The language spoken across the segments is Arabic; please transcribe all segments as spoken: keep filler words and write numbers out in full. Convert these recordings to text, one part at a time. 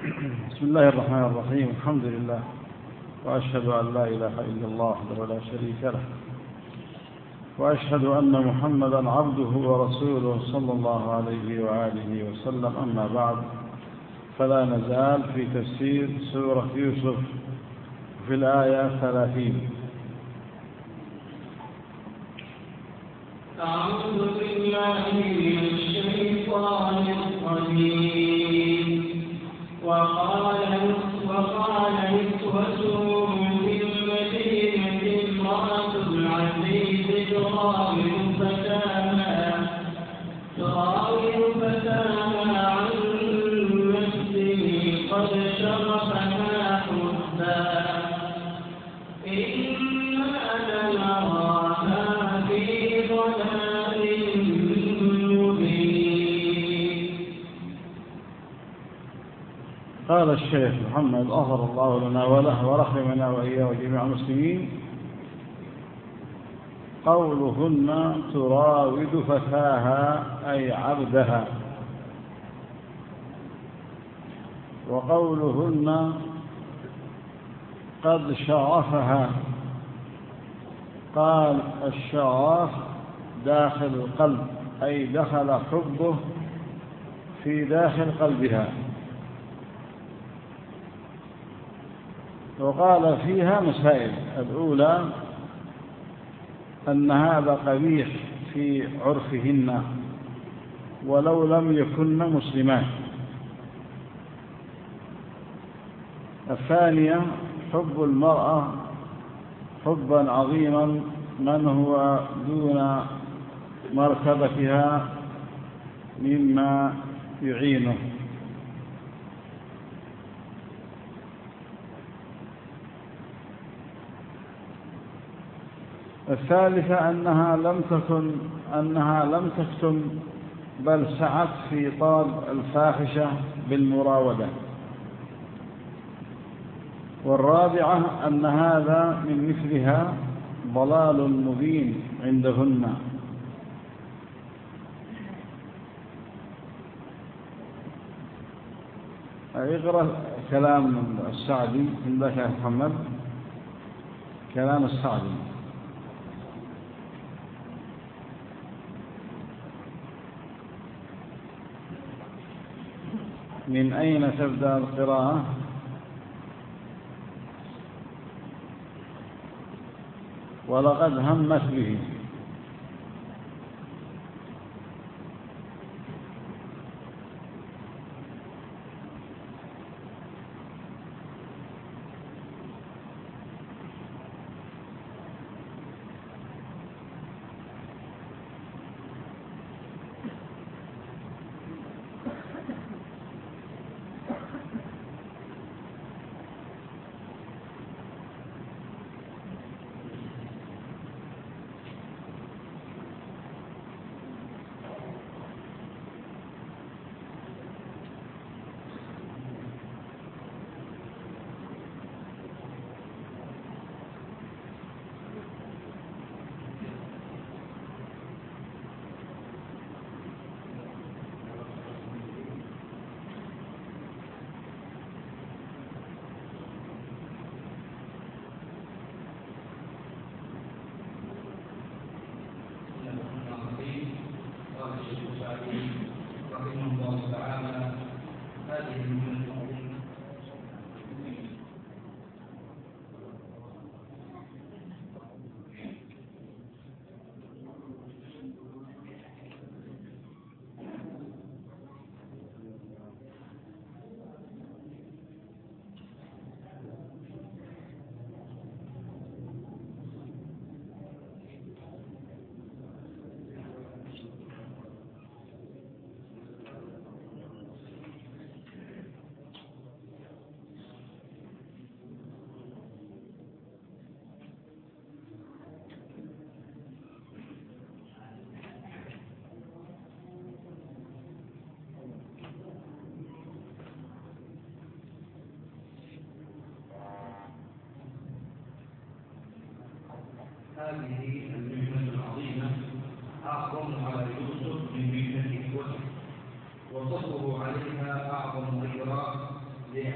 بسم الله الرحمن الرحيم. الحمد لله، وأشهد أن لا إله إلا الله وحده لا شريك له، وأشهد أن محمدا عبده ورسوله صلى الله عليه وآله وسلم. أما بعد، فلا نزال في تفسير سورة يوسف في الآية ثلاثين. أعوذ بالله من الشيطان الرجيم. وقال وقال نسوة في المدينة امرأة العزيز تراود فتاها تراود فتاها عن نفسه قد شغفها حبا إنا لنراها في ضلال مبين. قال الشيخ محمد غفر الله لنا وله ورحمنا وإياه وجميع المسلمين: قولهن تراود فتاها أي عبدها، وقولهن قد شغفها. قال الشغف داخل القلب، أي دخل حبه في داخل قلبها. وقال فيها مسائل: الأولى أن هذا قبيح في عرفهن ولو لم يكن مسلمات. الثانية حب المرأة حبا عظيما من هو دون مرتبتها مما يعينه. الثالثة أنها لم تكن أنها لم تكتم بل سعت في طلب الفاحشة بالمراودة. والرابعة أن هذا من مثلها ضلال مبين عندهن. اقرأ كلام السعدي عندك يا محمد، كلام السعدي. من أين تبدأ القراءة؟ ولقد همت به. هذه المهنة العظيمة أعظم على يوسف من مهنة الوحي، وصبره عليها أعظم أجرا،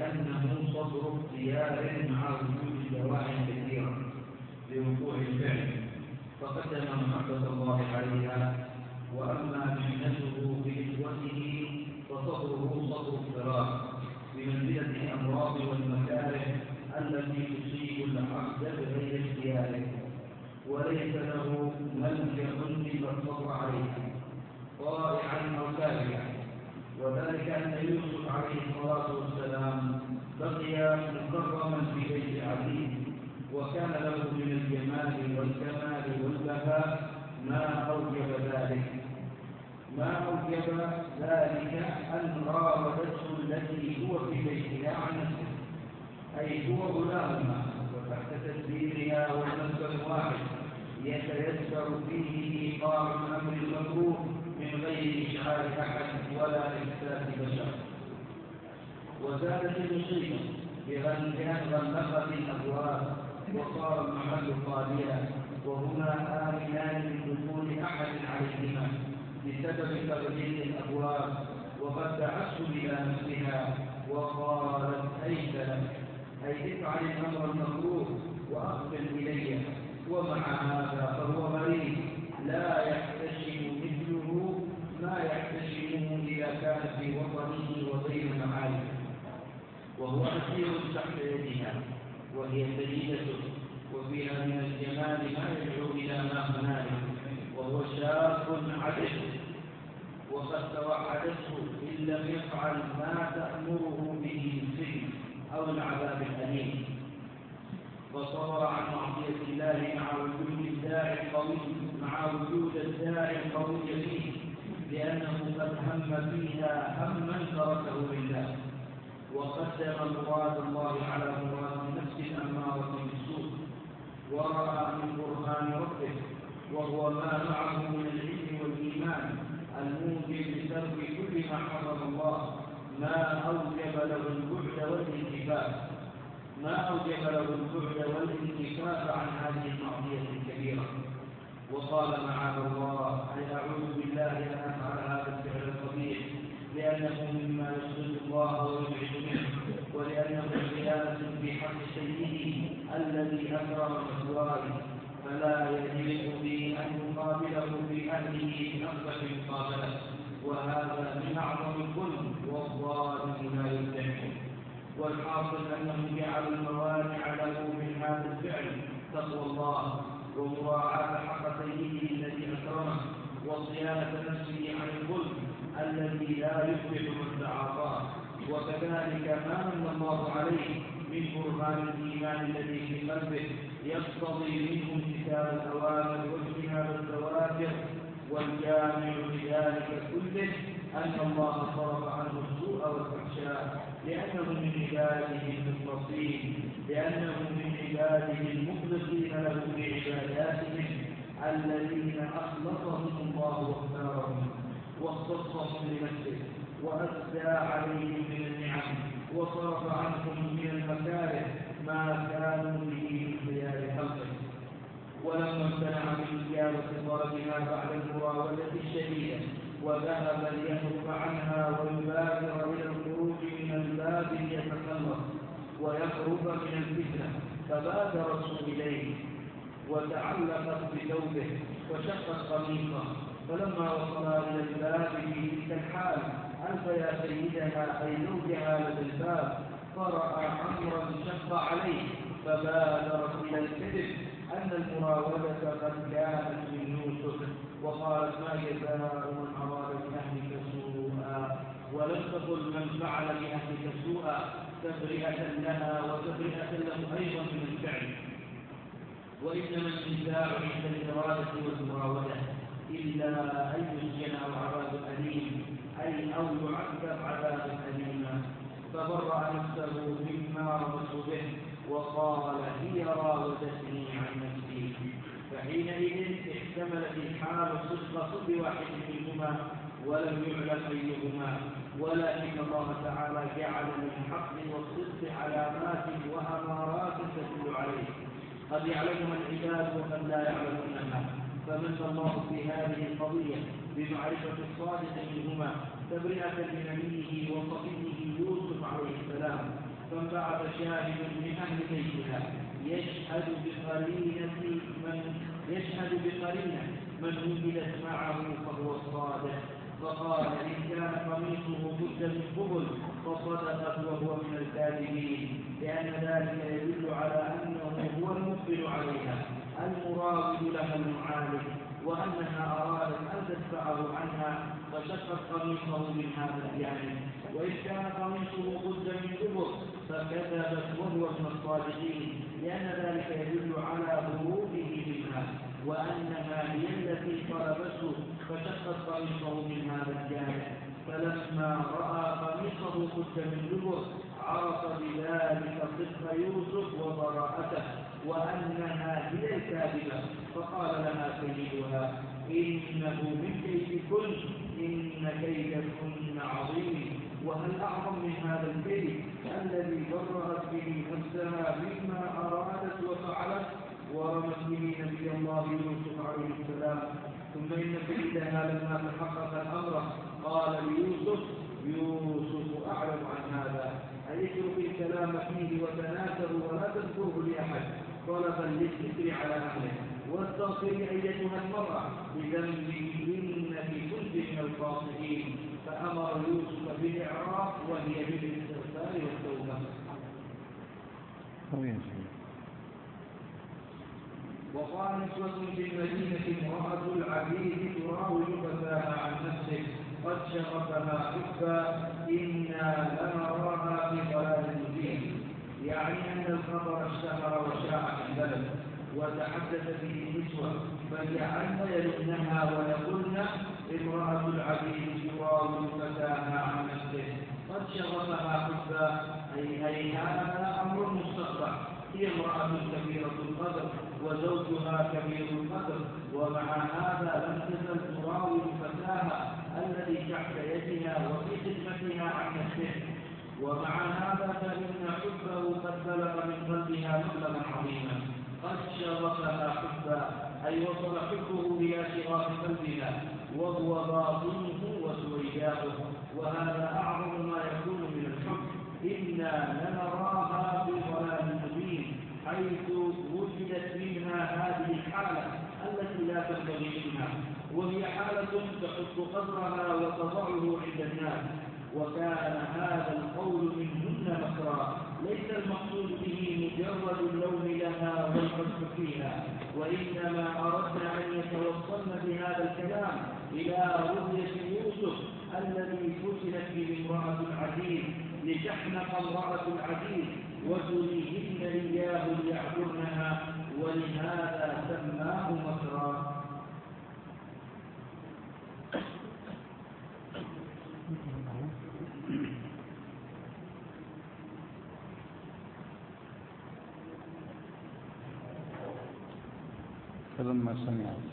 لأن محبة الله عليها. وأما محنته بإخوته فصبره صبر اضطرار بمنزلة الأمراض والمكاره التي تصيب العبد بغير اختياره، وليس له ملجأ إلا الصبر عليها طائعا أو كارها. وذلك أن يوسف عليه الصلاة والسلام بقي مكرما في بيت عزيز، وكان له من الجمال والكمال والبهاء ما أوجب ذلك ما أوجب ذلك أن راودته التي هو في بيتها عن نفسه، أي هو غلامها، وتحت تدبيرها والمسكن واحد يتيسر فيه إيقاع الأمر المكروه من غير إشعار أحد ولا إحساس بشر. وزادت المصيبة بأن غلقت الأبواب وصار المحل خاليا، وهما آمنان من دخول أحد عليهما بسبب تغليق الأبواب. وقد دعته إلى نفسها وقالت هيت لك، أي افعل الأمر المكروه وأقبل إلي. ومع هذا فهو مريض لا يحتشم مثله ما يحتشمه إذا كان في وطنه وغير معالم، وهو أسير تحت يدها وهي سيدة، وفيها من الجمال ما يدعو إلى ما هنالك، وهو شاب عدل. وقد توعدته إن لم يفعل ما تأمره به السجن أو العذاب الأليم، فصبر عن معصية الله مع وجود الداعي القوي مع وجود الداعي القوي فيه، لأنه قد هم فيها هما تركه لله، وقدم مراد الله على مراد النفس الأمارة بالسوء، ورأى من برهان ربه وهو ما معه من العلم والإيمان الموجب لترك كل ما حرم الله ما أوجب له البعد والانكفاف ما أوجب له البعد والانكفاف عن هذه المعصية الكبيرة. وقال معاذ الله أي أعوذ بالله أن أفعل هذا الفعل القبيح، لأنه مما يسخط الله ويبعد منه، ولأنه خيانة في حق سيده الذي أكرم مثواه، فلا يليق به أن يقابله في أهله بأقبح مقابلة، وهذا من أعظم الظلم والظالم لا يلتحق. والحاصل أنه جعل الموانع له من هذا الفعل تقوى الله ومراعاة حق سيده الذي أكرمه، وصيانة نفسه عن الظلم الذي لا يصبح من تعاطاه. وكذلك ما من الله عليه من برهان الإيمان الذي في قلبه يقتضي منه امتثال الأوامر واجتناب الزواجر، والجامع لذلك كله أن الله صرف عنه السوء والفحشاء، لأنه من عباده المخلصين لأنه من عباده المخلصين له بعباداتهم الذين أخلصهم الله واختارهم واختصهم لنفسه وأسدى عليهم من النعم، وصرف عنهم من المكاره ما كانوا به من خيار خلقه. ولما امتنع من إجابة طلبها بعد المراودة الشديدة وذهب ليهرب عنها ويبادر إلى الخروج من الباب ليتخلص ويهرب من الفتنة، فبادرت إليه وتعلقت بثوبه وشقت قميصه، فلما وصلا إلى الباب في تلك الحال ألف يا سيدها أي زوجها لدى الباب، فرأى أمرا شق عليه فبادرت إلى الكذب أن المراودة قد كانت من يوسف، وقالت ما جزاء من أراد بأهلك سوءا، ولم تقل من فعل بأهلك سوءا، تبرئة لها وتبرئة له أيضا من الفعل. وإنما النزاع عند الإرادة والمراودة إلا أن يسجن أو عذاب أليم، أي أو يعذب عذابا أليما، فبرأ نفسه مما رمته به وقال هي راودتني عن نفسي. فحينئذ احتملت الحال الصدق بواحد منهما ولم يعلم أيهما، ولكن الله تعالى جعل للحق والصدق علامات وأمارات تدل عليه قد يعلمها العباد وقد لا يعلمونها، فمن الله في هذه القضية بمعرفة الصادق منهما تبرئة لنبيه وصفيه يوسف عليه السلام، فانبعث شاهد من أهل بيتها يشهد بقرينة من يشهد بقرينة من وجدت معه فهو الصادق. فقال إن كان قميصه قد من قبل فصدقت وهو من الكاذبين، لأن ذلك يدل على أنه هو المقبل عليها المراود لها المعالج، وأنها أرادت أن تدفعه عنها فشقت قميصه من هذا الجانب. وإن كان قميصه قد من قبل فكذبت وهو من الصادقين، لأن ذلك يدل على هروبه منها وأنها هي التي طلبته فشقت قميصه من هذا الجانب. فلما رأى قميصه قد من دبر عرف بذلك صدق يوسف وبراءته وأنها هي الكاذبة، فقال لها سيدها إنه من كيدكن إن كيدكن عظيم. وهل أعظم من هذا الكيد الذي برأت به نفسها مما أرادت وفعلت ورمت به نبي الله يوسف عليه السلام. ثم إن سيدها لما تحقق الأمر قال ليوسف يوسف أعلم عن هذا، أن اترك الكلام فيه وتناسبوا ولا تذكره لأحد طلبا للذكر على أهله، واستغفري أيتها المرأة بذنبك إنك كنت من الخاطئين. فأمر يوسف بالإعراف وهي بالاستغفار والتوبة. وقال نسوة في المدينة امرأة العزيز تراود فتاها عن نفسه قد شغفها حبا إنا لنراها في ضلال مبين، يعني أن الخبر اشتهر وشاع في البلد وتحدث به النسوة فجعلن يلدنها ويقولن امرأة العزيز تراود فتاها عن نفسه قد شغفها حبا، أي أي هذا أمر مستقبل. هي امرأة كبيرة القدر وزوجها كبير القدر، ومع هذا لم تزل تراود فتاها الذي تحت يدها وفي خدمتها عن نفسه، ومع هذا فإن حبه قد بلغ من قلبها مبلغا عظيما قد شغفها حبا، أي وصل حبه إلى شغاف قلبها وهو باطنه وسويداؤه، وهذا أعظم ما يكون من الحب. إنا لنراها في ضلال مبين، حيث وجدت منها هذه الحالة التي لا تنبغي منها، وهي حالة تحط قدرها وتضعه عند الناس. وكان هذا القول منهن مكرا، ليس المقصود به مجرد اللوم لها والقذف فيها، وإنما أردنا أن يتوصلن بهذا الكلام إلى رؤية يوسف الذي فتنت به امرأة العزيز لتحنق امرأة العزيز وتريهن إياه ليعبرنها، ولهذا سماه مكرا. فلما سمعت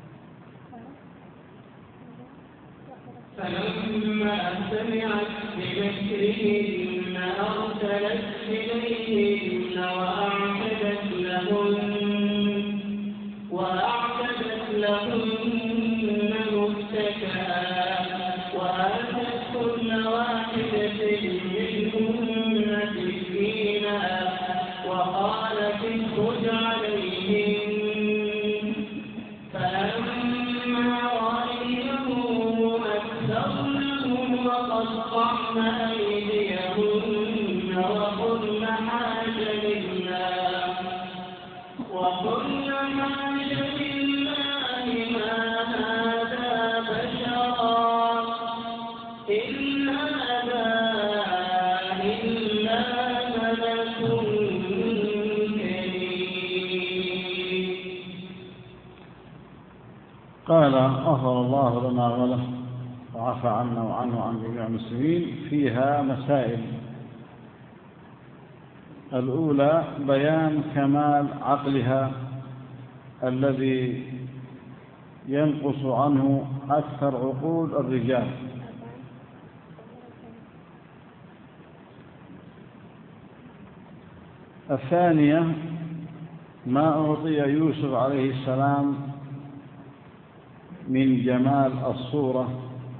فلما سمعت بمكرهن أرسلت إليهن وأعتدت لهن وأعتدت لهن متكئا وآتت كل واحدة منهن سكينا وقالت اخرج عليهن. وقطعن أيديهن وقلن حاش لله وقلن حاش لله ما هذا بشرا إن هذا إلا ملك كريم. قال غفر الله لنا وله وعفى عنا وعنه عن جميع المسلمين. فيها مسائل. الأولى بيان كمال عقلها الذي ينقص عنه أكثر عقول الرجال. الثانية ما أعطي يوسف عليه السلام من جمال الصورة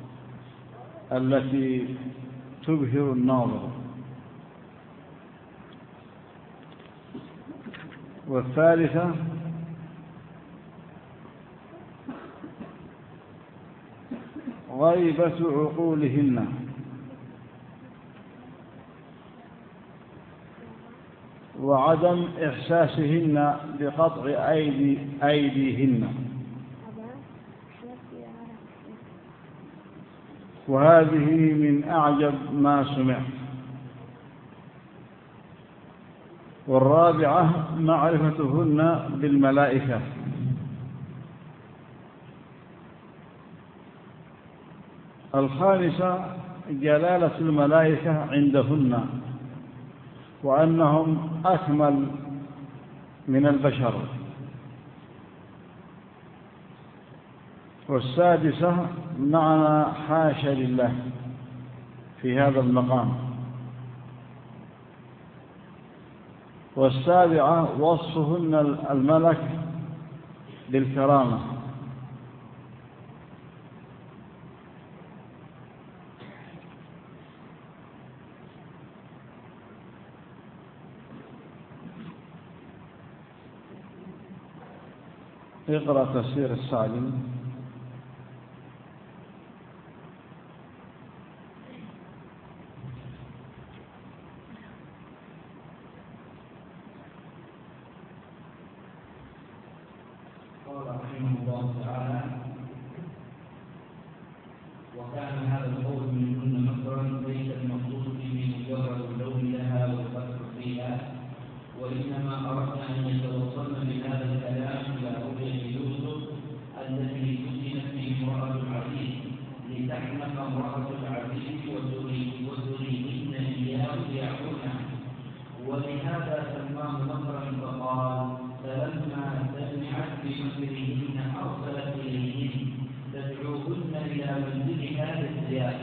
التي تبهر الناظر. والثالثة غيبة عقولهن، وعدم إحساسهن بقطع أيدي أيديهن، وهذه من أعجب ما سمع. والرابعة معرفتهن بالملائكة، الخامسة جلالة الملائكة عندهن وأنهم أكمل من البشر. والسادسة معنى حاشا لله في هذا المقام. والسابعة وصفهن الملك بالكرامة. اقرأ تفسير السعدي. قال رحمه الله تعالى: وكان هذا القول منهن مصدرا ليس المقصود به مجرد اللوم لها والقدر فيها، وانما اردنا ان يتوصلن بهذا الكلام الى رؤيه يوسف التي سجنت به امراه العزيز لتحمل امراه العزيز وذريهن اياه ليعقلنا، ولهذا سماه مصدرا فقال: فلما سمعت بمكرهن ارسلت اليهن تدعوهن الى منزلها للزياده،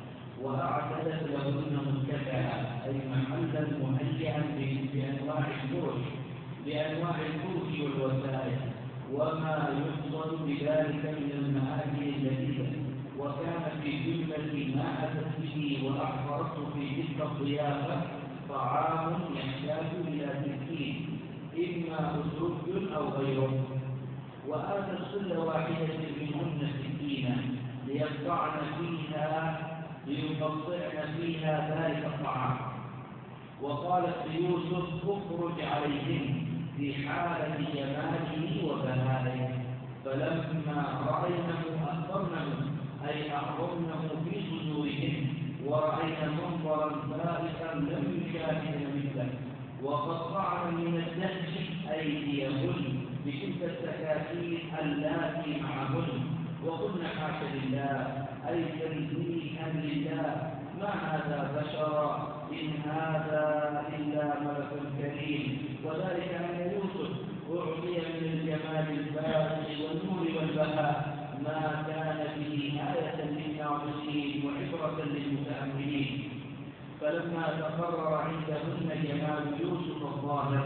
واعتدت لهن متكئا اي محلا مهيئا بانواع الفرش بانواع الفرش والوسائل وما يقصد بذلك من المآكل اللذيذه. وكان في جمله ما اتت به واحضرته في تلك الضيافه طعام يحتاج الى تركيب إما أسرج أو غيره، وآتت كل واحدة منهن سكينا ليقطعن فيها ليقطعن فيها ذلك الطعام. وقالت ليوسف: اخرج عليهم في حالة جماله وبهائه، فلما رأينه أخبرنه أي أعظمنه في صدورهم، ورأينا منظرا بائسا لم يشاهدن مثله، وقطعن من الدهش أيديهن بتلك السكاكين اللاتي معهن، وقلنا: حاشا لله، أي تنزيها لله، ما هذا بشرا إن هذا إلا ملك كريم. وذلك أن يوسف أعطي من الجمال الباهر والنور والبهاء ما كان به آية للناظرين وعبرة للمتأملين. فلما تقرر عندهن جمال يوسف الظاهر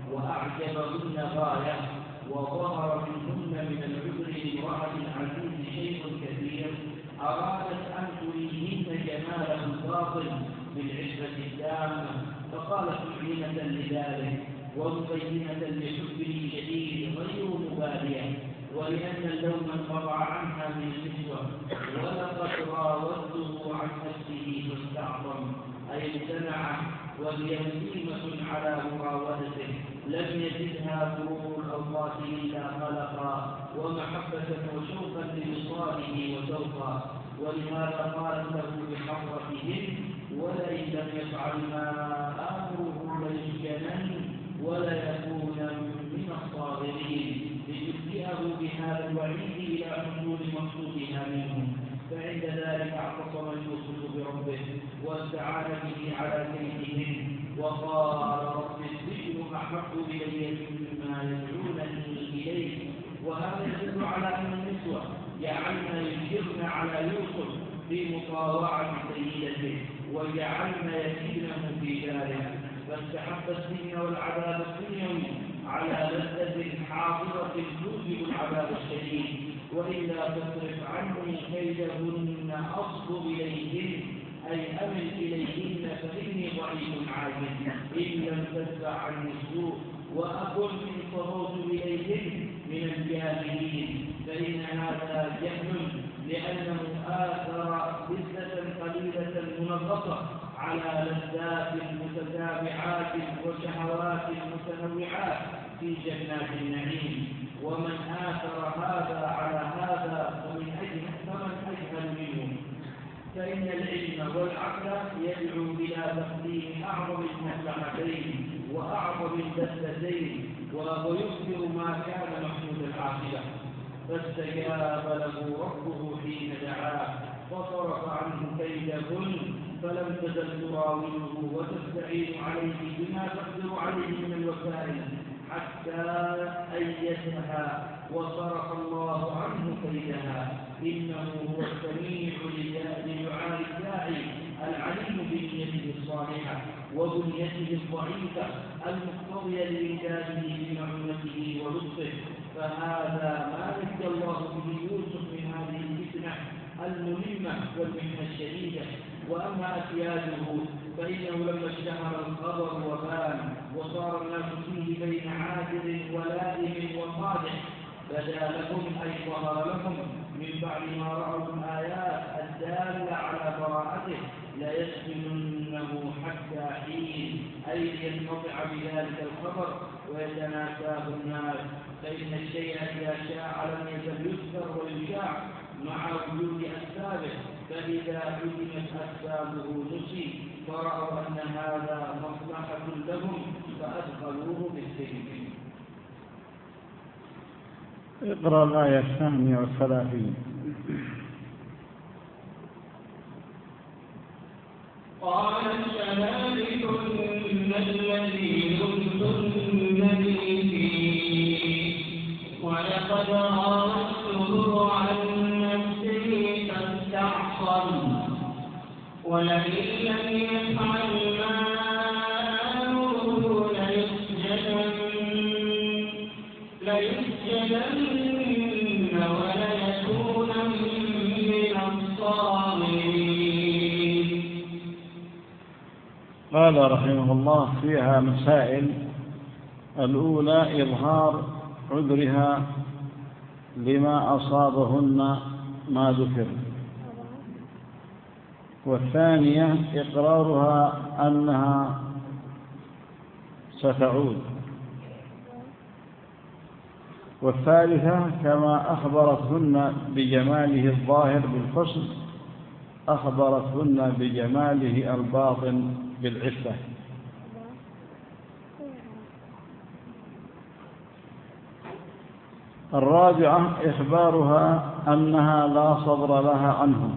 وأعجبهن غاية، وظهر منهن من العذر لامرأة العزيز شيء كثير، أرادت أن تريهن جماله الباطل بالعشرة التامة، فقالت معلنة لذلك ومبينة لحبه الشديد غير مبالية، ولأن اللوم انقطع عنها من النسوة. ولقد راودته عن نفسه فاستعظم أي امتنع، وهي مقيمة على مراودته، لم يزدها فروق الأوقات إلا قلقا ومحبة وشوقا لوصاله وذوقا. ولهذا قالت له بحضرتهم: ولئن لم يفعل ما آمره ليسجنن وليكون من الصاغرين، لتلجئه بهذا الوعيد إلى حصول مقصودها منه. فعند ذلك اعتصم يوسف بربه واستعان به على كيدهم، وقال: رب السجن احب الي مما يدعونني اليه. وهذا يدل على ان النسوه جعلن يجرن على يوسف في مطاوعه سيدته، وجعلن يكيدنه في ذلك، فاستحب السجن والعذاب الدنيوي على لذة حاضرة توجب العذاب الشديد. وإلا تصرف عني كيدهن أصب إليهن أي أمل إليهن فإني ضعيف عاجز، إن لم تدفع عني السوء وأكن إن صرفت إليهم من الجاهلين، فإن هذا جهل لأنه آثر لذة قليلة منغصة على لذات متتابعات وشهوات متنوعات في جنات النعيم. ومن آثر هذا على هذا فمن أجل فمن أجهل منه. فإن العلم والعقل يدعو إلى تقديم أعظم المصلحتين وأعظم اللذتين ويخبر ما كان محمود العاقبة. فاستجاب له ربه حين دعاه فصرف عنه كيدهن، فلم تزل تراوده وتستعين عليه بما تقدر عليه من الوسائل حتى أيتها وصرف الله عنه كيدها. إنه هو السميع لدعاء الداعي العليم بنيته الصالحة وبنيته الضعيفة المقتضية لإنجازه بمعونته ولطفه. فهذا ما نجى الله به يوسف من هذه الفتنة الملمة والمحنة الشديدة. وأما أسياده فإنه لما اشتهر الخبر وبان وصار الناس فيه بين عادل ولائم وصادق بدا لكم أي ظهر لكم من بعد ما رأوا الآيات الدالة على براءته لا يسجننه حتى حين، أي لينقطع بذلك الخبر ويتناساه الناس. فإن الشيء إذا شاع لم يزل يذكر ويشاع مع وجود أسبابه، فإذا علمت أسبابه نسي فرأوا أن هذا مصلحة لهم فأدخلوه بالسجن. اقرأ الآية الثانية والثلاثين. قال فذلكن الذي لمتنني فيه ولقد راودته عن نفسه فاستعصم ولئن لم يفعل ما آمره ليسجنن وليكونن من الصاغرين. قال رحمه الله فيها مسائل. الأولى إظهار عذرها لما أصابهن ما ذكر، والثانية إقرارها أنها ستعود، والثالثة كما أخبرتهن بجماله الظاهر بالحسن أخبرتهن بجماله الباطن بالعفة. الرابعة إخبارها أنها لا صبر لها عنه،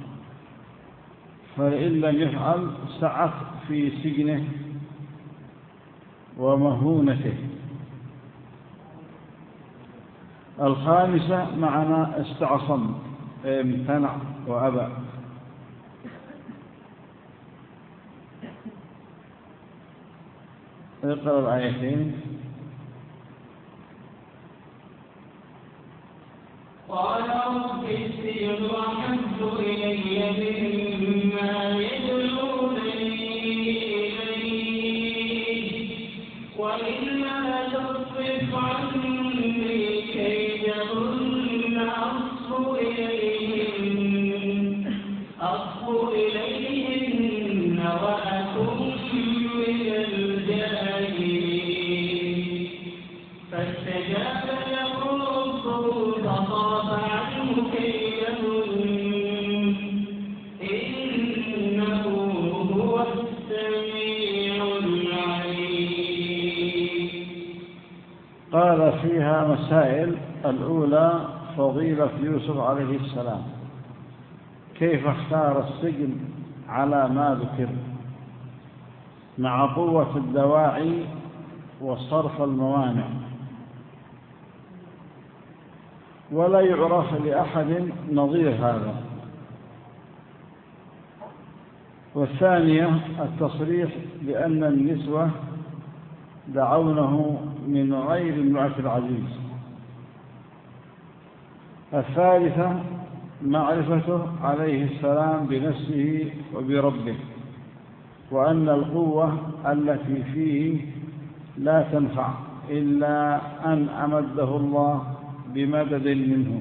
فإن لم يفعل سعت في سجنه ومهونته. الخامسة معنى استعصم امتنع وأبى. اقرأ الآيتين. قال رب السجن أحب إلي مما يدعونني إليه وإلا تصرف عني كيدهن أصب إليهن أصب إليهن وأكن من الجاهلين. فاستجاب له ربه فصرف عنه كيدهن إنه هو السميع العليم. قال فيها مسائل. الأولى فضيلة يوسف عليه السلام، كيف اختار السجن على ما ذكر مع قوة الدواعي وصرف الموانع، ولا يعرف لأحد نظير هذا. والثانية التصريح بأن النسوة دعونه من غير امرأة العزيز. الثالثة معرفته عليه السلام بنفسه وبربه، وأن القوة التي فيه لا تنفع إلا أن أمده الله بمدد منه.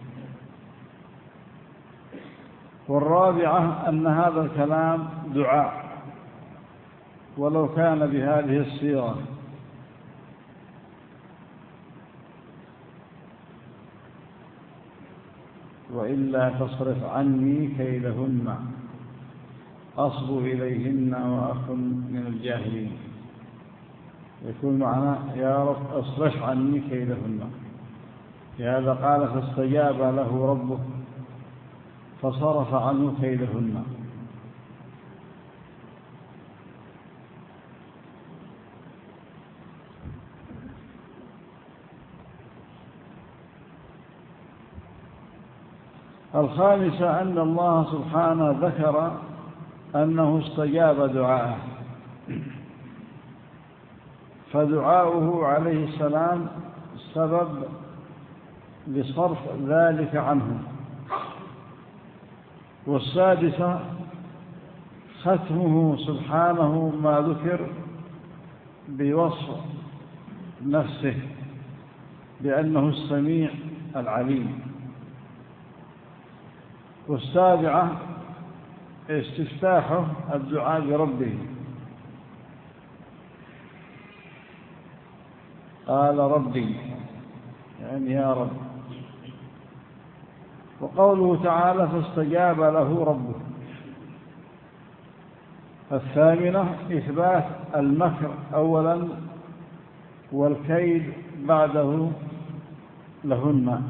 والرابعة أن هذا الكلام دعاء ولو كان بهذه الصيغة، وإلا تصرف عني كيدهن أصب إليهن وأكن من الجاهلين. يكون معنا يا رب اصرف عني كيدهن. لهذا قال فاستجاب له ربه فصرف عنه كيدهن. الخامسة أن الله سبحانه ذكر أنه استجاب دعاءه، فدعاؤه عليه السلام سبب لصرف ذلك عنه. والسادسة ختمه سبحانه ما ذكر بوصف نفسه بأنه السميع العليم. والسابعة استفتاحه الدعاء بربه، قال ربي يعني يا رب. وقوله تعالى فاستجاب له ربه. الثامنة إثبات المكر أولا والكيد بعده لهن.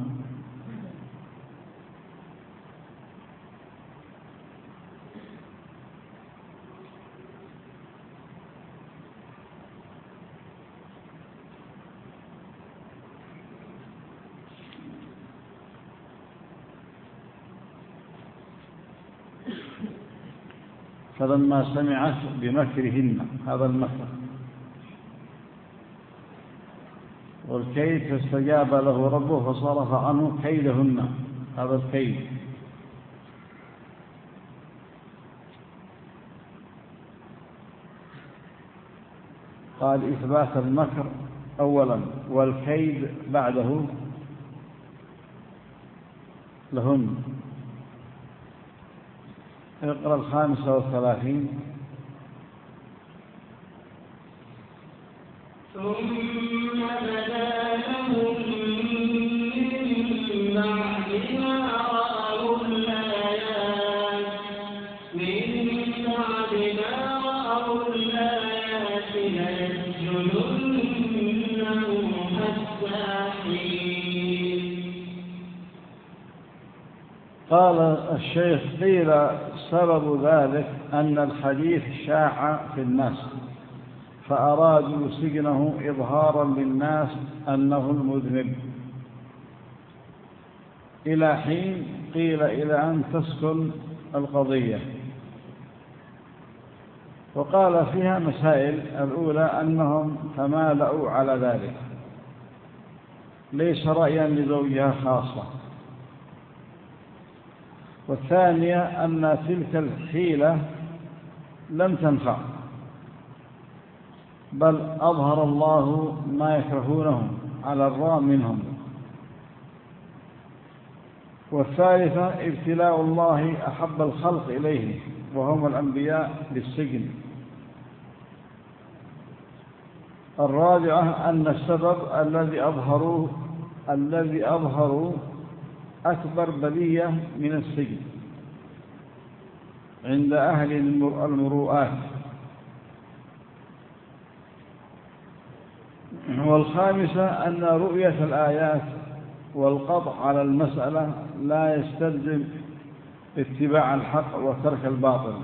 فلما سمعت بمكرهن هذا المكر، والكيد فاستجاب له ربه فصرف عنه كيدهن هذا الكيد. قال إثبات المكر أولا والكيد بعده لهن. اقرأ الخامسة والثلاثين. ثم بدا لهم من بعد ما رأوا الآيات من بعد ما رأوا الآيات ليسجننه حتى حين. قال الشيخ قيل سبب ذلك أن الحديث شاع في الناس فأرادوا سجنه إظهارا للناس أنه المذنب إلى حين، قيل إلى أن تسكن القضية. وقال فيها مسائل. الأولى أنهم تمالأوا على ذلك ليس رأيا لزوجها خاصة. والثانية أن تلك الحيلة لم تنفع بل أظهر الله ما يكرهونه على الرام منهم. والثالثة ابتلاء الله أحب الخلق إليه وهم الأنبياء بالسجن. الرابعة أن السبب الذي أظهروه الذي أظهروا أكبر بلية من السجن عند أهل المروءات. والخامسة أن رؤية الآيات والقطع على المسألة لا يستلزم اتباع الحق وترك الباطل.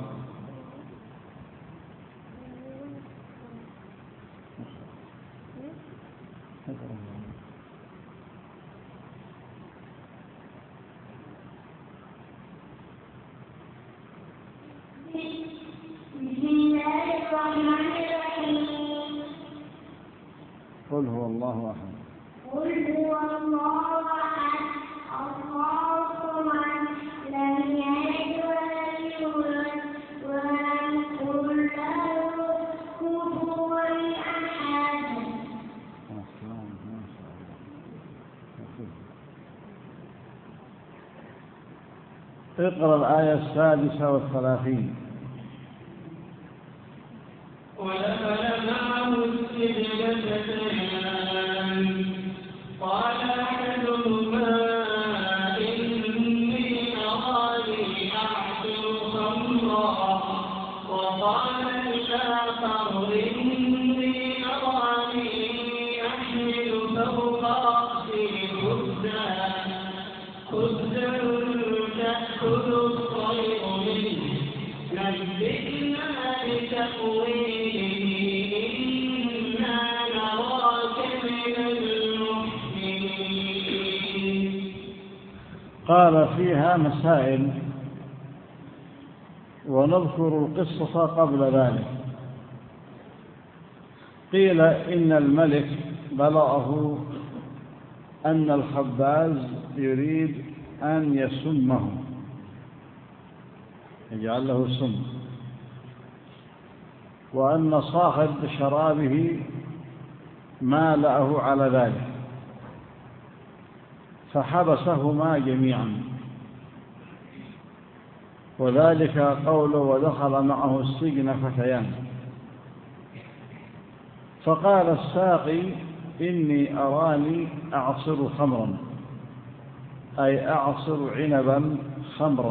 قل هو الله أحد. قل هو الله أحد الله الصمد لم يلد ولم يولد ولم يكن له كفوا أحد. اقرأ الآية السادسة والثلاثين. ودخل معه السجن فتيان قال أحدهما إني أراني أعصر خمرا وقال الآخر إني أراني أحمل فوق رأسي خبزا خبزا تأكل الطير منه نبئنا بتأويله إنا نراك من المحسنين. قال فيها مسائل ونذكر القصة قبل ذلك. قيل إن الملك بلغه أن الخباز يريد أن يسمه، يجعل له سم، وأن صاحب شرابه مالأه على ذلك، فحبسهما جميعا، وذلك قوله ودخل معه السجن فتيان. فقال الساقي إني أراني أعصر خمرا، أي أعصر عنبا خمرا.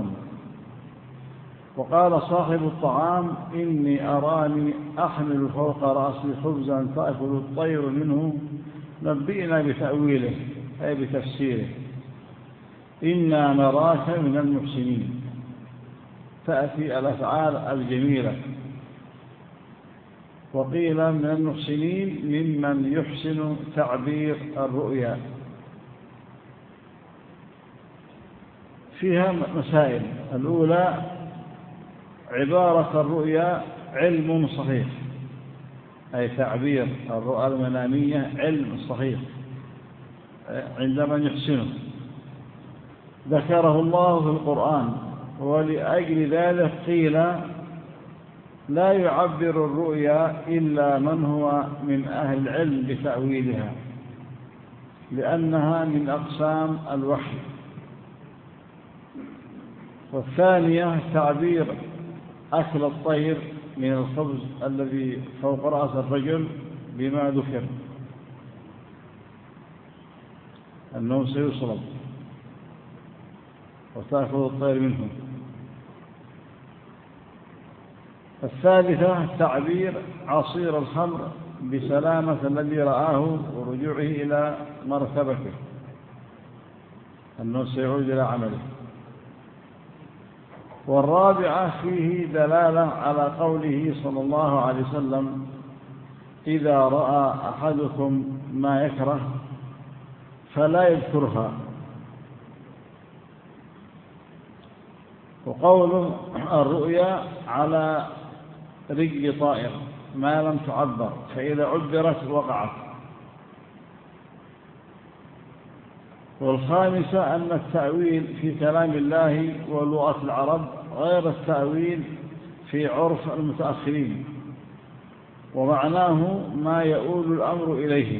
وقال صاحب الطعام إني أراني أحمل فوق رأسي خبزا تأكل الطير منه نبئنا بتأويله، أي بتفسيره، إنا نراك من المحسنين. تأتي الأفعال الجميلة. وقيل من المحسنين ممن يحسن تعبير الرؤيا. فيها مسائل. الأولى عبارة الرؤيا علم صحيح، أي تعبير الرؤى المنامية علم صحيح عند من يحسنه، ذكره الله في القرآن. ولأجل ذلك قيل لا يعبر الرؤيا إلا من هو من أهل العلم بتأويلها، لأنها من أقسام الوحي. والثانية تعبير أكل الطير من الخبز الذي فوق رأس الرجل بما ذكر أنه سيصلب وتأكل الطير منه. الثالثة تعبير عصير الخمر بسلامة الذي رآه ورجوعه إلى مرتبته، أنه سيعود إلى عمله. والرابعة فيه دلالة على قوله صلى الله عليه وسلم إذا رأى أحدكم ما يكره فلا يذكرها. وقول الرؤيا على رجل طائر ما لم تعبر، فإذا عبرت وقعت. والخامسة أن التأويل في كلام الله ولغة العرب غير التأويل في عرف المتأخرين، ومعناه ما يؤول الأمر إليه.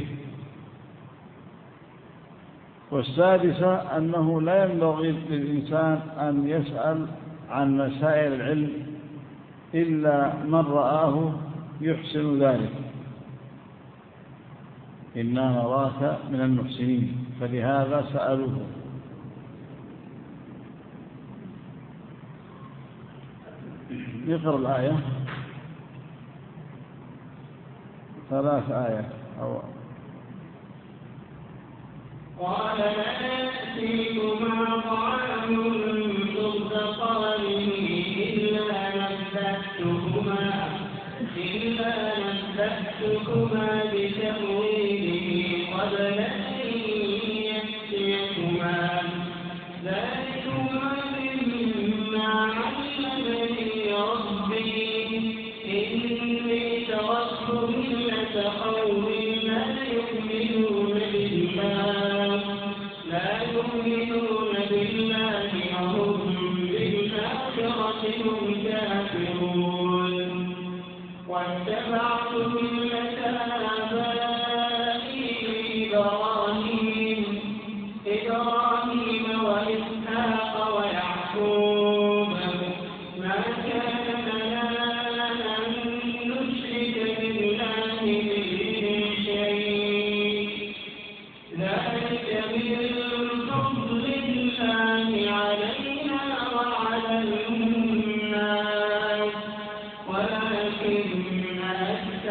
والسادسة أنه لا ينبغي للإنسان أن يسأل عن مسائل العلم إلا من رآه يحسن ذلك، إنا نراك من المحسنين، فلهذا سألوه. نقرأ الآية ثلاث آيات أو قال لا يأتيكما طعام ترزقانه إلا نبأتكما إلا نبأتكما بتأويله قبل أن يأتيكما ذلكما مما علمني ربي إني تركت ملة قوم لا يؤمنون بالله لا يؤمنون بالله وهم بالآخرة هم كافرون واتبعت ملة آبائي إبراهيم إبراهيم وإسحاق ويعقوب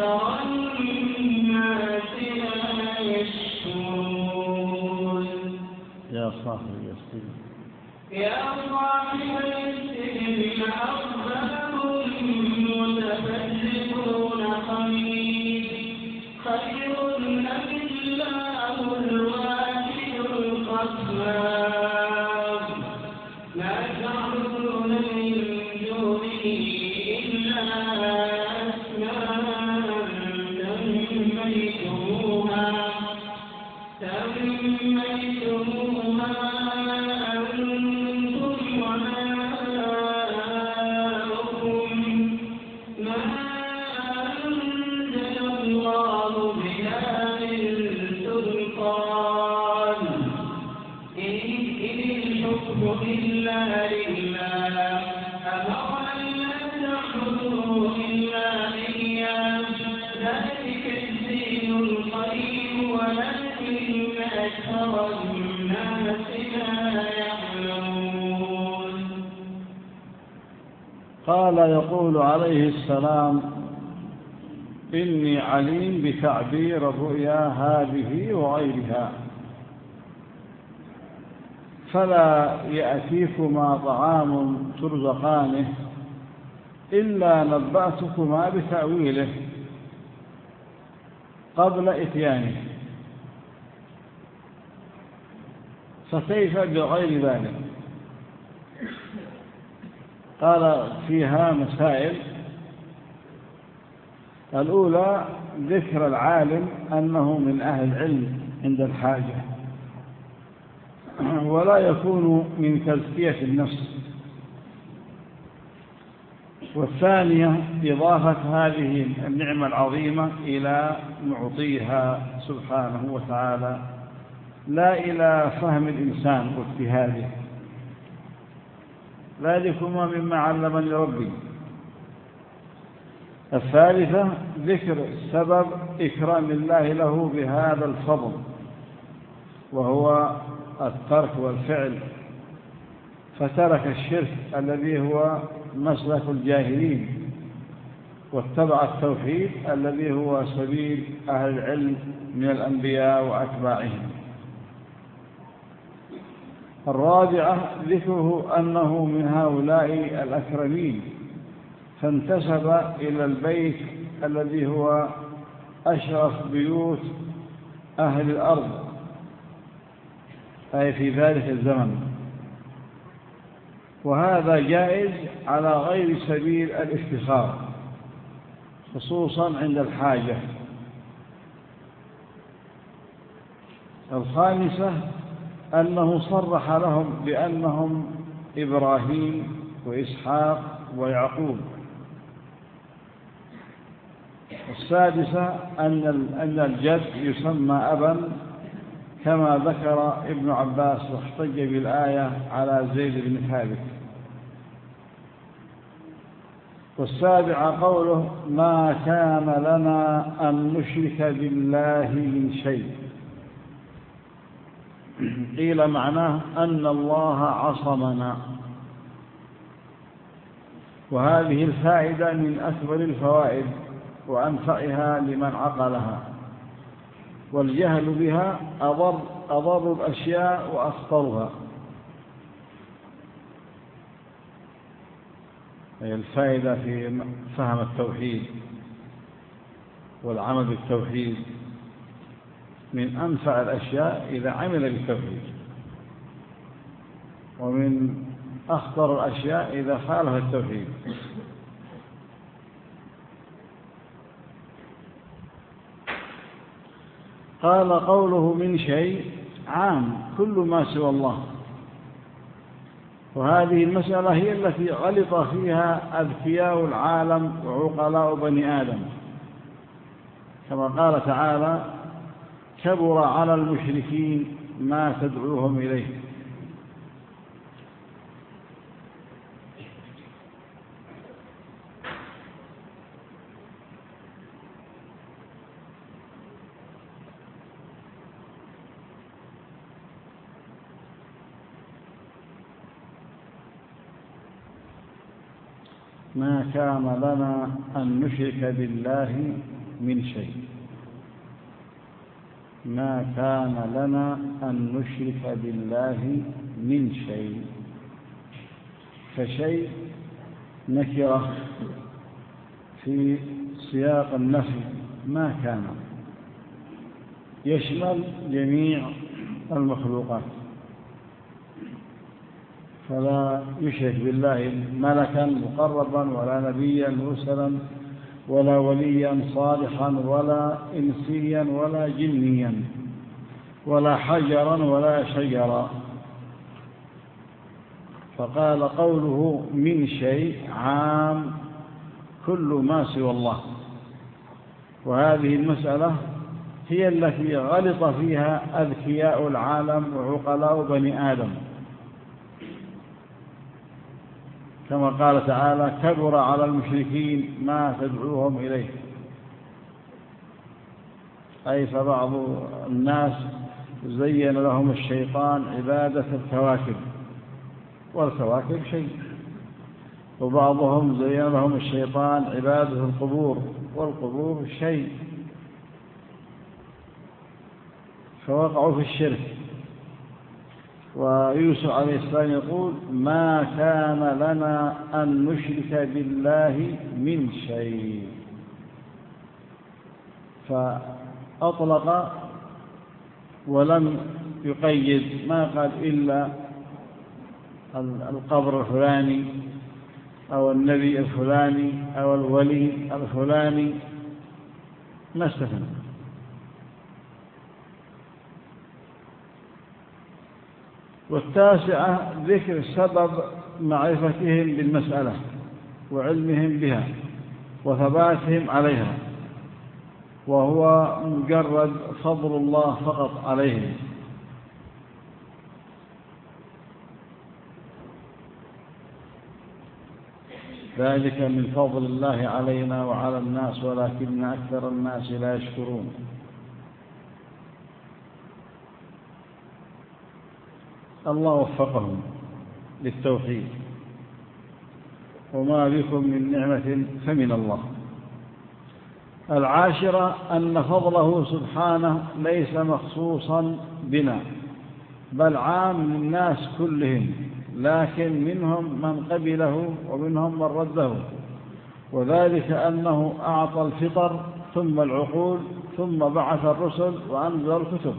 أكثر الناس لا يشكرون. يا صاحب السجن يا صاحب السجن أرباب متفرقون خير خير أم الله الواحد القهار ما تعبدون من دونه إلا أسماء سميتموها سميتموها إلا لله أمر أن لا تعبدوا إلا إياه ذلك الدين القيم ولكن أكثر الناس لا يعلمون. قال يقول عليه السلام إني عليم بتعبير الرؤيا هذه وغيرها، فلا يأتيكما طعام ترزقانه إلا نبأتكما بتأويله قبل إتيانه، فكيف بغير ذلك؟ قال فيها مسائل. الأولى ذكر العالم أنه من أهل العلم عند الحاجة، ولا يكون من تزكية النفس. والثانية إضافة هذه النعمة العظيمة إلى معطيها سبحانه وتعالى، لا إلى فهم الإنسان واجتهاده. ذلكما مما علمني ربي. الثالثة ذكر سبب إكرام الله له بهذا الفضل، وهو الترك والفعل، فترك الشرك الذي هو مسلك الجاهلين، واتبع التوحيد الذي هو سبيل أهل العلم من الأنبياء وأتباعهم. الرابعة ذكره أنه من هؤلاء الأكرمين، فانتسب إلى البيت الذي هو أشرف بيوت أهل الأرض، أي في ذلك الزمن، وهذا جائز على غير سبيل الافتخار، خصوصا عند الحاجة. الخامسة أنه صرح لهم بأنهم إبراهيم وإسحاق ويعقوب. السادسة أن الجد يسمى أبا، كما ذكر ابن عباس واحتج بالآية على زيد بن ثابت. والسابعة قوله ما كان لنا أن نشرك بالله من شيء. قيل معناه أن الله عصمنا، وهذه الفائدة من أكبر الفوائد وأنفعها لمن عقلها، والجهل بها أضر, أضر الأشياء وأخطرها. هي الفائدة في فهم التوحيد والعمل بالتوحيد من أنفع الأشياء إذا عمل بالتوحيد، ومن أخطر الأشياء إذا خالف التوحيد. قال قوله من شيء عام كل ما سوى الله، وهذه المسألة هي التي غلط فيها أذكياء العالم وعقلاء بني آدم، كما قال تعالى كبر على المشركين ما تدعوهم إليه. ما كان لنا أن نشرك بالله من شيء. ما كان لنا أن نشرك بالله من شيء. فشيء نكرة في سياق النفي، ما كان يشمل جميع المخلوقات، فلا يشرك بالله ملكا مقربا ولا نبيا مرسلا ولا وليا صالحا ولا إنسيا ولا جنيا ولا حجرا ولا شجرا. فقال قوله من شيء عام كل ما سوى الله. وهذه المسألة هي التي غلط فيها أذكياء العالم وعقلاء بني آدم، كما قال تعالى: كبر على المشركين ما تدعوهم إليه. أي فبعض الناس زين لهم الشيطان عبادة الكواكب، والكواكب شيء، وبعضهم زين لهم الشيطان عبادة القبور، والقبور شيء، فوقعوا في الشرك. ويوسف عليه السلام يقول: ما كان لنا أن نشرك بالله من شيء. فأطلق ولم يقيد، ما قال إلا القبر الفلاني أو النبي الفلاني أو الولي الفلاني، ما استثنى. والتاسعة ذكر سبب معرفتهم بالمسألة وعلمهم بها وثباتهم عليها، وهو مجرد فضل الله فقط عليهم. ذلك من فضل الله علينا وعلى الناس ولكن أكثر الناس لا يشكرون. الله وفقهم للتوحيد، وما بكم من نعمة فمن الله. العاشرة أن فضله سبحانه ليس مخصوصا بنا، بل عام للناس كلهم، لكن منهم من قبله ومنهم من رده، وذلك أنه أعطى الفطر ثم العقول ثم بعث الرسل وأنزل الكتب.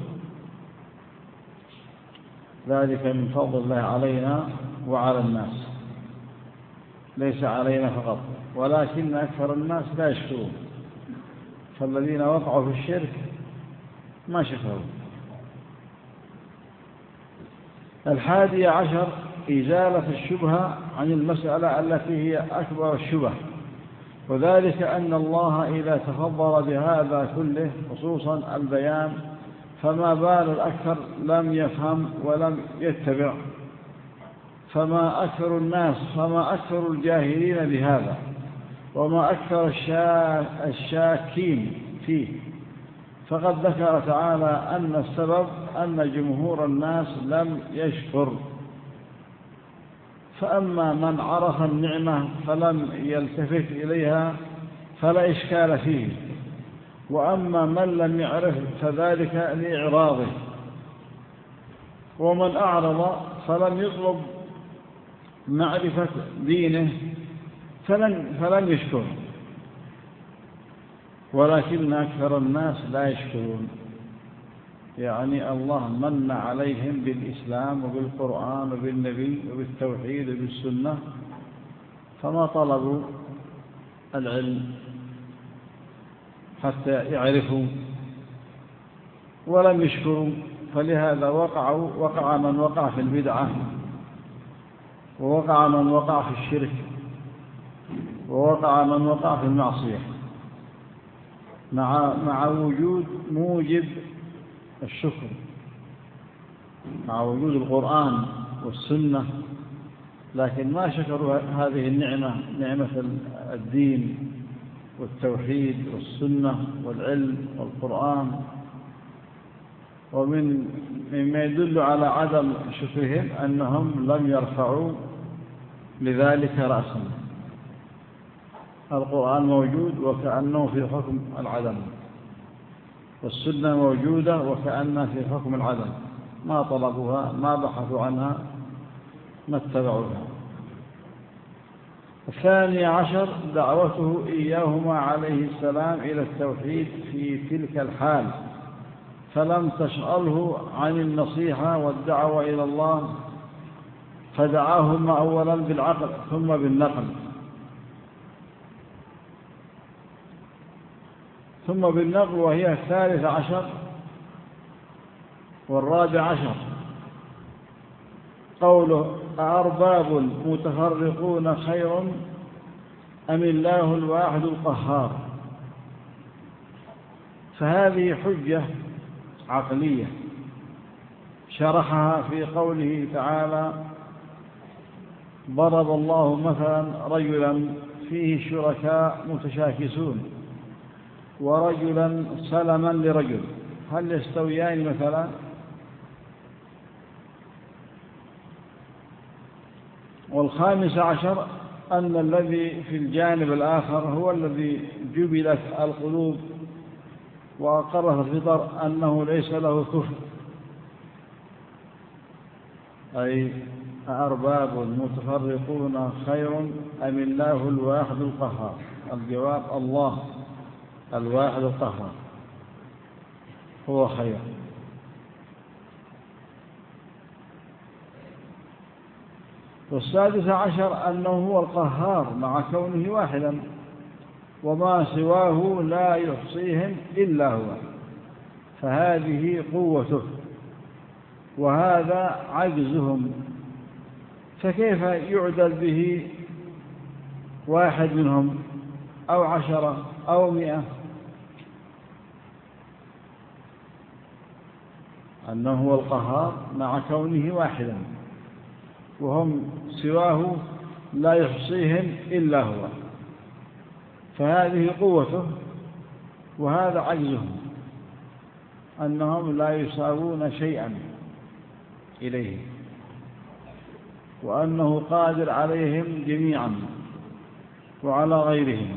ذلك من فضل الله علينا وعلى الناس، ليس علينا فقط، ولكن أكثر الناس لا يشكرون. فالذين وقعوا في الشرك ما شكروا. الحادي عشر إزالة الشبهة عن المسألة التي هي أكبر الشبه، وذلك أن الله إذا تفضل بهذا كله خصوصا البيان، فما بال الأكثر لم يفهم ولم يتبع، فما أكثر الناس فما أكثر الجاهلين بهذا، وما أكثر الشاكين فيه. فقد ذكر تعالى أن السبب أن جمهور الناس لم يشكر. فأما من عرف النعمة فلم يلتفت إليها فلا إشكال فيه، وأما من لم يعرف فذلك لإعراضه، ومن أعرض فلم يطلب معرفة دينه فلن, فلن يشكر. ولكن أكثر الناس لا يشكرون، يعني الله من عليهم بالإسلام وبالقرآن وبالنبي وبالتوحيد وبالسنة، فما طلبوا العلم حتى يعرفوا ولم يشكروا. فلهذا وقعوا وقع من وقع في البدعة، ووقع من وقع في الشرك، ووقع من وقع في المعصية، مع مع وجود موجب الشكر، مع وجود القرآن والسنة، لكن ما شكروا هذه النعمة، نعمة الدين والتوحيد والسنة والعلم والقرآن. ومن مما يدل على عدم شكرهم أنهم لم يرفعوا لذلك رأسا. القرآن موجود وكأنه في حكم العدم، والسنة موجودة وكأنها في حكم العدم، ما طلبوها، ما بحثوا عنها، ما اتبعوها. الثاني عشر دعوته إياهما عليه السلام إلى التوحيد في تلك الحال، فلم تشغله عن النصيحة والدعوة إلى الله، فدعاهما أولا بالعقل ثم بالنقل ثم بالنقل وهي الثالث عشر. والرابع عشر قوله أأرباب متفرقون خير أم الله الواحد القهار. فهذه حجة عقلية شرحها في قوله تعالى ضرب الله مثلا رجلا فيه شركاء متشاكسون ورجلا سلما لرجل هل يستويان مثلا؟ والخامس عشر أن الذي في الجانب الآخر هو الذي جبلت القلوب وأقرها الفطر أنه ليس له كفر، أي أأرباب متفرقون خير أم الله الواحد القهار. الجواب الله الواحد القهار هو خير. والسادس عشر أنه هو القهار مع كونه واحدا وما سواه لا يحصيهم إلا هو، فهذه قوته وهذا عجزهم، فكيف يعدل به واحد منهم أو عشرة أو مئة؟ أنه هو القهار مع كونه واحدا وهم سواه لا يحصيهم إلا هو، فهذه قوته وهذا عجزهم، أنهم لا يساوون شيئا إليه، وأنه قادر عليهم جميعا وعلى غيرهم.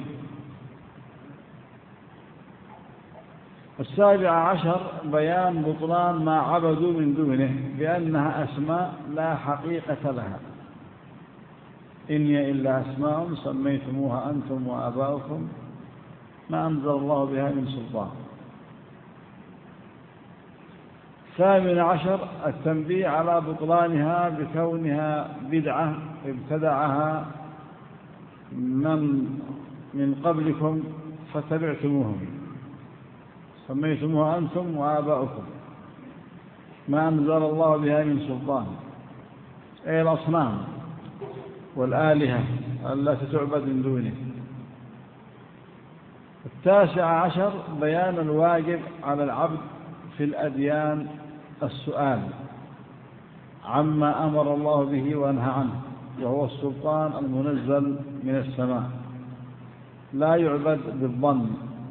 السابع عشر بيان بطلان ما عبدوا من دونه بأنها أسماء لا حقيقة لها، إن هي إلا أسماء سميتموها أنتم وآباؤكم ما أنزل الله بها من سلطان. الثامن عشر التنبيه على بطلانها بكونها بدعة ابتدعها من من قبلكم فتبعتموهم سميتموها أنتم وآباؤكم ما أنزل الله بها من سلطان، أي الأصنام والآلهة التي تعبد من دونه. التاسع عشر بيان الواجب على العبد في الأديان السؤال عما أمر الله به وأنهى عنه، وهو السلطان المنزل من السماء، لا يعبد بالظن،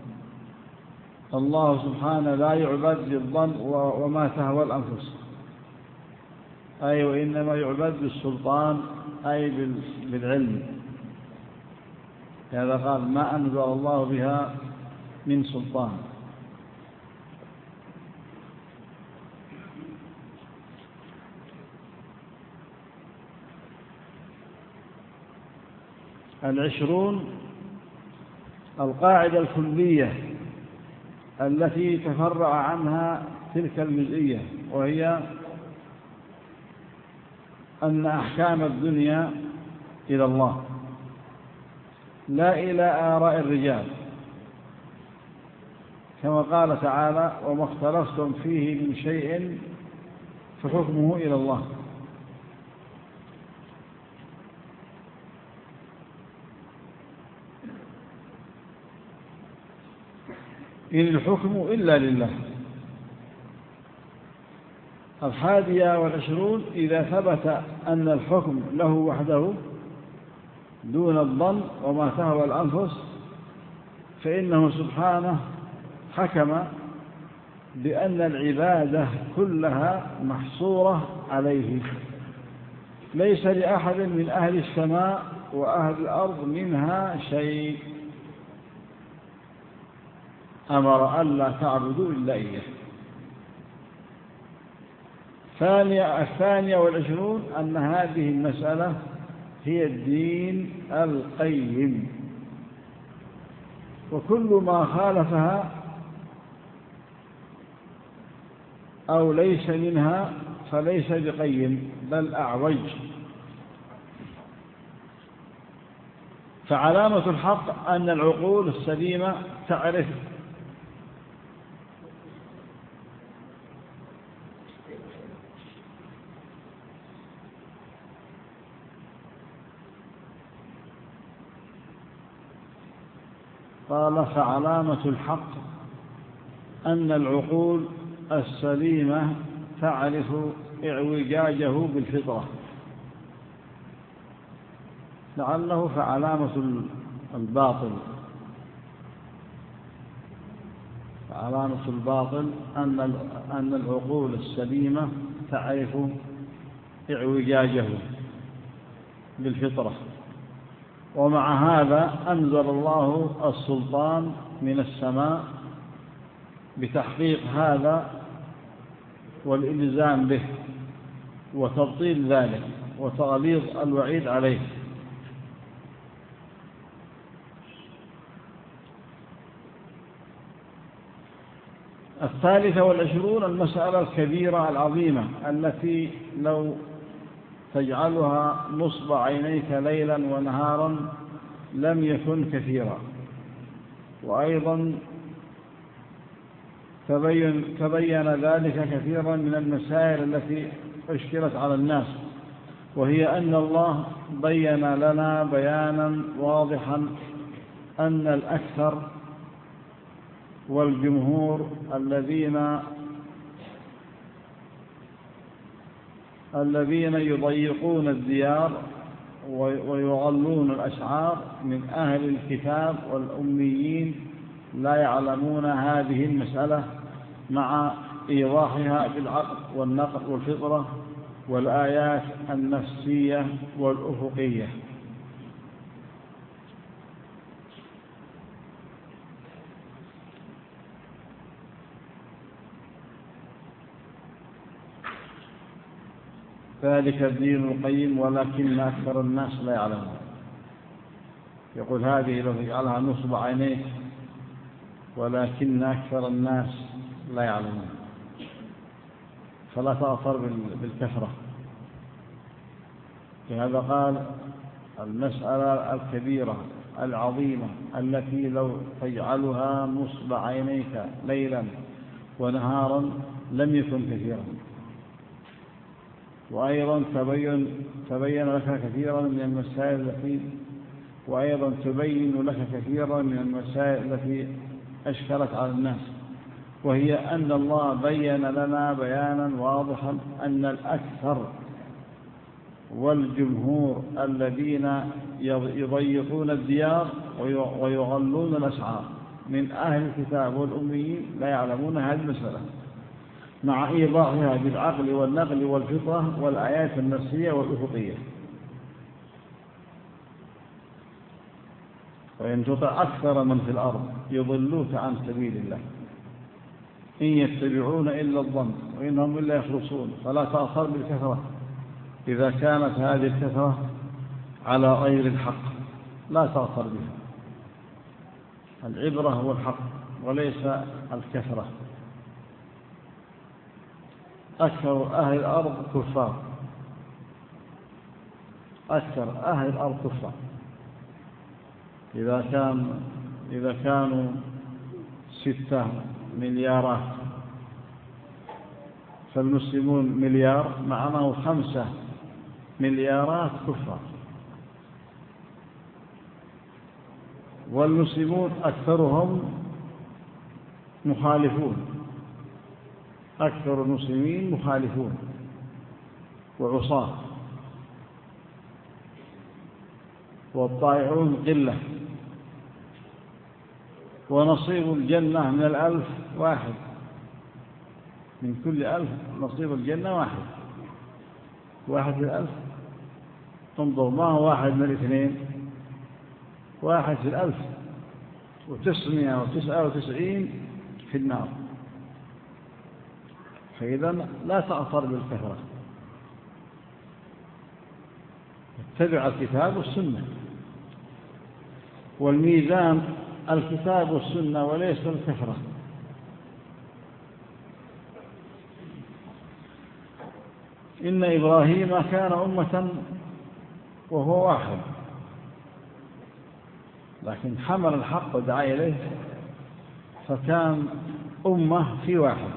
الله سبحانه لا يعبد بالظن وما تهوى الأنفس، أي وإنما يعبد بالسلطان أي بالعلم، هذا قال ما أنزل الله بها من سلطان. العشرون القاعدة الكلية التي تفرع عنها تلك الجزئية، وهي أن أحكام الدنيا إلى الله لا إلى آراء الرجال، كما قال تعالى وما اختلفتم فيه من شيء فحكمه إلى الله. إن الحكم إلا لله. الحادية والعشرون إذا ثبت أن الحكم له وحده دون الظن وما تهوى الأنفس فإنه سبحانه حكم بأن العبادة كلها محصورة عليه، ليس لأحد من أهل السماء وأهل الأرض منها شيء، أمر ألا تعبدوا إلا إياه. الثانية والعشرون أن هذه المسألة هي الدين القيم، وكل ما خالفها أو ليس منها فليس بقيم بل أعوج. فعلامة الحق أن العقول السليمة تعرف قال فعلامة الحق أن العقول السليمة تعرف اعوجاجه بالفطرة، لعله فعلامة الباطل فعلامة الباطل أن أن العقول السليمة تعرف اعوجاجه بالفطرة. ومع هذا أنزل الله السلطان من السماء بتحقيق هذا والإلزام به وتبطيل ذلك وتغليظ الوعيد عليه. الثالثة والعشرون المسألة الكبيرة العظيمة التي لو تجعلها نصب عينيك ليلا ونهارا لم يكن كثيرا. وأيضا تبين, تبين ذلك كثيرا من المسائل التي أشكلت على الناس، وهي أن الله بين لنا بيانا واضحا أن الأكثر والجمهور الذين الذين يضيقون الديار ويغلون الأشعار من أهل الكتاب والأميين لا يعلمون هذه المسألة مع إيضاحها بالعقل والنقل والفطرة والآيات النفسية والأفقية. ذلك الدين القيم ولكن أكثر الناس لا يعلمون. يقول هذه لو تجعلها نصب عينيك ولكن أكثر الناس لا يعلمون، فلا تأثر بالكثرة. لهذا قال المسألة الكبيرة العظيمة التي لو تجعلها نصب عينيك ليلا ونهارا لم يكن كثيرا. وأيضا تبين, تبين لك كثيرا من المسائل التي وأيضا تبين لك كثيرا من المسائل التي أشكلت على الناس، وهي أن الله بين لنا بيانا واضحا أن الأكثر والجمهور الذين يضيقون الديار ويغلون الأسعار من أهل الكتاب والأميين لا يعلمون هذه المسألة مع إيضاحها بالعقل والنقل والفطرة والآيات النفسية والأفقية. وإن تطع أكثر من في الأرض يضلوك عن سبيل الله إن يتبعون إلا الظن وإنهم إلا يخرصون. فلا تأثر بالكثرة إذا كانت هذه الكثرة على غير الحق، لا تأثر بها. العبرة هو الحق وليس الكثرة. أكثر أهل الأرض كفار، أكثر أهل الأرض كفار. إذا كان إذا كانوا ستة مليارات فالمسلمون مليار، معناه خمسة مليارات كفار. والمسلمون أكثرهم مخالفون، أكثر المسلمين مخالفون وعصاة، والطائعون قلة. ونصيب الجنة من الألف واحد، من كل ألف نصيب الجنة واحد، واحد في الألف انظر، ما هو واحد من الاثنين، واحد في الألف وتسعمائة وتسعة وتسعين في النار. فإذا لا تأثر بالكثرة، اتبع الكتاب والسنة، والميزان الكتاب والسنة وليس الكثرة. إن إبراهيم كان أمة وهو واحد، لكن حمل الحق ودعا إليه فكان أمة في واحد.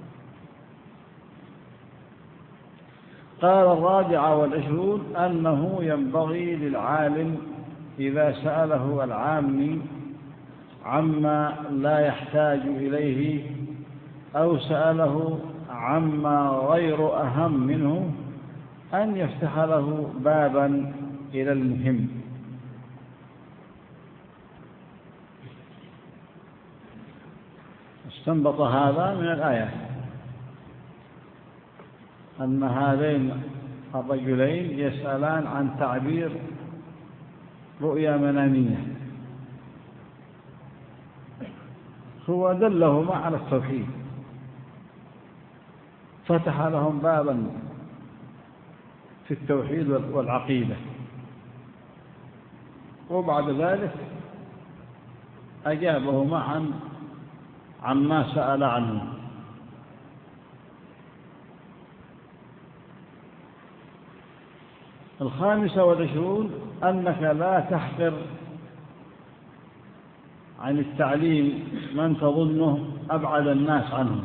قال الرابع والعشرون أنه ينبغي للعالم إذا سأله العامي عما لا يحتاج إليه أو سأله عما غير أهم منه أن يفتح له بابا إلى المهم. استنبط هذا من الآية أن هذين الرجلين يسألان عن تعبير رؤيا منامية، هو دلهما على التوحيد، فتح لهم بابا في التوحيد والعقيدة، وبعد ذلك أجابهما عن عما سأل عنه. الخامسة والعشرون أنك لا تحقر عن التعليم من تظنه أبعد الناس عنه،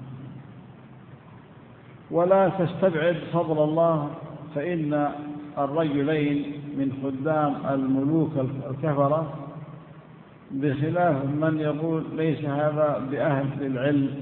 ولا تستبعد فضل الله، فإن الرجلين من خدام الملوك الكفرة بخلاف من يقول ليس هذا بأهل العلم.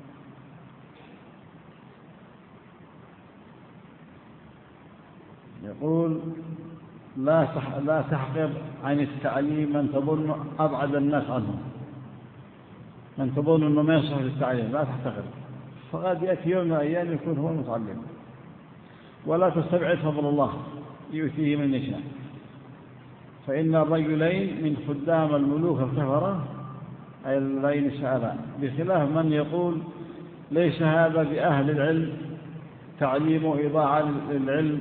يقول لا لا تحقر عن التعليم من تظن أبعد الناس عنه، من تظن أنه ما يصح للتعليم لا تحتقر، فقد يأتي يوم من الأيام يكون هو المتعلم. ولا تستبعد فضل الله يؤتيه من يشاء، فإن الرجلين من خدام الملوك الكفرة أي اللذين سألا، بخلاف من يقول ليس هذا بأهل العلم، تعليم وإضاعة للعلم.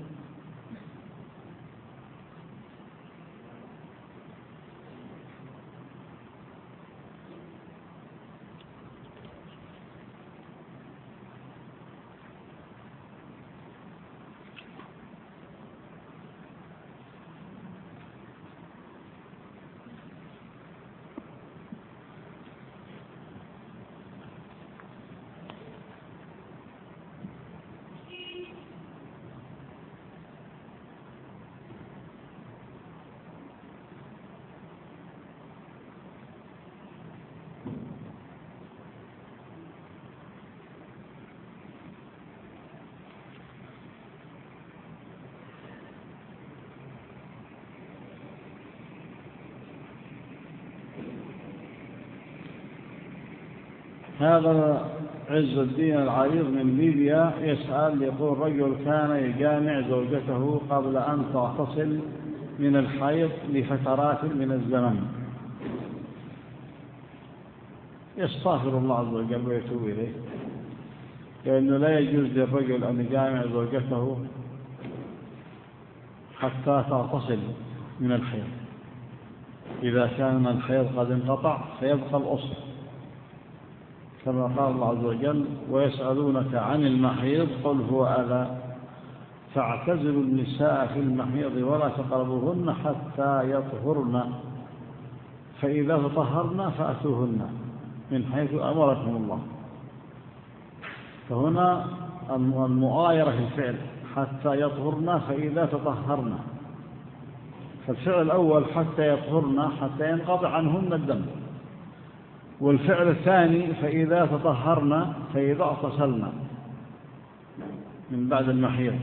هذا عز الدين العريض من ليبيا يسأل، يقول رجل كان يجامع زوجته قبل أن تغتسل من الحيض لفترات من الزمن، يستغفر الله عز وجل ويتوب إليه، لأنه لا يجوز للرجل أن يجامع زوجته حتى تغتسل من الحيض. إذا كان الحيض قد انقطع فيبقى الأصل، كما قال الله عز وجل ويسألونك عن المحيض قل هو أذى فاعتزلوا النساء في المحيض ولا تقربوهن حتى يطهرن فإذا تطهرن فأتوهن من حيث أمركم الله. فهنا المؤايرة في الفعل حتى يطهرن فإذا تطهرن، فالفعل الأول حتى يطهرن حتى ينقطع عنهن الدم، والفعل الثاني فإذا تطهرن فإذا اغتسلن من بعد المحيض.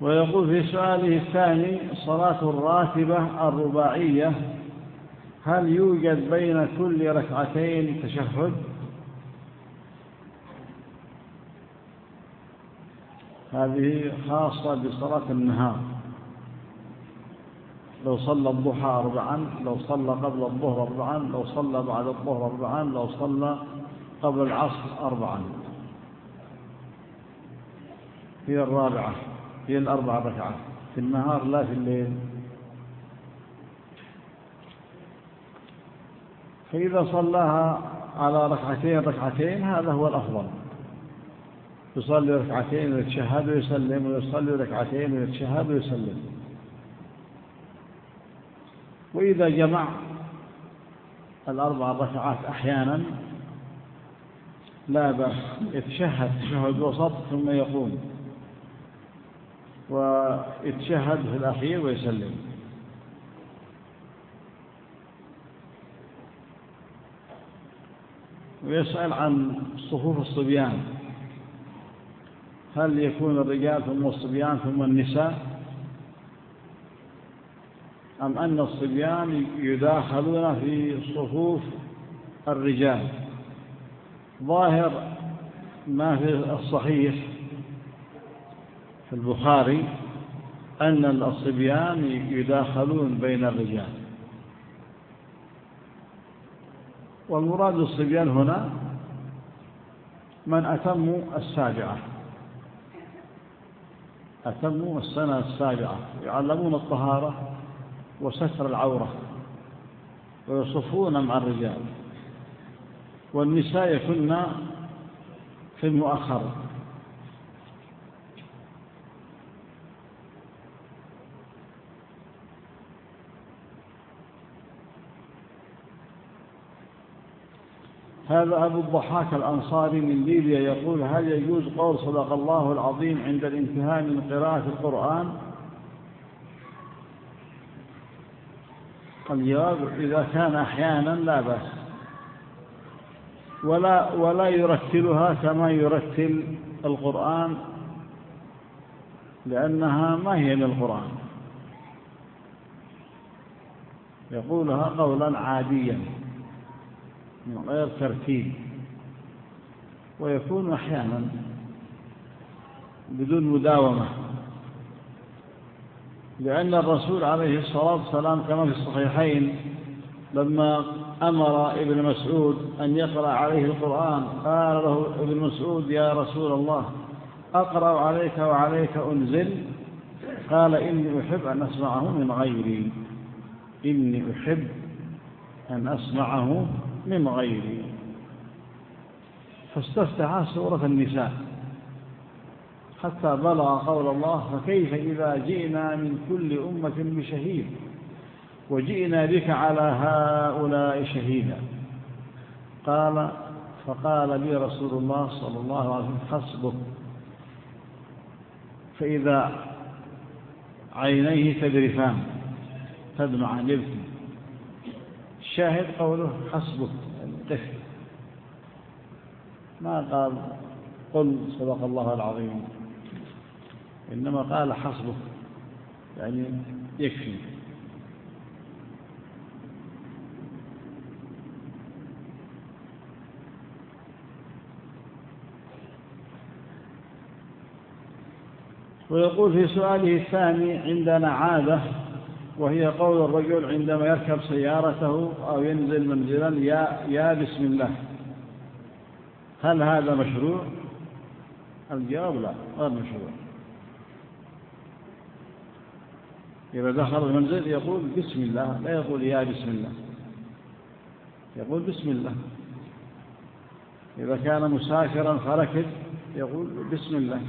ويقول في سؤاله الثاني: صلاة الراتبة الرباعية هل يوجد بين كل ركعتين تشهد؟ هذه خاصة بصلاة النهار، لو صلى الضحى أربعا، لو صلى قبل الظهر أربعا، لو صلى بعد الظهر أربعا، لو صلى قبل العصر أربعا، هي الرابعة، هي الأربع ركعات في النهار لا في الليل. فإذا صلاها على ركعتين ركعتين هذا هو الأفضل، يصلي ركعتين ويتشهد ويسلم، ويصلي ركعتين ويتشهد ويسلم. وإذا جمع الأربع ركعات أحيانا لا بأس، يتشهد تشهد وسط ثم يقوم ويتشهد في الأخير ويسلم. ويسأل عن صفوف الصبيان، هل يكون الرجال ثم الصبيان ثم النساء، أم أن الصبيان يداخلون في صفوف الرجال؟ ظاهر ما في الصحيح في البخاري أن الصبيان يداخلون بين الرجال، والمراد الصبيان هنا من أتموا السابعة، أتموا السنة السابعة، يعلمون الطهارة وستر العورة ويصفون مع الرجال. والنساء يكن في المؤخر. هذا أبو الضحاك الأنصاري من ليبيا يقول: هل يجوز قول صدق الله العظيم عند الانتهاء من قراءة القرآن؟ الجواب: إذا كان أحيانا لا بأس، ولا ولا يرتلها كما يرتل القرآن، لأنها ما هي من القرآن، يقولها قولا عاديا من غير ترتيب. ويكون أحيانا بدون مداومة، لأن الرسول عليه الصلاة والسلام كما في الصحيحين لما أمر ابن مسعود أن يقرأ عليه القرآن قال له ابن مسعود: يا رسول الله، أقرأ عليك وعليك أنزل؟ قال: إني أحب أن أسمعه من غيري، إني أحب أن أسمعه من غيري. فاستفتح سورة النساء حتى بلغ قول الله: فكيف إذا جئنا من كل أمة بشهيد وجئنا بك على هؤلاء شهيدا. قال فقال لي رسول الله صلى الله عليه وسلم: حسبك. فإذا عينيه تذرفان تدمعان يبكي. الشاهد قوله حسبك، قف، ما قال قل صدق الله العظيم، إنما قال حسبك يعني يكفي. ويقول في سؤاله الثاني: عندنا عادة وهي قول الرجل عندما يركب سيارته أو ينزل منزلا: يا, يا بسم الله، هل هذا مشروع؟ الجواب: لا، غير مشروع. إذا دخل المنزل يقول بسم الله، لا يقول يا بسم الله، يقول بسم الله. إذا كان مسافرا فركب يقول بسم الله.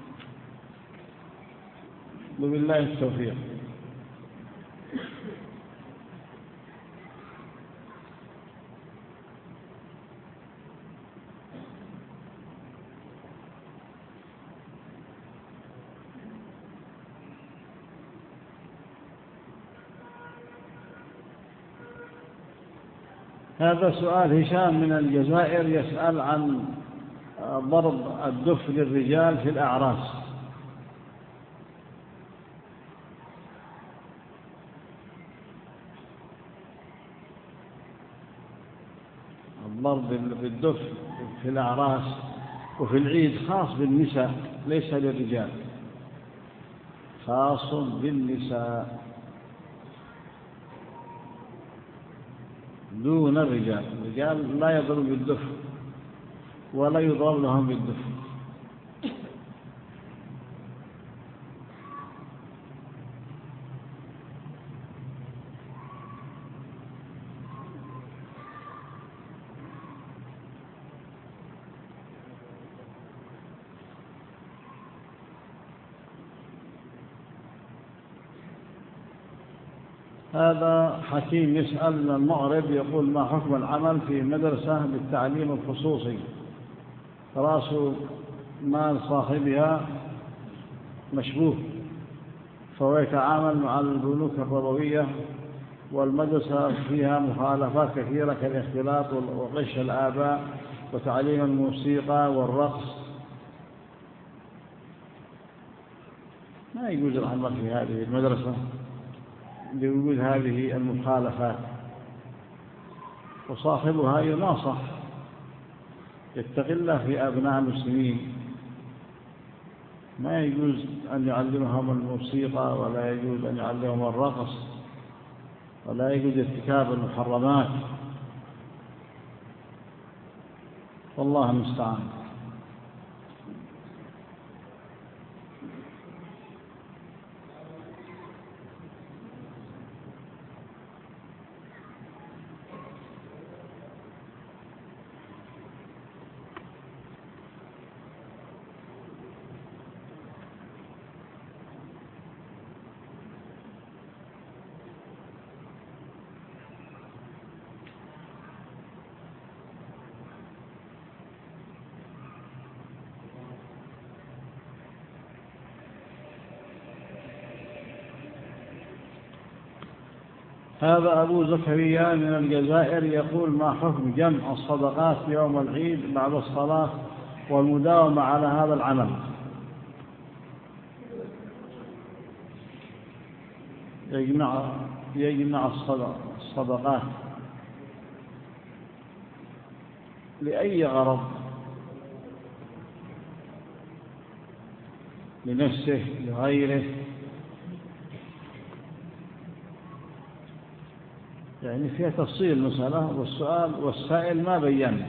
وبالله التوفيق. هذا سؤال هشام من الجزائر يسأل عن ضرب الدف للرجال في الأعراس. الضرب بالدف في الأعراس وفي العيد خاص بالنساء ليس للرجال، خاص بالنساء دون الرجال. الرجال لا يضرب بالدف ولا يضرب لهم بالدف. هذا حكيم يسأل المغرب يقول: ما حكم العمل في مدرسة بالتعليم الخصوصي رأس مال صاحبها مشبوه، فهو يتعامل مع البنوك الربوية والمدرسة فيها مخالفات كثيرة كالاختلاط وغش الآباء وتعليم الموسيقى والرقص، ما يجوز العمل في هذه المدرسة لوجود هذه المخالفات، وصاحبها يناصح يتقي الله في أبناء المسلمين. ما يجوز أن يعلمهم الموسيقى ولا يجوز أن يعلمهم الرقص ولا يجوز ارتكاب المحرمات، والله المستعان. هذا أبو زكريا من الجزائر يقول: ما حكم جمع الصدقات يوم العيد بعد الصلاة والمداومة على هذا العمل؟ يجمع يجمع الصدقات لأي غرض، لنفسه لغيره، يعني فيها تفصيل مسألة، والسؤال والسائل ما بين.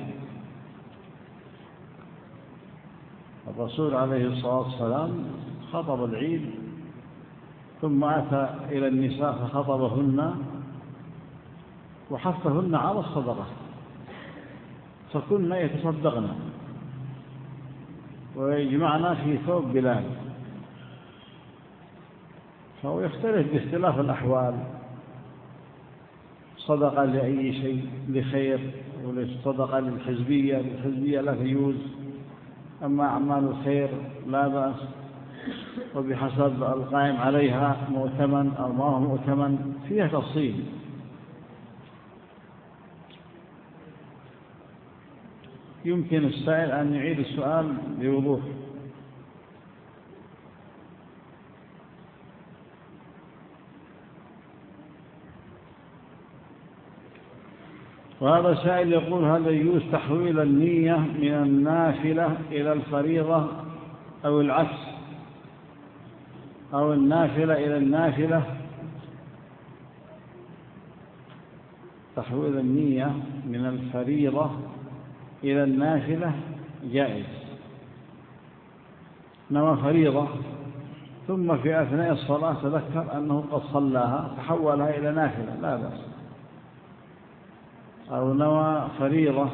الرسول عليه الصلاة والسلام خطب العيد ثم أتى إلى النساء فخطبهن وحثهن على الصدقة، فكن يتصدقن ويجمعنا في ثوب بلال، فهو يختلف باختلاف الأحوال، صدقة لأي شيء لخير، وصدقة للحزبية، الحزبية لا تجوز، أما أعمال الخير لا بأس، وبحسب القائم عليها مؤتمن أو ما هو مؤتمن، فيها تفصيل. يمكن السائل أن يعيد السؤال بوضوح. وهذا سائل يقول: هل يجوز تحويل النية من النافلة إلى الفريضة أو العكس، أو النافلة إلى النافلة؟ تحويل النية من الفريضة إلى النافلة جائز، نوى فريضة ثم في أثناء الصلاة تذكر أنه قد صلاها فحولها إلى نافلة، لا بأس. أو نوى فريضة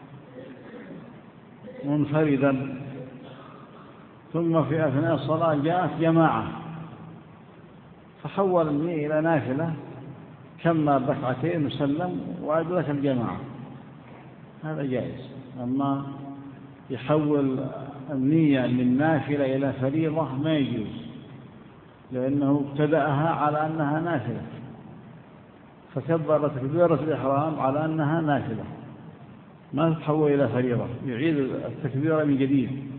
منفردا ثم في أثناء الصلاة جاءت جماعة فحول النية إلى نافلة، كمل ركعتين وسلم وأدرك الجماعة، هذا جائز. أما يحول النية من نافلة إلى فريضة ما يجوز، لأنه ابتدأها على أنها نافلة فكبر تكبيرة الإحرام على أنها نافلة، ما تتحول إلى فريضة، يعيد التكبيرة من جديد.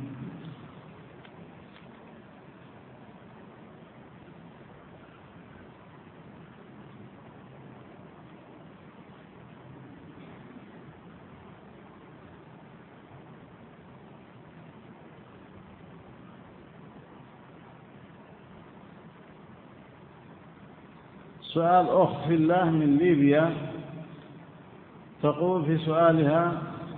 سؤال أخت في الله من ليبيا تقول في سؤالها: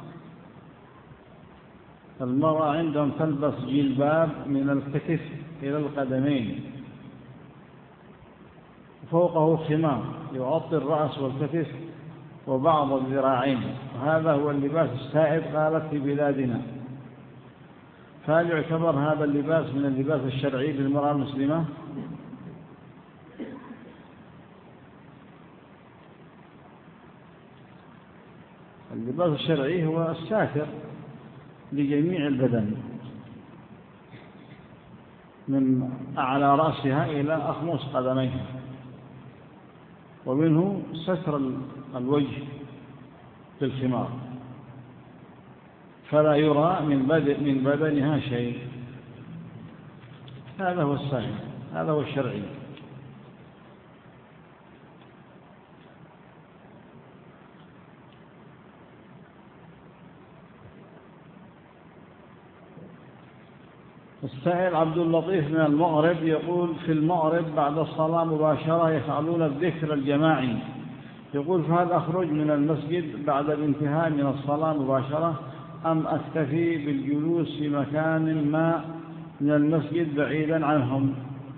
المرأة عندهم تلبس جلباب من الكتف إلى القدمين فوقه خمار يغطي الرأس والكتف وبعض الذراعين، وهذا هو اللباس السائد قالت في بلادنا، فهل يعتبر هذا اللباس من اللباس الشرعي للمرأة المسلمة؟ اللباس الشرعي هو الساتر لجميع البدن من أعلى رأسها إلى أخمص قدميها، ومنه ستر الوجه بالخمار فلا يرى من بدنها شيء. هذا هو السائر، هذا هو الشرعي. السائل عبد اللطيف من المغرب يقول: في المغرب بعد الصلاة مباشرة يفعلون الذكر الجماعي، يقول: فهل أخرج من المسجد بعد الانتهاء من الصلاة مباشرة أم أكتفي بالجلوس في مكان ما من المسجد بعيدا عنهم؟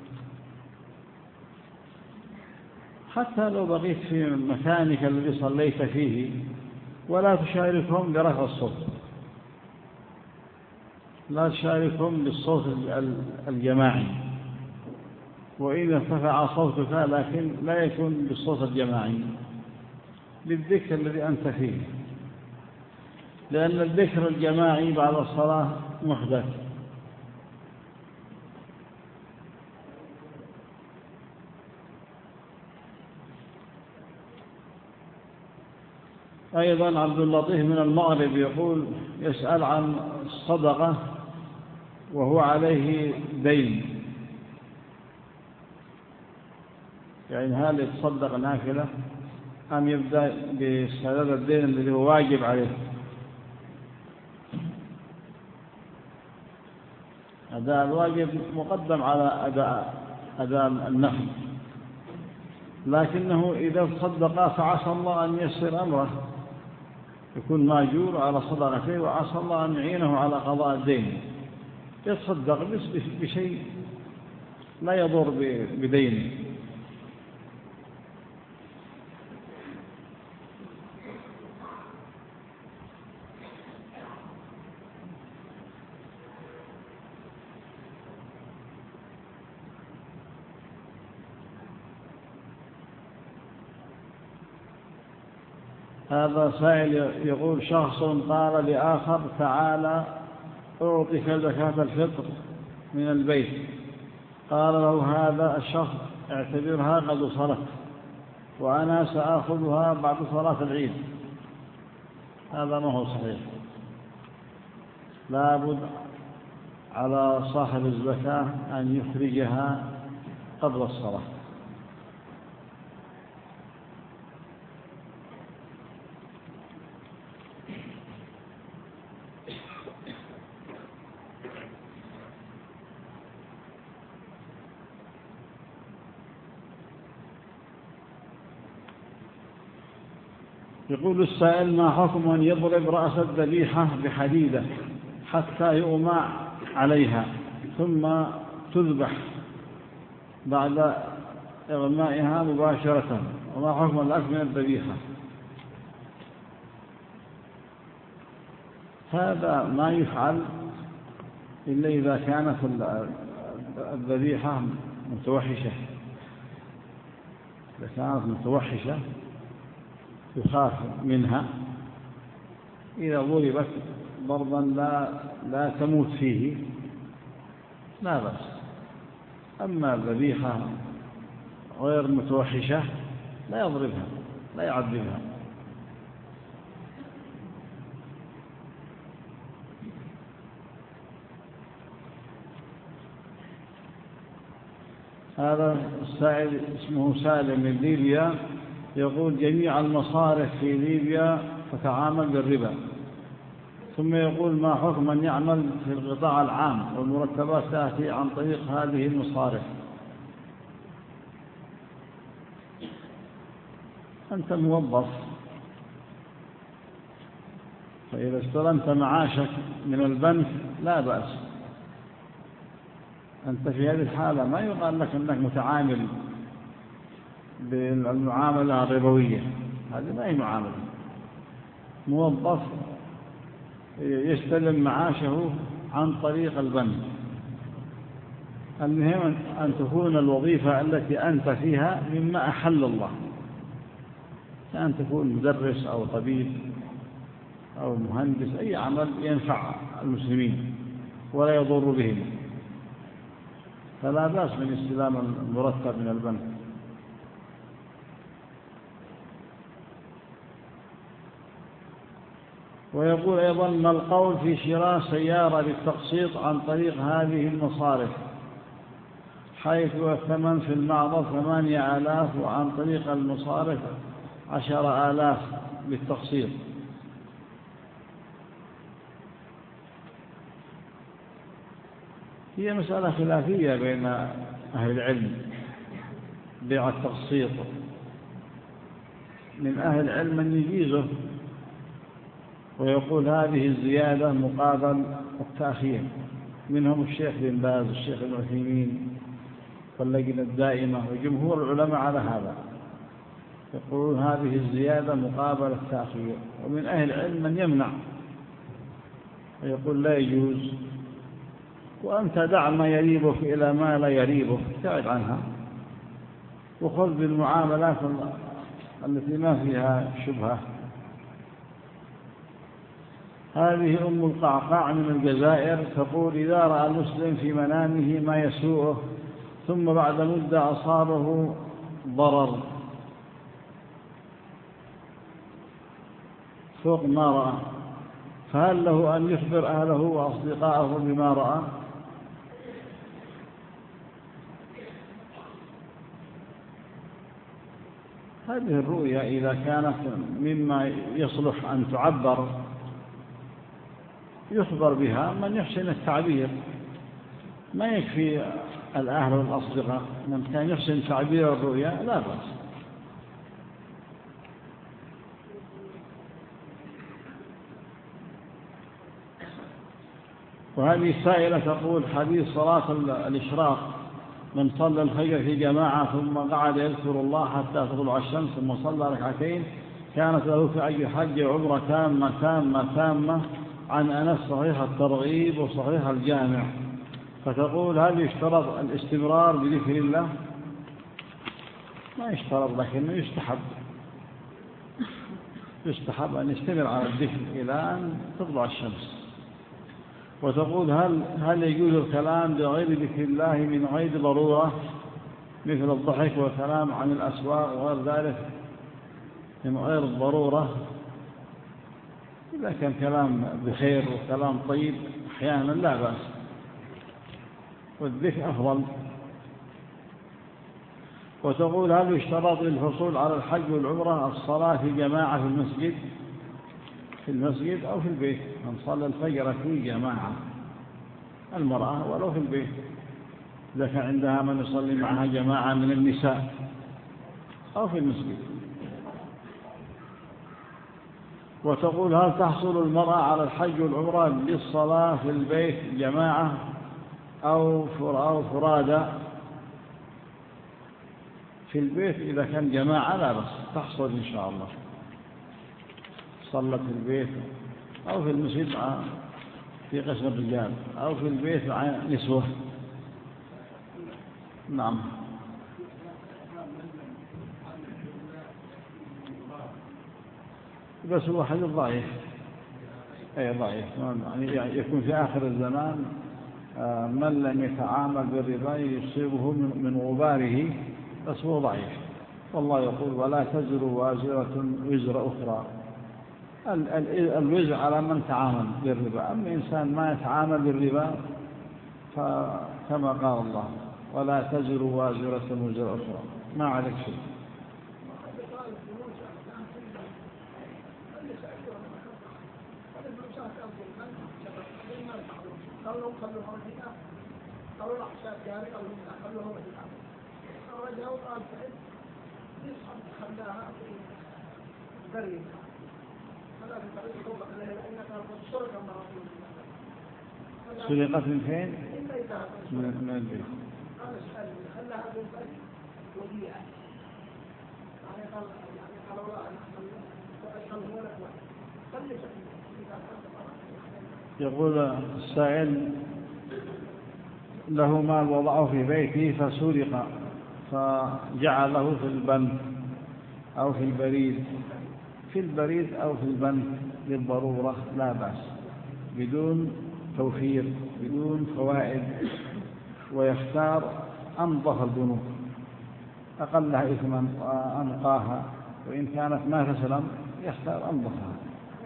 حتى لو بقيت في مكانك الذي صليت فيه ولا تشاركهم برفع الصوت، لا تشاركهم بالصوت الجماعي، وإذا ارتفع صوتك لكن لا يكون بالصوت الجماعي بالذكر الذي أنت فيه، لأن الذكر الجماعي بعد الصلاة محدث. أيضا عبد اللطيف من المغرب يقول: يسأل عن الصدقة وهو عليه دين، يعني هل يتصدق نافلة أم يبدأ بسداد الدين الذي هو واجب عليه؟ أداء الواجب مقدم على أداء أداء النفل، لكنه إذا تصدق فعسى الله أن ييسر أمره، يكون ماجور على صدقته، وعسى الله أن يعينه على قضاء الدين، يتصدق بشيء لا يضر بدينه. هذا سائل يقول: شخص قال لآخر: تعالى أعطيك زكاة الفطر من البيت، قال له هذا الشخص: اعتبرها قد وصلت وأنا سأخذها بعد صلاة العيد. هذا ما هو صحيح، لا بد على صاحب الزكاة أن يخرجها قبل الصلاة. يقول السائل: ما حكم أن يضرب رأس الذبيحة بحديدة حتى يؤمع عليها ثم تذبح بعد إغمائها مباشرة، وما حكم الأكل من الذبيحة؟ هذا ما يفعل إلا إذا كانت الذبيحة متوحشة، إذا كانت متوحشة يخاف منها، إذا ضربت ضربا لا, لا تموت فيه لا بأس. أما الذبيحة غير متوحشة لا يضربها لا يعذبها. هذا السائل اسمه سالم من ليبيا يقول: جميع المصارف في ليبيا تتعامل بالربا، ثم يقول: ما حكم من يعمل في القطاع العام والمرتبات تأتي عن طريق هذه المصارف؟ أنت موظف، فإذا استلمت معاشك من البنك لا بأس. أنت في هذه الحالة ما يقال لك أنك متعامل بالمعاملة الربوية، هذه ما هي معاملة. موظف يستلم معاشه عن طريق البنك، المهم أن تكون الوظيفة التي أنت فيها مما أحل الله، كأن تكون مدرس أو طبيب أو مهندس، أي عمل ينفع المسلمين ولا يضر بهم، فلا بأس من استلام المرتب من البنك. ويقول أيضا: ما القول في شراء سيارة بالتقسيط عن طريق هذه المصارف، حيث الثمن في المعرض ثمانية آلاف وعن طريق المصارف عشر آلاف بالتقسيط؟ هي مسألة خلافية بين أهل العلم بيع التقسيط. من أهل العلم من يجيزه ويقول هذه الزيادة مقابل التأخير، منهم الشيخ بن باز والشيخ العثيمين واللجنة الدائمة وجمهور العلماء على هذا، يقولون هذه الزيادة مقابل التأخير. ومن أهل العلم من يمنع ويقول لا يجوز، وأنت دع ما يريبك إلى ما لا يريبك، تبعد عنها وخذ بالمعاملات التي ما فيها شبهة. هذه أم القعقاع من الجزائر تقول: إذا رأى المسلم في منامه ما يسوءه ثم بعد مدة أصابه ضرر فوق ما رأى، فهل له أن يخبر أهله وأصدقائه بما رأى؟ هذه الرؤيا إذا كانت مما يصلح أن تعبر يخبر بها من يحسن التعبير، ما يكفي الأهل والأصدقاء، من كان يحسن تعبير الرؤيا لا بأس. وهذه سائلة تقول: حديث صلاة الإشراق، من صلى الفجر في جماعة ثم قعد يذكر الله حتى تطلع الشمس ثم صلى ركعتين كانت له كأجر حج وعمرة تامة تامة تامة، عن أنس صحيح الترغيب وصحيح الجامع. فتقول: هل يشترط الاستمرار بذكر الله؟ ما يشترط، لكنه يستحب يستحب أن يستمر على الذكر إلى أن تطلع الشمس. وتقول: هل هل يجوز الكلام بغير ذكر الله من غير ضرورة، مثل الضحك والكلام عن الأسواق وغير ذلك من غير الضرورة؟ إذا كان كلام بخير وكلام طيب أحيانا لا بأس، والذكر أفضل. وتقول: هل يشترط للحصول على الحج والعمرة الصلاة في جماعة في المسجد في المسجد أو في البيت؟ من صلى الفجر في جماعة، المرأة ولو في البيت، إذا كان عندها من يصلي معها جماعة من النساء، أو في المسجد. وتقول: هل تحصل المرأة على الحج والعمرة بالصلاة في البيت جماعة أو فرادى؟ في البيت إذا كان جماعة لا بس تحصل إن شاء الله، صلت في البيت أو في المسجد في قسم الرجال أو في البيت مع نسوة. نعم. بس هو حديث ضعيف، أي ضعيف، يعني يكون في آخر الزمان من لم يتعامل بالربا يصيبه من غباره، بس هو ضعيف. والله يقول: ولا تزر وازرة وزر أخرى. الوزر على من تعامل بالربا، أما إنسان ما يتعامل بالربا فكما قال الله: ولا تزر وازرة وزر أخرى، ما عليك شيء. قالوا خلوها هنا، قالوا راح شاف جاري، قالوا لا خلوها هنا. الرجال قال: سعيد يصحب خلاها البريد هذا في طريق يطبق عليه لأنها كانت سرقة مع رسول الله. سرقت من فين؟ من من البيت. هذا السؤال هل هذا البريد وديعة؟ يعني قال يعني قالوا لا أشهد هو لك واحد فليس يقول السائل له مال وضعه في بيته فسرق فجعله في البنك أو في البريد في البريد أو في البنك للضرورة لا بأس بدون توفير بدون فوائد، ويختار أنظف البنوك أقلها إثما وأنقاها، وإن كانت ما تسلم يختار أنظفها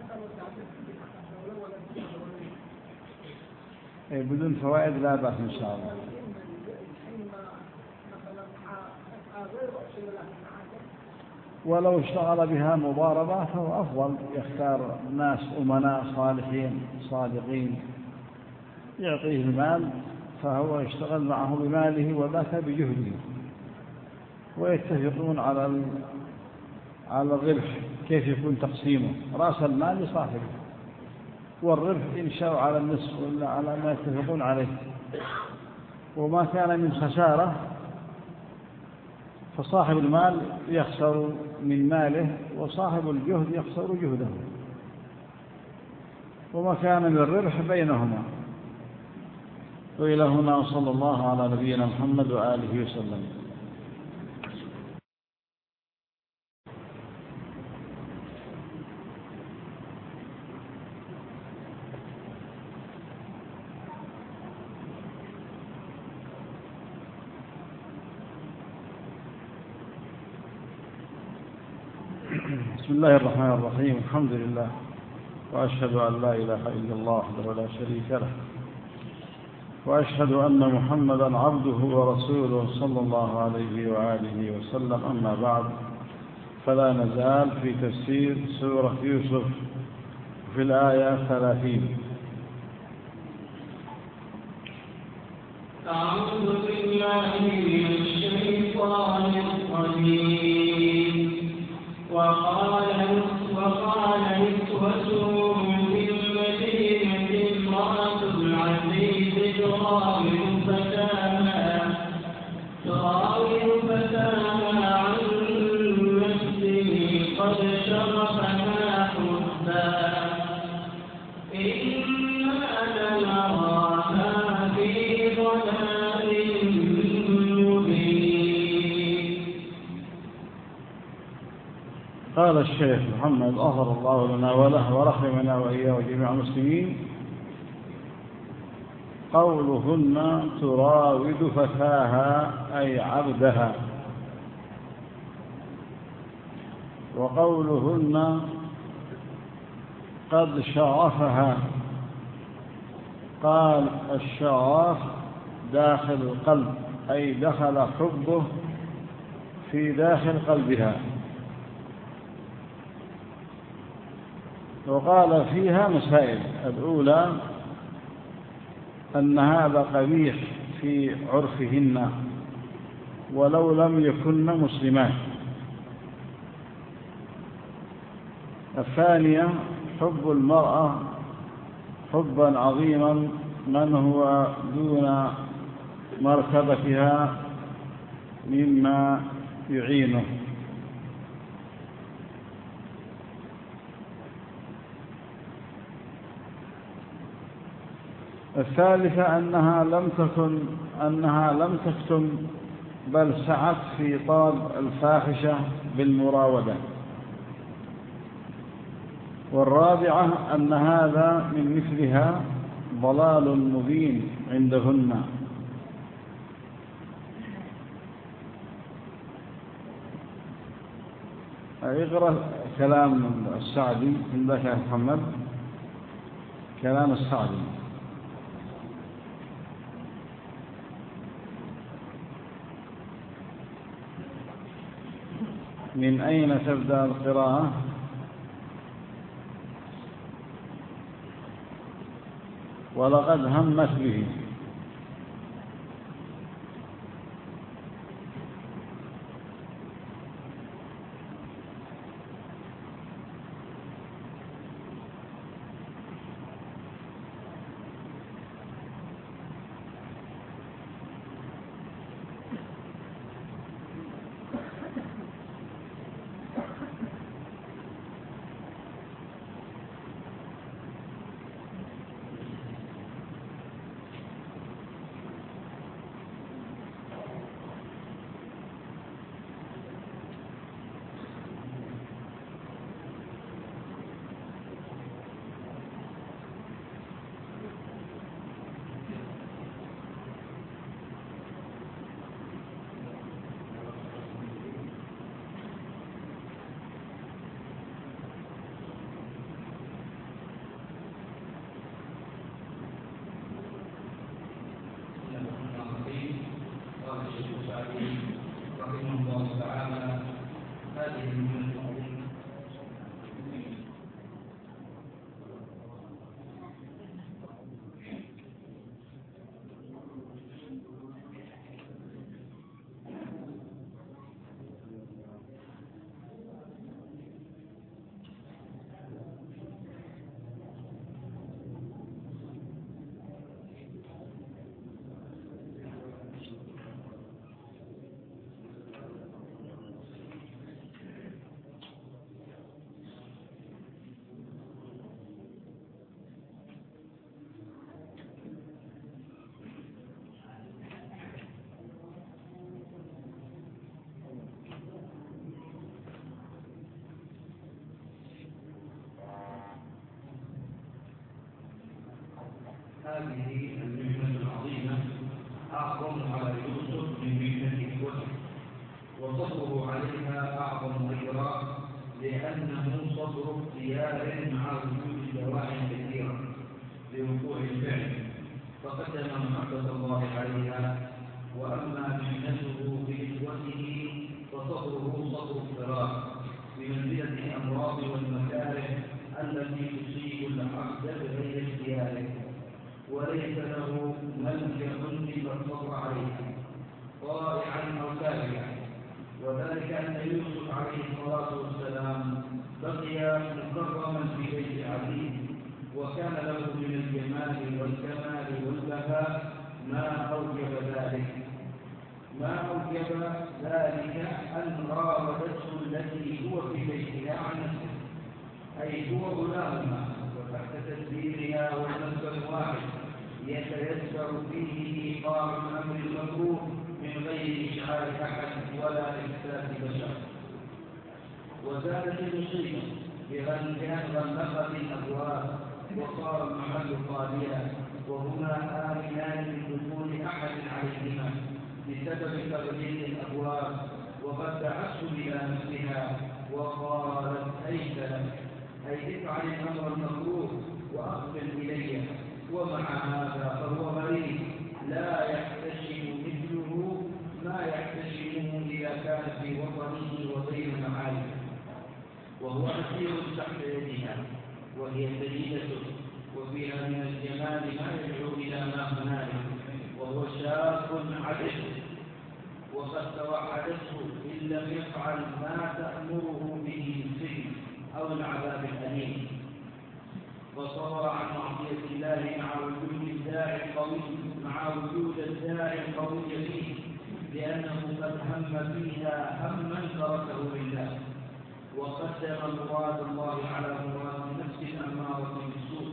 بدون فوائد لا بأس إن شاء الله. ولو اشتغل بها مضاربة فهو أفضل، يختار ناس أمناء صالحين صادقين يعطيه المال فهو يشتغل معه بماله وذاك بجهده، ويتفقون على على الربح كيف يكون تقسيمه، رأس المال لصاحبه والربح إن شاءوا على النصف ولا على ما يتفقون عليه، وما كان من خسارة فصاحب المال يخسر من ماله وصاحب الجهد يخسر جهده، وما كان من الربح بينهما. وإلى هنا صلى الله على نبينا محمد وآله وسلم. بسم الله الرحمن الرحيم. الحمد لله وأشهد أن لا إله إلا الله وحده لا شريك له، وأشهد أن محمدا عبده ورسوله صلى الله عليه وآله وسلم. أما بعد، فلا نزال في تفسير سورة يوسف في الآية ثلاثين. أعوذ بالله من الشيطان الرجيم. وقال وقال نسوة في المدينة امرأة العزيز تراود فتاها تراود فتاها عن نفسه قد شغفها حبا إنا لنراها في ضلال مبين. قال الشيخ محمد غفر الله لنا وله ورحمنا وإياه وجميع المسلمين: قولهن تراود فتاها أي عبدها، وقولهن قد شغفها، قال الشغف داخل القلب أي دخل حبه في داخل قلبها. وقال فيها مسائل: الأولى أن هذا قبيح في عرفهن ولو لم يكن مسلمات. الثانية حب المرأة حبا عظيما من هو دون مرتبتها مما يعينه. الثالثة أنها لم تكن أنها لم تكتم بل سعت في طلب الفاحشة بالمراودة. والرابعة أن هذا من مثلها ضلال مبين عندهن. اقرأ كلام السعدي عندك يا محمد، كلام السعدي. من أين تبدأ القراءة؟ ولقد همت به. هذه المحنة العظيمة أعظم على يوسف من محنة إخوته، وصبره عليها أعظم أجرا لأنه صبر اختيار مع وجود دواعي كثيرة لوقوع الفعل، فقدم محبة الله عليها. وأما محنته بإخوته فصبره صبر اضطرار بمنزلة الأمراض والمكاره التي تصيب العبد بغير اختياره، وليس له ملجأ إلا الصبر عليها طائعا أو تابعا. وذلك أن يوسف عليه الصلاة والسلام بقي مكرما في بيت عزيز، وكان له من الجمال والكمال والبهاء ما أوجب ذلك ما أوجب ذلك أن راودته التي هو في بيتها عن نفسه، أي هو غلامها، وتحت تدبيرها والمسكن واحد يتيسر فيه إيقاع الأمر المكروه من غير إشعار أحد ولا إحساس بشر. وزادت المصيبة بأن غلقت الأبواب وصار المحل خاليا، وهما آمنان من دخول أحد عليهما بسبب تغليق الأبواب. وقد دعته إلى نفسها وقالت هيت لك، أي افعل الأمر المكروه وأقبل إلي. ومع هذا فهو مريض لا يحتشم مثله ما يحتشمه إذا كان في وطنه وغير معالم، وهو أسير تحت يدها وهي سيدته، وفيها من الجمال ما يدعو إلى ما هنالك، وهو شاب عدل، وقد توعدته إن لم يفعل ما تأمره به السجن أو العذاب الأليم، وصبر عن معصية الله مع وجود الداعي القوي مع وجود الداعي القوي فيه، لأنه قد هم فيها هما تركه لله، وقدم مراد الله على مراد نفس الأمارة بالسوء،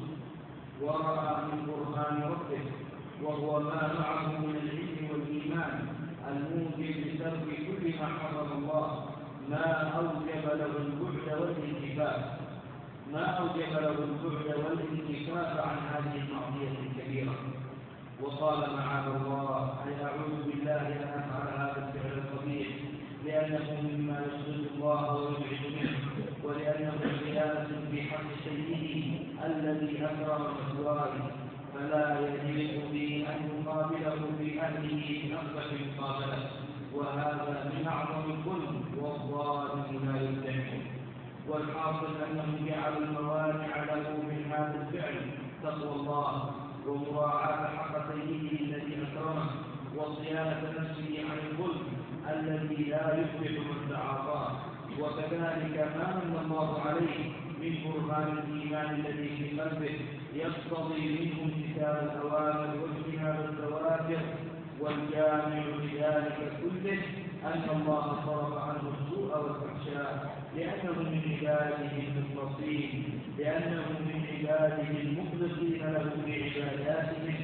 ورأى من برهان ربه وهو ما معه من العلم والإيمان الموجب لترك كل ما حرم الله ما أوجب له البعد والانتفاع ما أوجب له البعد والانتفاع عن هذه المعصية الكبيرة. وقال معاذ الله أي أعوذ بالله أن أفعل هذا الفعل القبيح، لأنه مما يسلط الله ويبعد منه، ولأنه خيانة في حق سيده الذي أكرم مثواه، فلا يليق به أن يقابله في أهله بنقبة مقابلة، وهذا من أعظم الظلم والظالم لا يلتحق. والحاصل أنهم جعلوا الموانع له من هذا الفعل تقوى الله ومراعاة حق سيده الذي أكرمه، وصيانة نفسه عن الظلم الذي لا يفلح من تعاطاه. وكذلك ما من الله عليه من برهان الإيمان الذي في قلبه يقتضي منه امتثال الأوامر واجتناب الزواجر، والجامع لذلك كله أن الله صرف عنه السوء والفحشاء، لأنه من عباده المخلصين لأنه من عباده المخلصين له في عباداتهم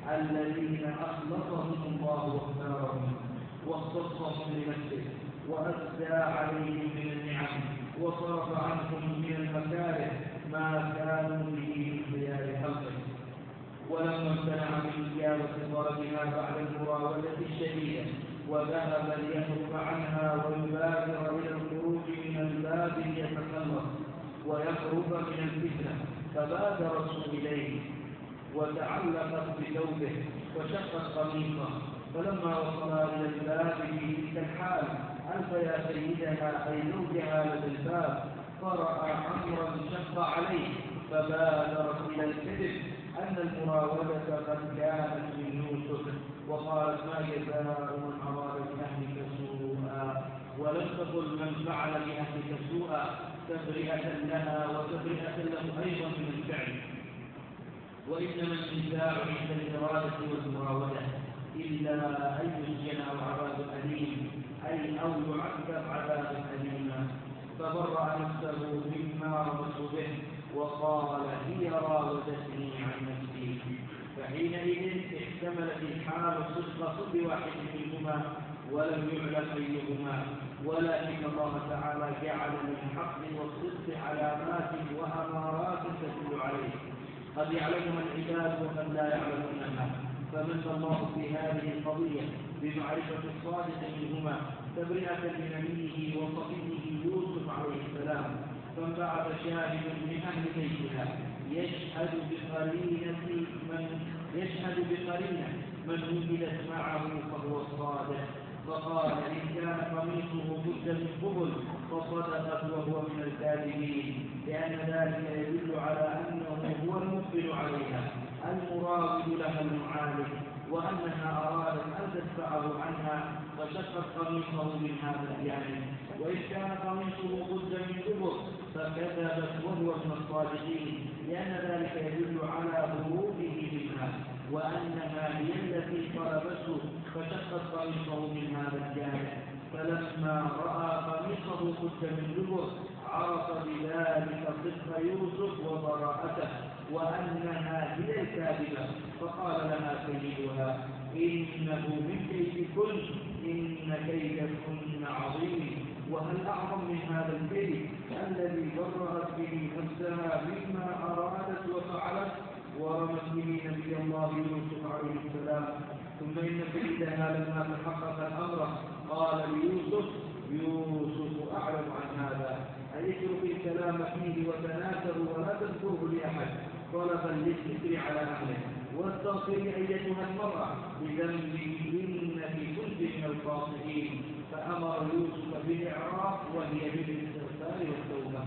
الذين أخلصهم الله واختارهم واختصهم لنفسه، وأسدى عليهم من النعم، وصرف عنهم من المكاره ما كانوا به من خيار خلقه. ولما امتنع من إجابة طلبها بعد المراودة الشديدة وذهب ليهرب عنها ويبادر إلى الخروج من الباب ليتخلص ويهرب من الفتنة، فبادرت إليه وتعلقت بثوبه وشقت قميصه، فلما وصلا إلى الباب في تلك الحال ألف يا سيدها أي زوجها لدى الباب، فرأى أمرا شق عليه فبادرت إلى الكذب أن المراودة قد كانت من يوسف، وقالت ما جزاء من أراد بأهلك سوءا، ولم تقل من فعل بأهلك سوءا، تبرئة لها وتبرئة له أيضا من الفعل. وإنما النزاع عند الإرادة والمراودة إلا أن يسجن أو عذاب أليم، أي أو يعذب عذابا أليما، فبرأ نفسه مما رمته به وقال هي راودتني عن نفسي. فحينئذ احتملت الحال صدق كل واحد منهما ولم يعلم أيهما، ولكن الله تعالى جعل للحق والصدق علامات وأمارات تدل عليه، قد يعلمها العباد ومن لا يعلمونها، فمن الله في هذه القضية بمعرفة الصادق منهما تبرئة لنبيه وصفيه يوسف عليه السلام، فانبعث شاهد من أهل بيتها يشهد بقرينة من يشهد بقرينة من وجدت معه فهو الصادق، فقال إن كان قميصه قد من قبل فصدقت وهو من الكاذبين، لأن ذلك يدل على أنه هو المقبل عليها المراود لها المعالج، وأنها أرادت أن تدفعه عنها فشقت قميصه من هذا الجانب، وإن كان قميصه قد من قبل فكذبت وهو من الصادقين، لأن ذلك يدل على هروبه منها وأنها هي التي طلبته فشقت قميصه من هذا الجانب، فلما رأى قميصه قد من دبر عرف بذلك صدق يوسف وبراءته وأنها هي الكاذبة، فقال لها سيدها إنه من كيدكن إن كيدكن عظيم، وهل أعظم من هذا الكيد الذي برأت به نفسها مما أرادت وفعلت ورمت به نبي الله يوسف عليه السلام. ثم إن سيدها لما تحقق الأمر قال ليوسف يوسف أعلم عن هذا، أي اترك الكلام فيه وتناكروا ولا تذكره لأحد طلبا للذكر على أهله، واستغفري أيتها المرأة بذنبك إنك كنت من الخاطئين، فأمر يوسف بالإعراف وهي بالاستغفار والتوبة.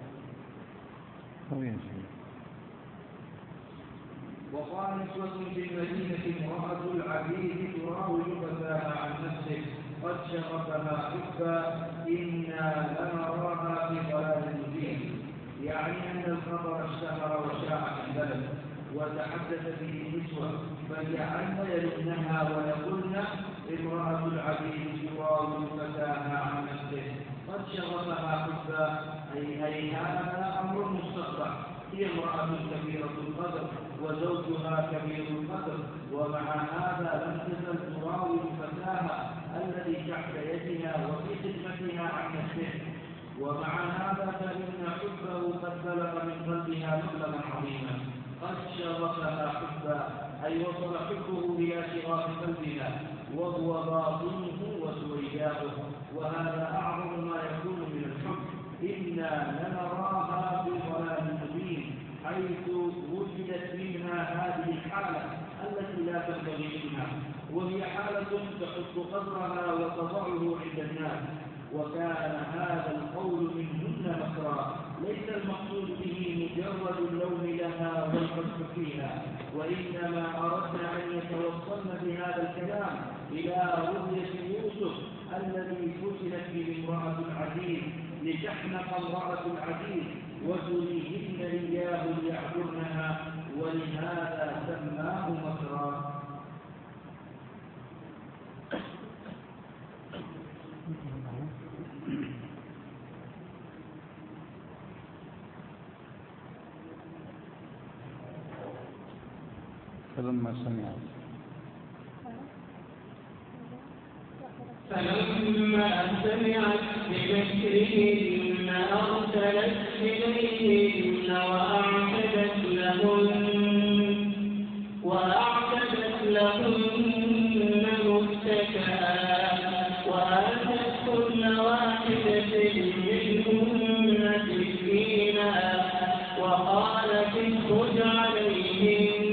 وقال نسوة في المدينة امرأة العبيد تراود فتاها عن نفسه قد شغفها حبا إنا لنراها في ضلال مبين، يعني أن الخبر اشتهر وشاع في البلد وتحدث به النسوة فجعلن يلؤنها ويقولن امرأة العبيد تراود فتاها عن نفسه قد شغفها حبا، أي أي هذا أمر مستقبل، هي امرأة كبيرة القدر وزوجها كبير القدر، ومع هذا لم تزل تراود فتاها الذي تحت يدها وفي خدمتها عن نفسه، ومع هذا فإن حبه قد بلغ من قلبها مبلغا عظيما، قد شغفها حبا أي وصل حبه إلى شغاف قلبها وهو باطنه وسويداؤه، وهذا أعظم ما يكون من الحب، إنا لنراها في ضلال مبين، حيث وجدت منها هذه الحالة التي لا تنبغي منها، وهي حالة تحط قدرها وتضعه عند الناس، وكان هذا القول منهن مكرا، ليس المقصود به مجرد اللوم لها والقدح فيها، وإنما أردنا أن يتوصلن بهذا الكلام إلى رؤية يوسف الذي فتنت به امرأة العزيز لتحنق امرأة العزيز وتريهن إياه ليعبرنها، ولهذا سماه مكرا. فلما سمعت فلما سمعت بمكرهن أرسلت إليهن وأعتدت لهن وأعتدت لهن متكئا وآتت كل واحدة منهن سكينا وقالت اخرج عليهن،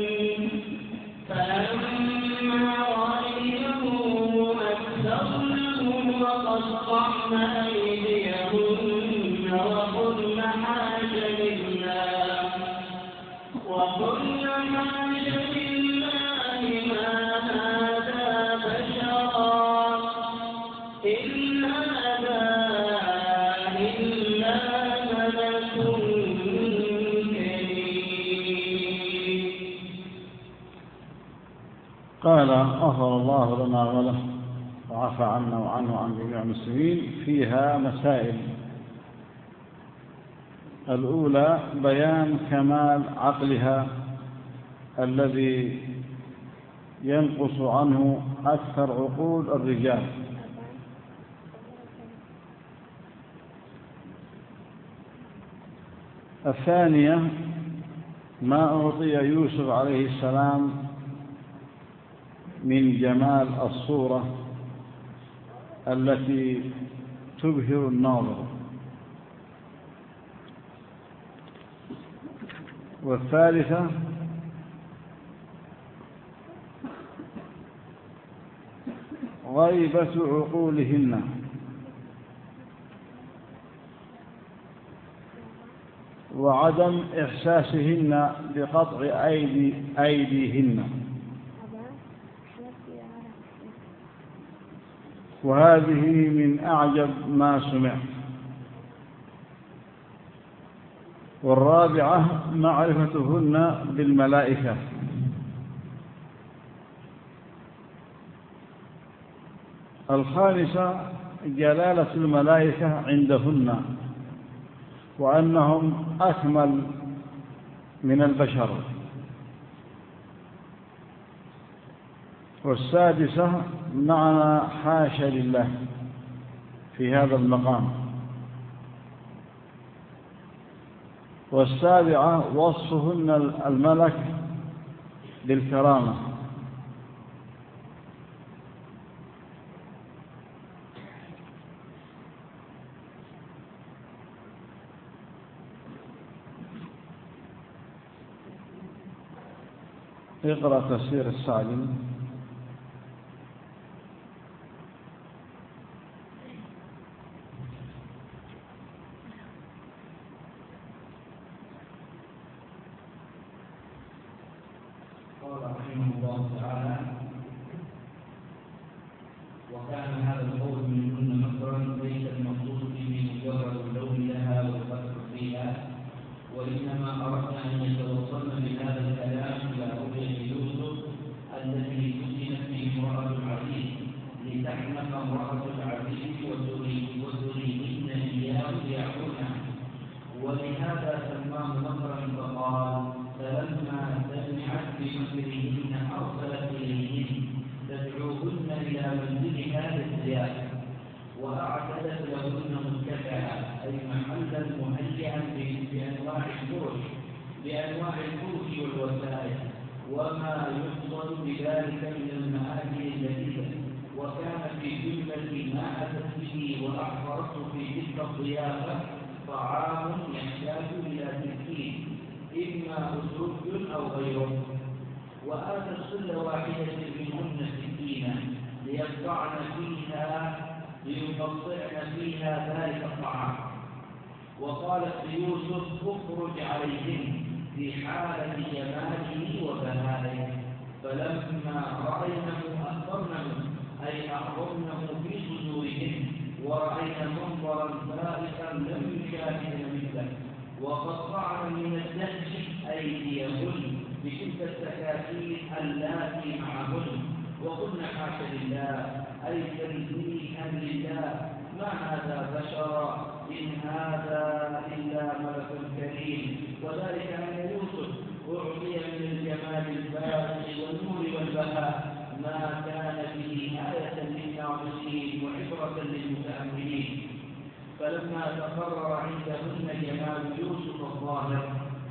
وقطعن أيديهن وقلن حاش لله وقلن حاش لله ما هذا بشرا إن هذا إلا ملك كريم. قال غفر الله لنا وله وعفى عنا وعنه وعن جميع المسلمين. فيها مسائل: الأولى بيان كمال عقلها الذي ينقص عنه أكثر عقول الرجال. الثانية ما أعطي يوسف عليه السلام من جمال الصورة التي تبهر الناظر. والثالثة غيبة عقولهن وعدم إحساسهن بقطع أيدي أيديهن، وهذه من أعجب ما سمعت. والرابعة معرفتهن بالملائكة، الخامسة جلالة الملائكة عندهن وأنهم أكمل من البشر. والسادسة معنى حاشا لله في هذا المقام. والسابعة وصفهن الملك بالكرامة. اقرأ تفسير السعدي. قال رحمه الله تعالى: وكان هذا القول منهن مكرا ليس المقصود به مجرد اللوم لها والقدر فيها، وانما اردنا ان يتوصلن بهذا الكلام الى رؤيه يوسف التي فتنت به امراه العزيز لتحنق امراه العزيز وتريهن اياه ليعقلها، ولهذا سماه مكرا فقال: فلما سمعت بمكرهن ارسلت اليهن تدعوهن الى منزلها للزياده، واعتدت لهن متكئا اي محلا مهيئا بانواع الفرش بانواع الفرش والوسائل وما يقصد بذلك من المآكل اللذيذه. وكان في جمله ما اتت به واحضرته في تلك الضيافه طعام يحتاج الى تركيب إما أسرج أو غيره، وآتت كل واحدة منهن سكينا ليقطعن فيها ليقطعن فيها ذلك الطعام، وقالت ليوسف: اخرج عليهم في حالة جماله وبهائه، فلما رأينه أخبرنه أي أخبرنه في صدورهم، ورأينا منظرا فائقا لم يشاهد مثله، وقطعن من الدهش أيديهن بتلك السكاكين اللاتي معهن، وقلنا: حاشا لله، أي تنزيها لله، ما هذا بشرا إن هذا إلا ملك كريم. وذلك أن يوسف أعطي من الجمال الباهر والنور والبهاء ما كان به آية للناظرين وعبرة للمتأملين. فلما تقرر عندهن جمال يوسف الظاهر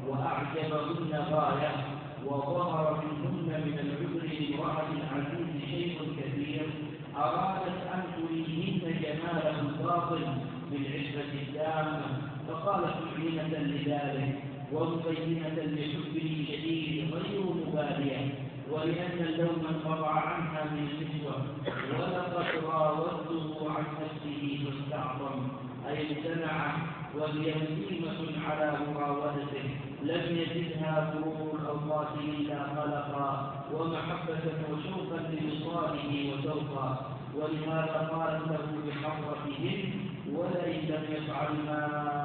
وأعجبهن غاية، وظهر منهن من العذر لامرأة العزيز شيء كثير، أرادت أن تريهن جماله الباطل بالعزة التامة، فقالت معلنة لذلك ومبينة لحبه الشديد غير مبالية، ولأن اللوم انقطع عنها من النسوة، ولقد راودته عن نفسه فاستعظم أي امتنع، وهي مقيمة على مراودته، لم يزدها مرور الأوقات إلا قلقا ومحبة وشوقا لوصاله وشوقا. ولهذا قالت له بحضرتهن: ولئن لم يفعل ما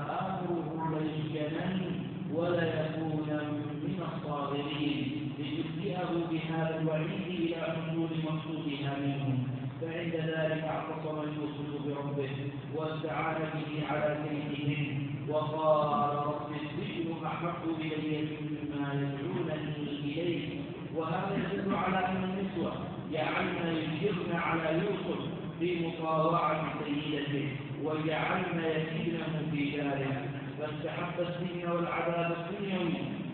آمره ليسجنن وليكون من الصاغرين، لتجزئه بهذا الوعيد إلى حصول مقصودها منه. فعند ذلك اعتصم يوسف بربه واستعان به على كيدهن، وقال: رب السجن احب الي مما يدعونني اليه. وهذا يدل على ان النسوه جعلن يجرن على يوسف في مطاوعه سيدته، وجعلن يكينه في داره، فاستحب السجن والعذاب الدنيوي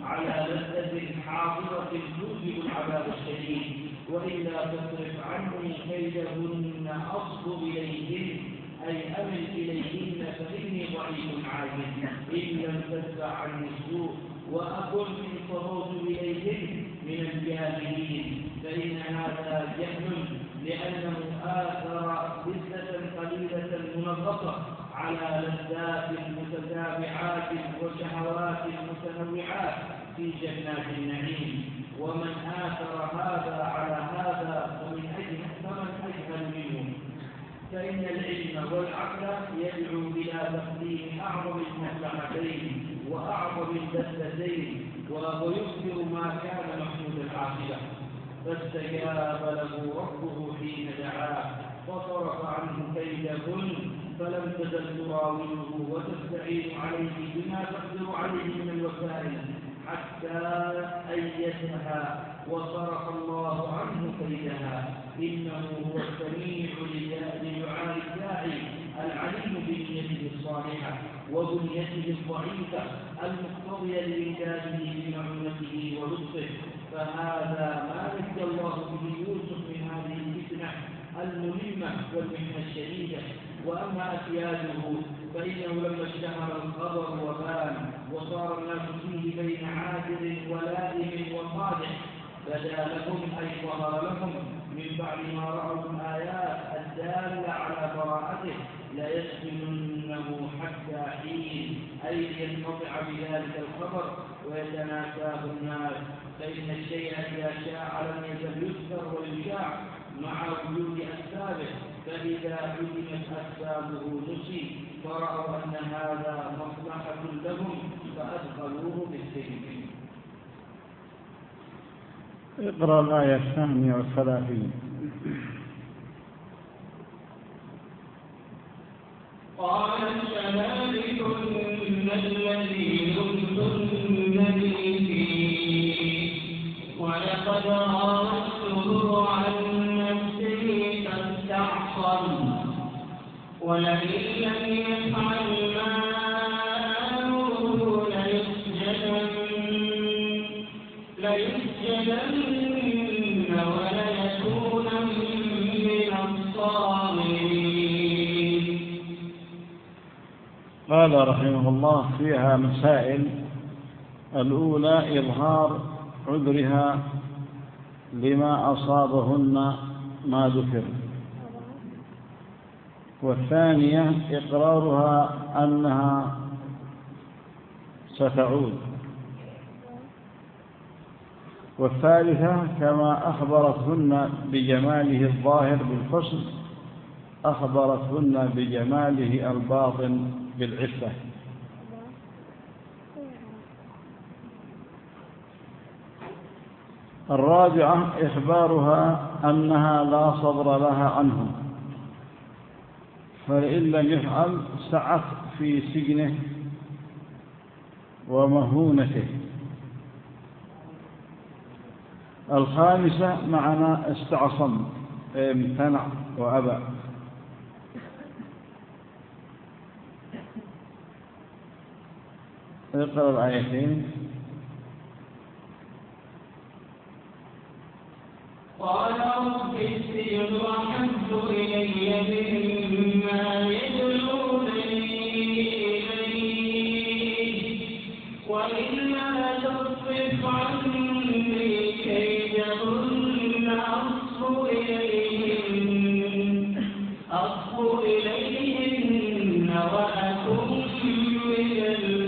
على لذة حاضرة توجب العذاب الشديد، وإلا تصرف عني كيدهن أصب إليهن أي أمل إليهن فإني ضعيف عاجز إن لم تدفع عني السوء، وأكن إن صبرت إليهن من الجاهلين، فإن هذا جهل لأنه آثر لذة قليلة منغصة على لذات متتابعات وشهوات متنوعات في جنات النعيم. ومن آثر هذا على هذا فمن أجل فمن أجهل منه، فإن العلم والعقل يدعو إلى تقديم أعظم المصلحتين وأعظم اللذتين ويخبر ما كان محمود العاقبة. فاستجاب له ربه حين دعاه فصرف عنه كيدهن، فلم تزل تراوده وتستعين عليه بما تقدر عليه من الوسائل حتى أيتها وصرف الله عنه كيدها، إنه هو السميع لدعاء الداعي العليم بنيته الصالحة وبنيته الضعيفة المقتضية لإنجازه بمعونته ولطفه. فهذا ما نجى الله به يوسف من هذه الفتنة الملمة والمحنة الشديدة. وأما أسياده فإنه لما اشتهر الخبر وبان وصار الناس فيه بين عادل ولائم وصادق بدا لهم أي ظهر لهم من بعد ما رأوا الآيات الدالة على براءته ليسجننه حتى حين أي ينقطع بذلك الخبر ويتناساه الناس، فإن الشيء إذا شاع لم يزل يذكر ويشاع مع وجود أسبابه، فإذا عدمت أسبابه نسي فرأوا أن هذا مصلحة لهم فأدخلوه بالسجن. اقرأ الآية الثانية والثلاثين. قال فذلكن الذي لمتنني فيه ولقد راودته عن نفسه فاستعصم ولئن لم يفعل ما آمره ليسجنن ليسجنن وليكونن من الصاغرين. قال رحمه الله فيها مسائل. الأولى إظهار عذرها لما أصابهن ما ذكر، والثانية إقرارها أنها ستعود، والثالثة كما أخبرتهن بجماله الظاهر بالحسن أخبرتهن بجماله الباطن بالعفة. الرابعة إخبارها أنها لا صبر لها عنه، فإن لم يفعل سعت في سجنه ومهونته. الخامسة معنى استعصم امتنع وأبى. اقرأ الآيتين. قال رب السجن أحب إلي مما يدعونني إليه وإلا تصرف عني كيدهن أصب إليهن أصب إليهن وأكن من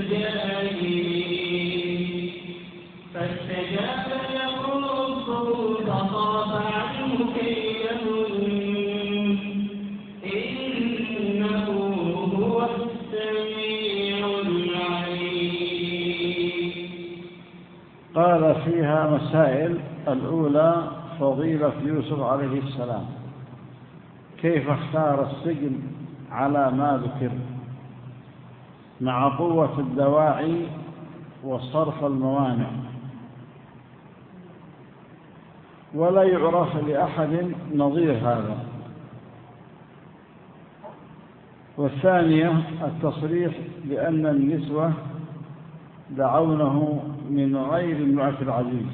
الجاهلين. فاستجاب له ربه فصرف عنه كيدهن إنه هو السميع العليم. قال فيها مسائل. الأولى فضيلة يوسف عليه السلام، كيف اختار السجن على ما ذكر مع قوة الدواعي وصرف الموانع، ولا يعرف لأحد نظير هذا. والثانية التصريح بأن النسوة دعونه من غير امرأة العزيز.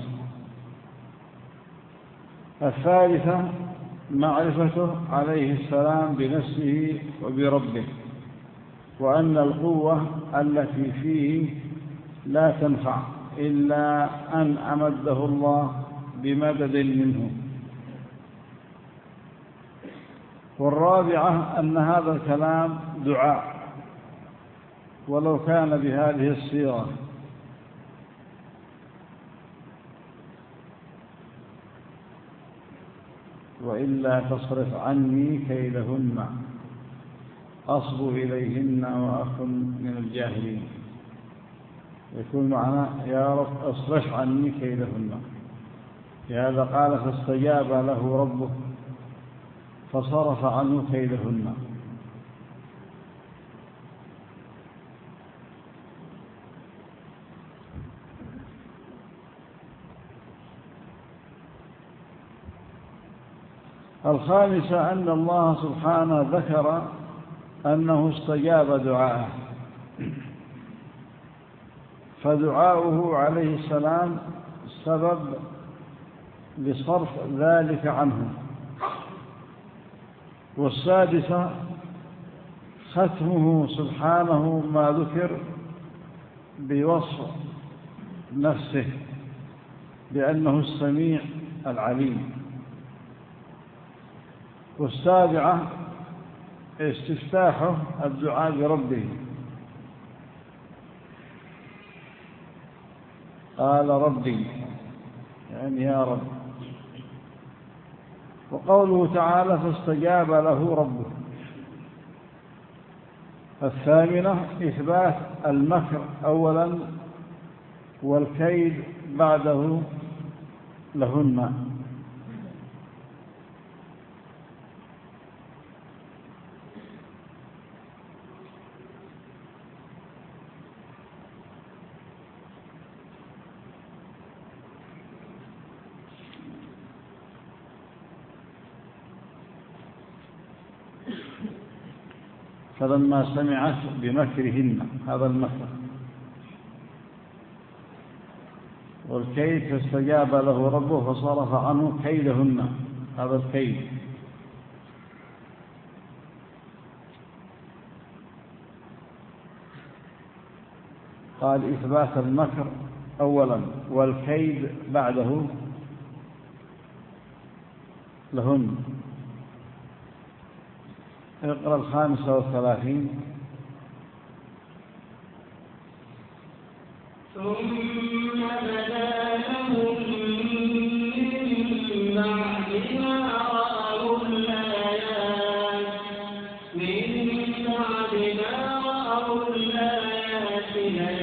الثالثة معرفته عليه السلام بنفسه وبربه، وأن القوة التي فيه لا تنفع إلا أن أمده الله بمدد منه. والرابعة أن هذا الكلام دعاء ولو كان بهذه الصيغة: وإلا تصرف عني كيدهن أصب إليهن وأكن من الجاهلين. يكون معنا: يا رب اصرف عني كيدهن. لهذا قال: فاستجاب له ربه فصرف عنه كيدهن. الخامسة أن الله سبحانه ذكر أنه استجاب دعاءه، فدعاؤه عليه السلام سبب لصرف ذلك عنه. والسادسة ختمه سبحانه ما ذكر بوصف نفسه بأنه السميع العليم. والسابعة استفتاحه الدعاء بربه، قال ربي، يعني يا رب. وقوله تعالى: فاستجاب له ربه. الثامنة إثبات المكر أولا والكيد بعده لهن. فلما سمعت بمكرهن، هذا المكر. والكيد: فاستجاب له ربه فصرف عنه كيدهن، هذا الكيد. قال: إثبات المكر أولا والكيد بعده لهن. اقرأ الخامسة والثلاثين. ثم بدا لهم من بعد ما رأوا الآيات من بعد ما رأوا الآيات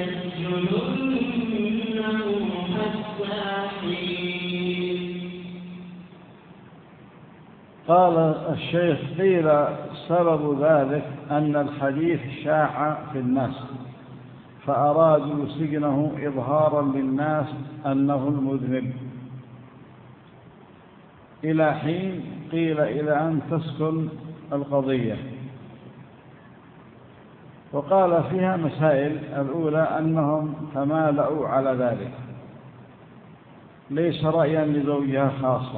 ليسجننه حتى حين. قال الشيخ: قيل سبب ذلك أن الحديث شاع في الناس فأرادوا سجنه إظهارا للناس أنه المذنب، إلى حين قيل إلى أن تسكن القضية. وقال فيها مسائل: الأولى أنهم تمالأوا على ذلك، ليس رأيا لزوجها خاصة.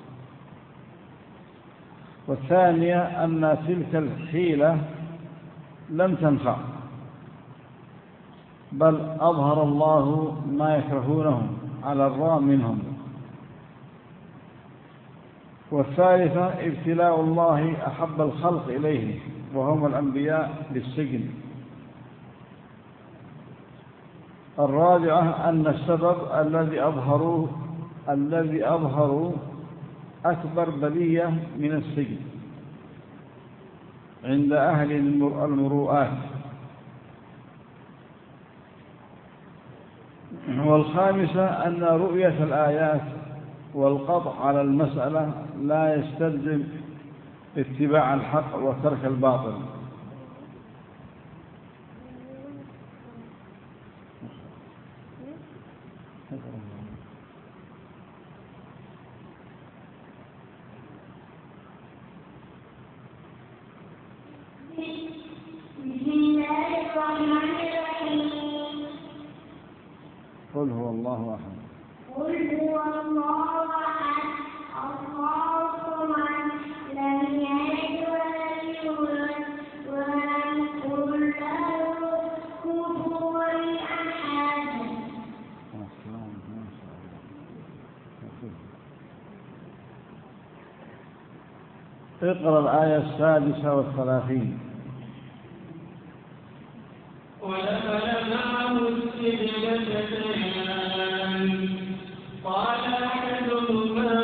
والثانية أن تلك الحيلة لم تنفع، بل أظهر الله ما يكرهونه على الرام منهم. والثالثة ابتلاء الله أحب الخلق إليه وهم الأنبياء بالسجن. الرابعة أن السبب الذي أظهروه الذي أظهروا أكبر بلية من السجن عند أهل المروءات. والخامسة أن رؤية الآيات والقطع على المسألة لا يستلزم اتباع الحق وترك الباطل. بسم الله الرحمن الرحيم. قل هو الله أحد. قل هو الله أحد الله الصمد لم يلد ولم يولد ولم يكن له كفوا أحد. اقرأ الآية السادسة والثلاثين. ودخل معه السجن فتيان قال أحدهما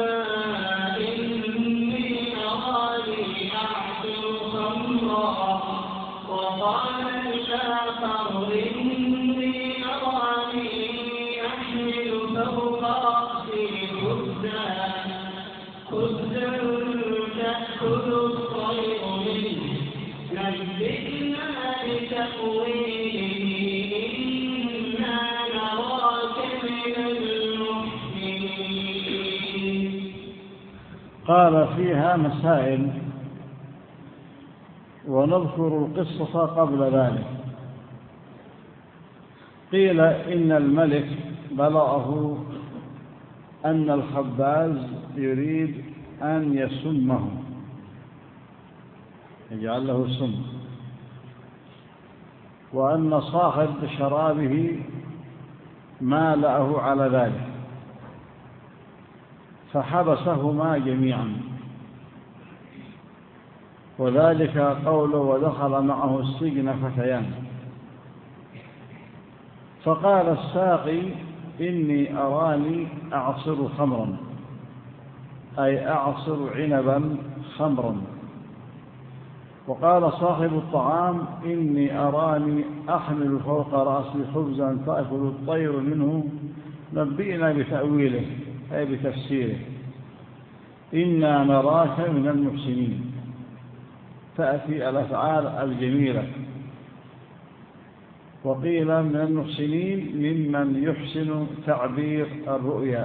إني أراني أعصر خمرا وقال الآخر إني أراني أحمل فوق رأسي خبزا خبزا تأكل الطير منه نبئنا بتأويله إنا نراك من المحسنين. قال فيها مسائل ونذكر القصة قبل ذلك. قيل إن الملك بلغه أن الخباز يريد أن يسمه يجعل له سم، وأن صاحب شرابه مالأه على ذلك فحبسهما جميعا، وذلك قوله ودخل معه السجن فتيان. فقال الساقي إني أراني أعصر خمرا، أي أعصر عنبا خمرا. وقال صاحب الطعام إني أراني أحمل فوق رأسي خبزا تأكل الطير منه نبئنا بتأويله أي بتفسيره إنا نراك من المحسنين. تأتي الأفعال الجميلة. وقيل من المحسنين ممن يحسن تعبير الرؤيا.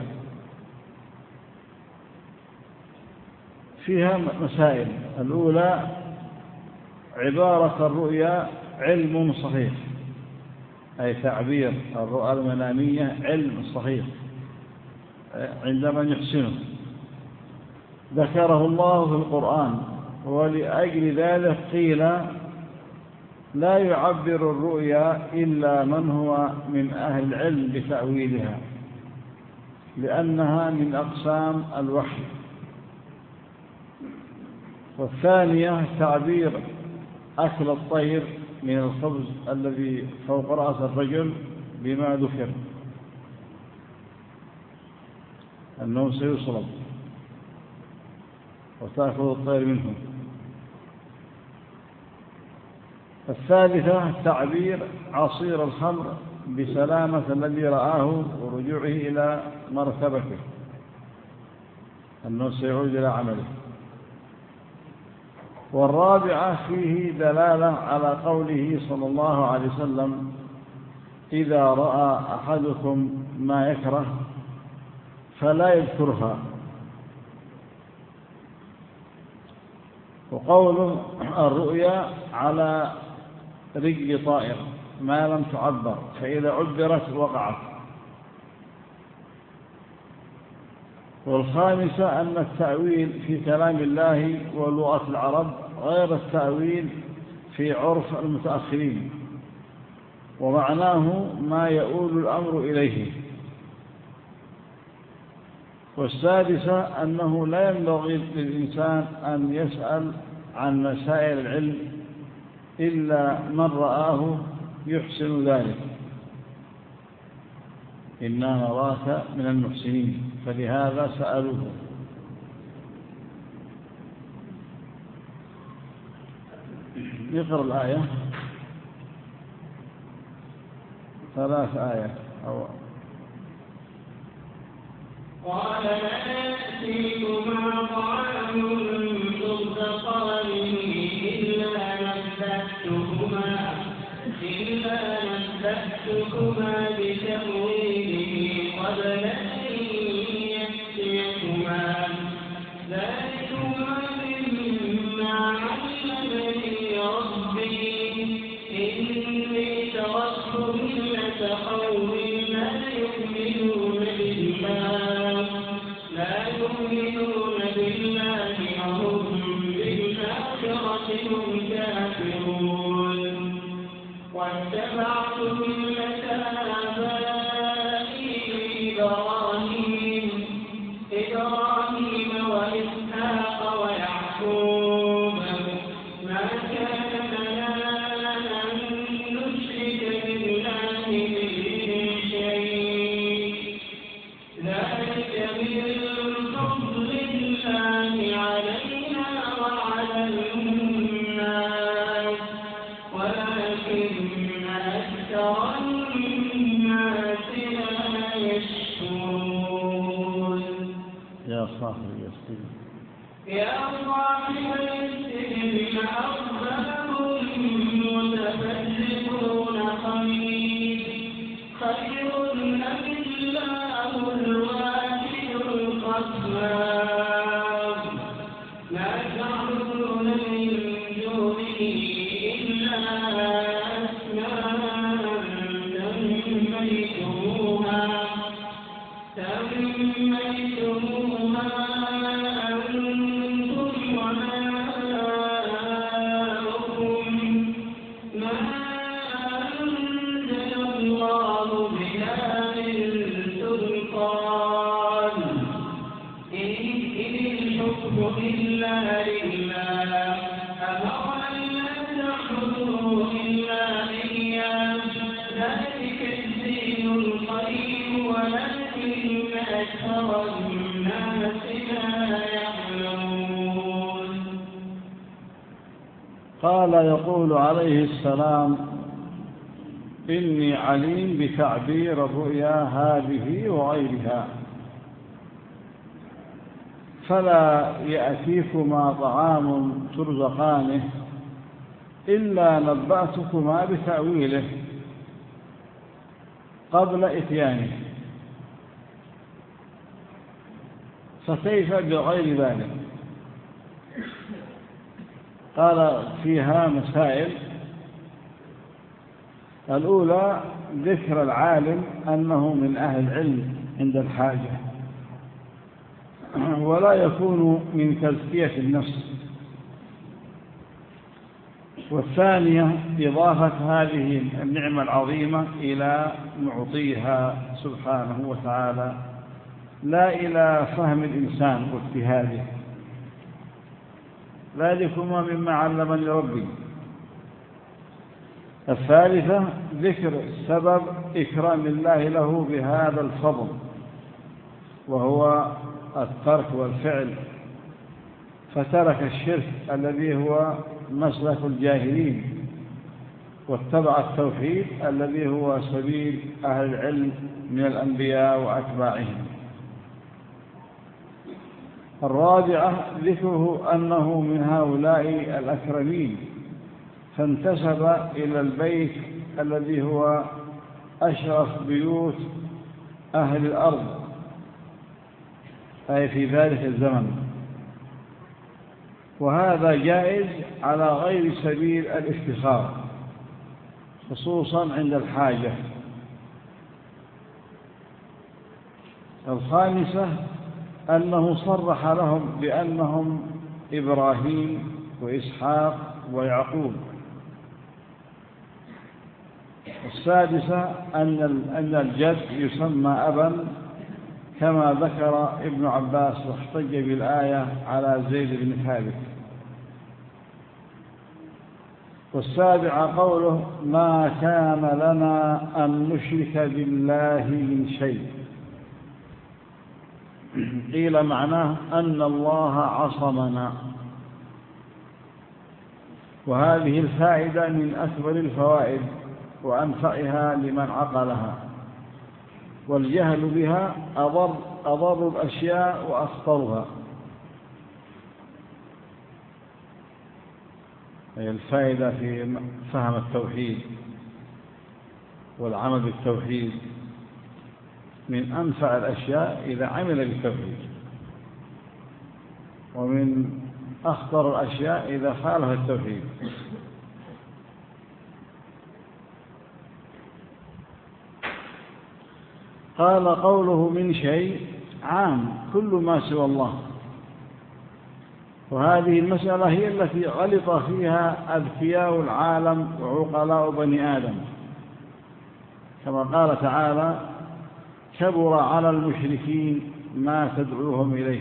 فيها مسائل. الأولى عبارة الرؤيا علم صحيح، أي تعبير الرؤى المنامية علم صحيح عند من يحسنه، ذكره الله في القرآن. ولأجل ذلك قيل لا يعبر الرؤيا إلا من هو من أهل العلم بتأويلها، لأنها من أقسام الوحي. والثانية تعبير أكل الطير من الخبز الذي فوق رأس الرجل بما ذكر أنه سيصلب وتأكل الطير منه. الثالثة تعبير عصير الخمر بسلامة الذي رآه ورجوعه إلى مرتبته أنه سيعود إلى عمله. والرابعة فيه دلالة على قوله صلى الله عليه وسلم إذا رأى أحدكم ما يكره فلا يذكرها. وقول الرؤيا على رجل طائر ما لم تعبر، فإذا عبرت وقعت. والخامسة أن التأويل في كلام الله ولغة العرب غير التأويل في عرف المتأخرين، ومعناه ما يؤول الأمر إليه. والسادسة أنه لا ينبغي للإنسان أن يسأل عن مسائل العلم إلا من رآه يحسن ذلك إنا نراك من المحسنين، فلهذا سألوه. يقرأ الآية ثلاث آيات أو قال لا يأتيكما طعام ترزقانه إلا نبأتكما إلا نبأتكما بتأويله قبل أن يأتيكما ذلكما مما علمني ربي إني تركت ملة قوم لا يؤمنون أكثر الناس لا يشكرون يا صاحب السجن يا صاحب السجن أرباب متفرقون خير خير أم الله الواحد القهار لا تعبدون من دونه إلا أسماء سميتموها سميتموها أنتم وآباؤكم ما أنزل الله بها من سلطان إن الحكم إلا لله أمر أن لا تعبدوا إلا إياه ذلك الدين القيم ولكن أكثر الناس لا يعلمون. قال يقول عليه السلام إني عليم بتعبير الرؤيا هذه وغيرها، فلا يأتيكما طعام ترزقانه إلا نبأتكما بتأويله قبل إتيانه، فكيف بغير ذلك؟ قال فيها مسائل. الأولى ذكر العالم أنه من أهل العلم عند الحاجة ولا يكون من تزكية النفس. والثانية إضافة هذه النعمة العظيمة إلى معطيها سبحانه وتعالى لا إلى فهم الإنسان واجتهاده. ذلكما مما علمني ربي. الثالثة ذكر سبب إكرام الله له بهذا الفضل وهو الترك والفعل، فترك الشرك الذي هو مسلك الجاهلين واتبع التوحيد الذي هو سبيل أهل العلم من الأنبياء وأتباعهم. الرابعة ذكره أنه من هؤلاء الأكرمين، فانتسب إلى البيت الذي هو أشرف بيوت أهل الأرض أي في ذلك الزمن، وهذا جائز على غير سبيل الافتخار خصوصا عند الحاجة. الخامسة أنه صرح لهم بأنهم إبراهيم وإسحاق ويعقوب. السادسة أن الجد يسمى أبا كما ذكر ابن عباس واحتج بالآية على زيد بن ثابت. والسابعة قوله ما كان لنا أن نشرك بالله من شيء، قيل معناه أن الله عصمنا، وهذه الفائدة من أكبر الفوائد وأنفعها لمن عقلها، والجهل بها أضر, أضر الأشياء وأخطرها. هي الفائدة في فهم التوحيد والعمل بالتوحيد من أنفع الأشياء إذا عمل بالتوحيد، ومن أخطر الأشياء إذا خالف التوحيد. قال قوله من شيء عام كل ما سوى الله، وهذه المسألة هي التي غلط فيها أذكياء العالم وعقلاء بني آدم، كما قال تعالى كبر على المشركين ما تدعوهم إليه.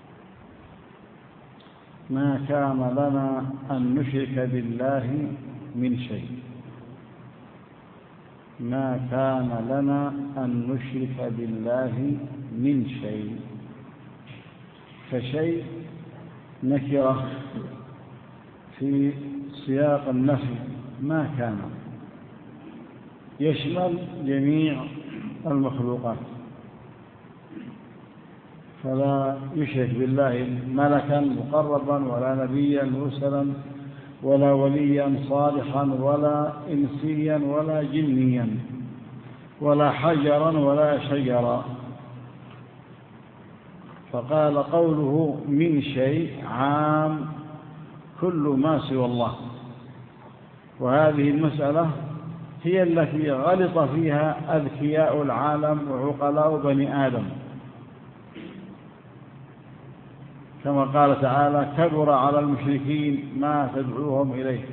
ما كان لنا أن نشرك بالله من شيء. ما كان لنا أن نشرك بالله من شيء. فشيء نكرة في سياق النفي، ما كان يشمل جميع المخلوقات، فلا يشرك بالله ملكا مقربا ولا نبيا مرسلا ولا وليا صالحا ولا إنسيا ولا جنيا ولا حجرا ولا شجرا. فقال قوله من شيء عام كل ما سوى الله. وهذه المسألة هي التي غلط فيها أذكياء العالم وعقلاء بني آدم، كما قال تعالى: كبر على المشركين ما تدعوهم إليه.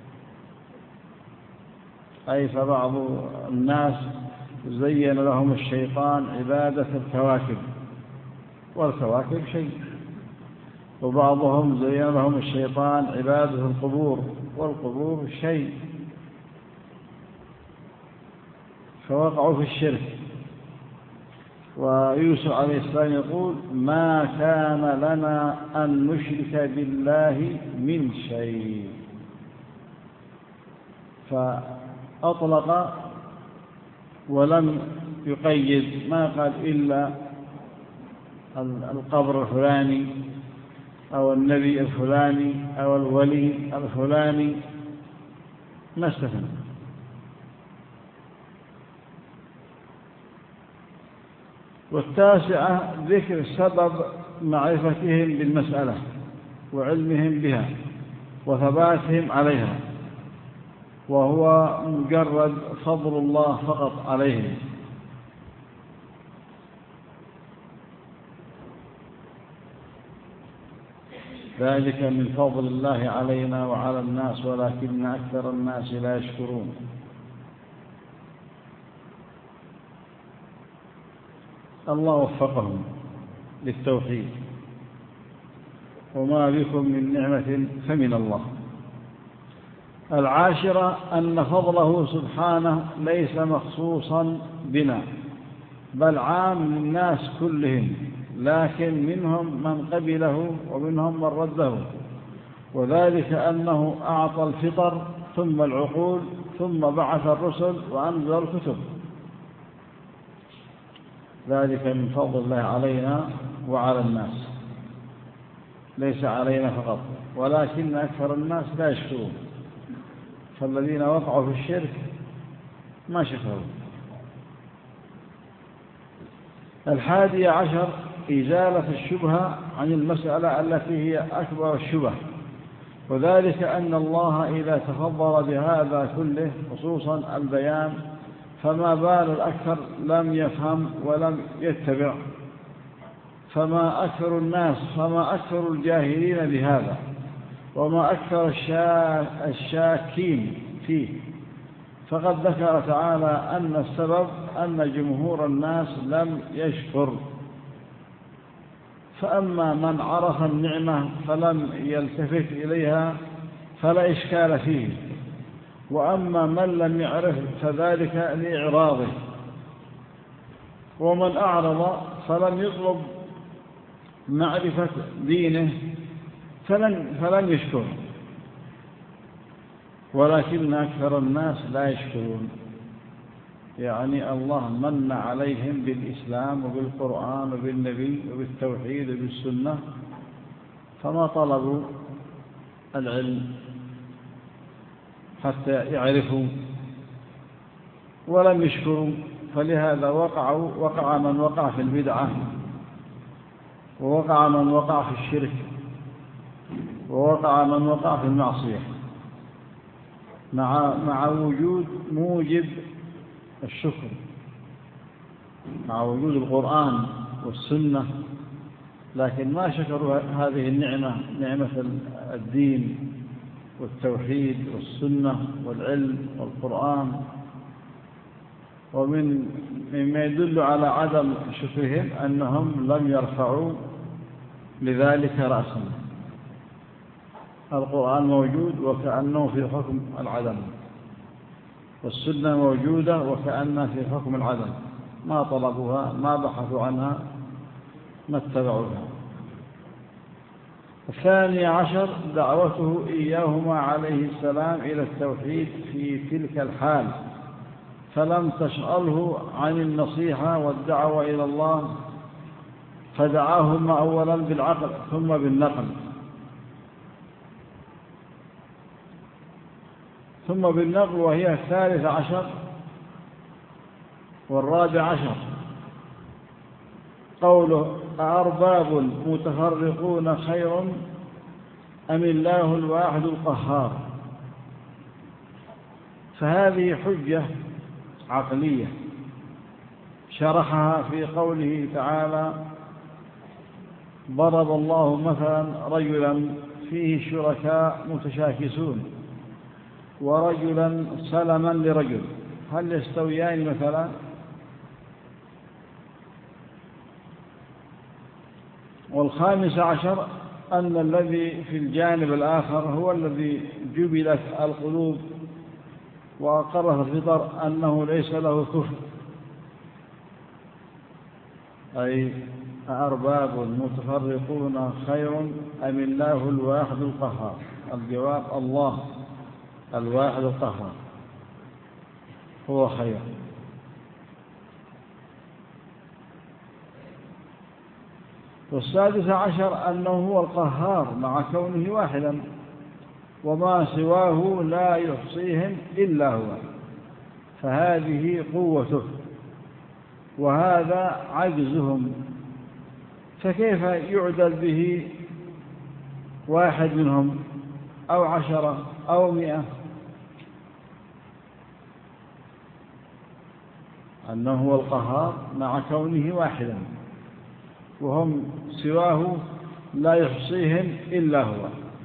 أي فبعض الناس زين لهم الشيطان عبادة الكواكب، والكواكب شيء، وبعضهم زين لهم الشيطان عبادة القبور، والقبور شيء، فوقعوا في الشرك. ويوسف عليه السلام يقول: ما كان لنا أن نشرك بالله من شيء. فأطلق ولم يقيد، ما قال إلا القبر الفلاني أو النبي الفلاني أو الولي الفلاني، ما استثنى. والتاسعة ذكر سبب معرفتهم بالمسألة وعلمهم بها وثباتهم عليها، وهو مجرد فضل الله فقط عليهم. ذلك من فضل الله علينا وعلى الناس ولكن أكثر الناس لا يشكرون. الله وفقهم للتوحيد، وما بكم من نعمة فمن الله. العاشرة أن فضله سبحانه ليس مخصوصا بنا، بل عام للناس كلهم، لكن منهم من قبله ومنهم من رده، وذلك أنه أعطى الفطر ثم العقول ثم بعث الرسل وأنزل الكتب. ذلك من فضل الله علينا وعلى الناس، ليس علينا فقط، ولكن أكثر الناس لا يشكرون. فالذين وقعوا في الشرك ما شكروا. الحادي عشر إزالة الشبهة عن المسألة التي هي أكبر الشبه، وذلك أن الله إذا تفضل بهذا كله خصوصا البيان، فما بال الأكثر لم يفهم ولم يتبع، فما أكثر الناس فما أكثر الجاهلين بهذا، وما أكثر الشاكين فيه. فقد ذكر تعالى أن السبب أن جمهور الناس لم يشكر، فأما من عرف النعمة فلم يلتفت إليها فلا إشكال فيه، وأما من لم يعرف فذلك لإعراضه، ومن أعرض فلم يطلب معرفة دينه فلن, فلن يشكر، ولكن أكثر الناس لا يشكرون. يعني الله من عليهم بالإسلام وبالقرآن وبالنبي وبالتوحيد وبالسنة، فما طلبوا العلم حتى يعرفوا ولم يشكروا، فلهذا وقعوا وقع من وقع في البدعة، ووقع من وقع في الشرك، ووقع من وقع في المعصية، مع مع وجود موجب الشكر، مع وجود القرآن والسنة، لكن ما شكروا هذه النعمة، نعمة الدين والتوحيد والسنة والعلم والقرآن. ومن مما يدل على عدم شكرهم أنهم لم يرفعوا لذلك رأسا، القرآن موجود وكأنه في حكم العدم، والسنة موجودة وكأنها في حكم العدم، ما طلبوها، ما بحثوا عنها، ما اتبعوها. الثاني عشر دعوته إياهما عليه السلام إلى التوحيد في تلك الحال، فلم تشغله عن النصيحة والدعوة إلى الله، فدعاهما أولا بالعقل ثم بالنقل ثم بالنقل وهي الثالث عشر. والرابع عشر قوله أأرباب متفرقون خير أم الله الواحد القهار. فهذه حجة عقلية شرحها في قوله تعالى: ضرب الله مثلا رجلا فيه شركاء متشاكسون ورجلا سلما لرجل هل يستويان مثلا؟ والخامس عشر أن الذي في الجانب الآخر هو الذي جبلت القلوب وأقرها الفطر أنه ليس له كفر، أي أأرباب متفرقون خير أم الله الواحد القهار. الجواب: الله الواحد القهار هو خير. والسادس عشر أنه هو القهار مع كونه واحدا، وما سواه لا يحصيهم إلا هو، فهذه قوته وهذا عجزهم، فكيف يعدل به واحد منهم أو عشرة أو مئة؟ أنه هو القهار مع كونه واحدا وهم سواه لا يحصيهم إلا هو،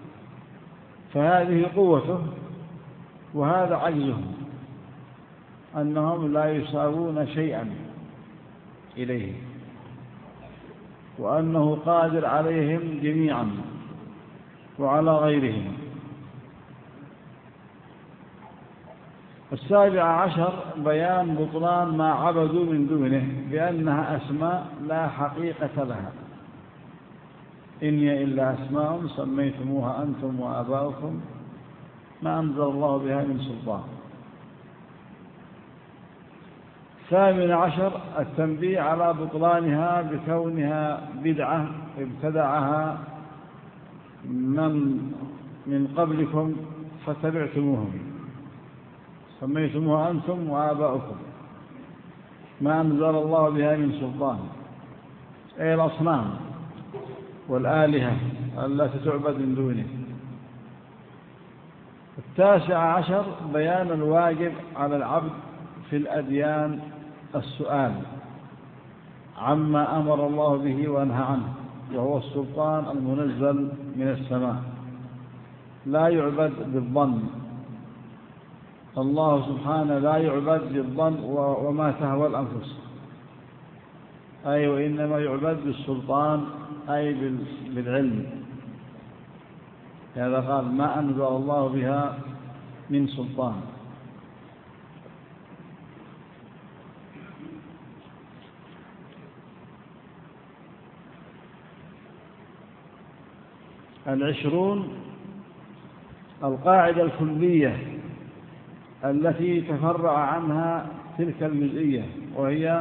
فهذه قوته وهذا عجزهم، أنهم لا يساوون شيئا إليه، وأنه قادر عليهم جميعا وعلى غيرهم. السابع عشر بيان بطلان ما عبدوا من دونه بأنها أسماء لا حقيقة لها. إني إلا أسماء سميتموها أنتم وآباؤكم ما أنزل الله بها من سلطان. الثامن عشر التنبيه على بطلانها بكونها بدعة ابتدعها من من قبلكم فتبعتموهم، سميتموها أنتم وآباؤكم ما أنزل الله بها من سلطان، أي الأصنام والآلهة التي تعبد من دونه. التاسع عشر بيان الواجب على العبد في الأديان السؤال عما أمر الله به وأنهى عنه، وهو السلطان المنزل من السماء، لا يعبد بالظن. الله سبحانه لا يعبد بالظن وما تهوى الأنفس، أي وإنما يعبد بالسلطان أي بالعلم. هذا قال ما أنزل الله بها من سلطان. العشرون القاعدة الكلية التي تفرع عنها تلك الجزئية، وهي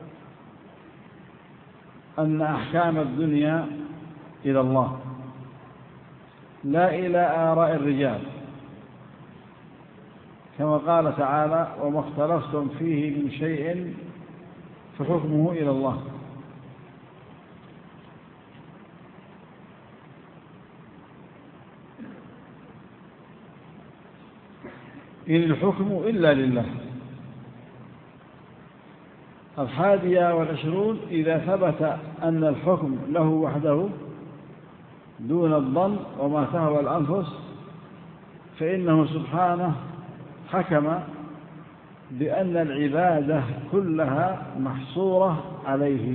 أن أحكام الدنيا إلى الله لا إلى آراء الرجال، كما قال تعالى وما اختلفتم فيه من شيء فحكمه إلى الله. إن الحكم إلا لله. الحادية والعشرون إذا ثبت أن الحكم له وحده دون الظن وما تهوى الأنفس، فإنه سبحانه حكم بأن العبادة كلها محصورة عليه،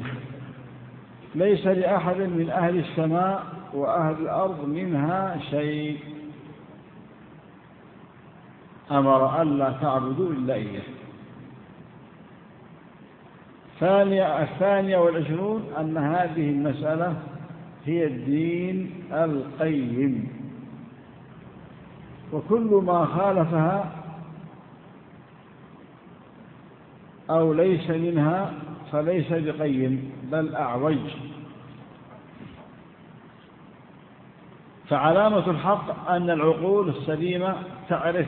ليس لأحد من أهل السماء وأهل الأرض منها شيء. أمر ألا تعبدوا إلا إياه. الثانية والعشرون أن هذه المسألة هي الدين القيم، وكل ما خالفها أو ليس منها فليس بقيم بل أعوج. فعلامة الحق أن العقول السليمة تعرف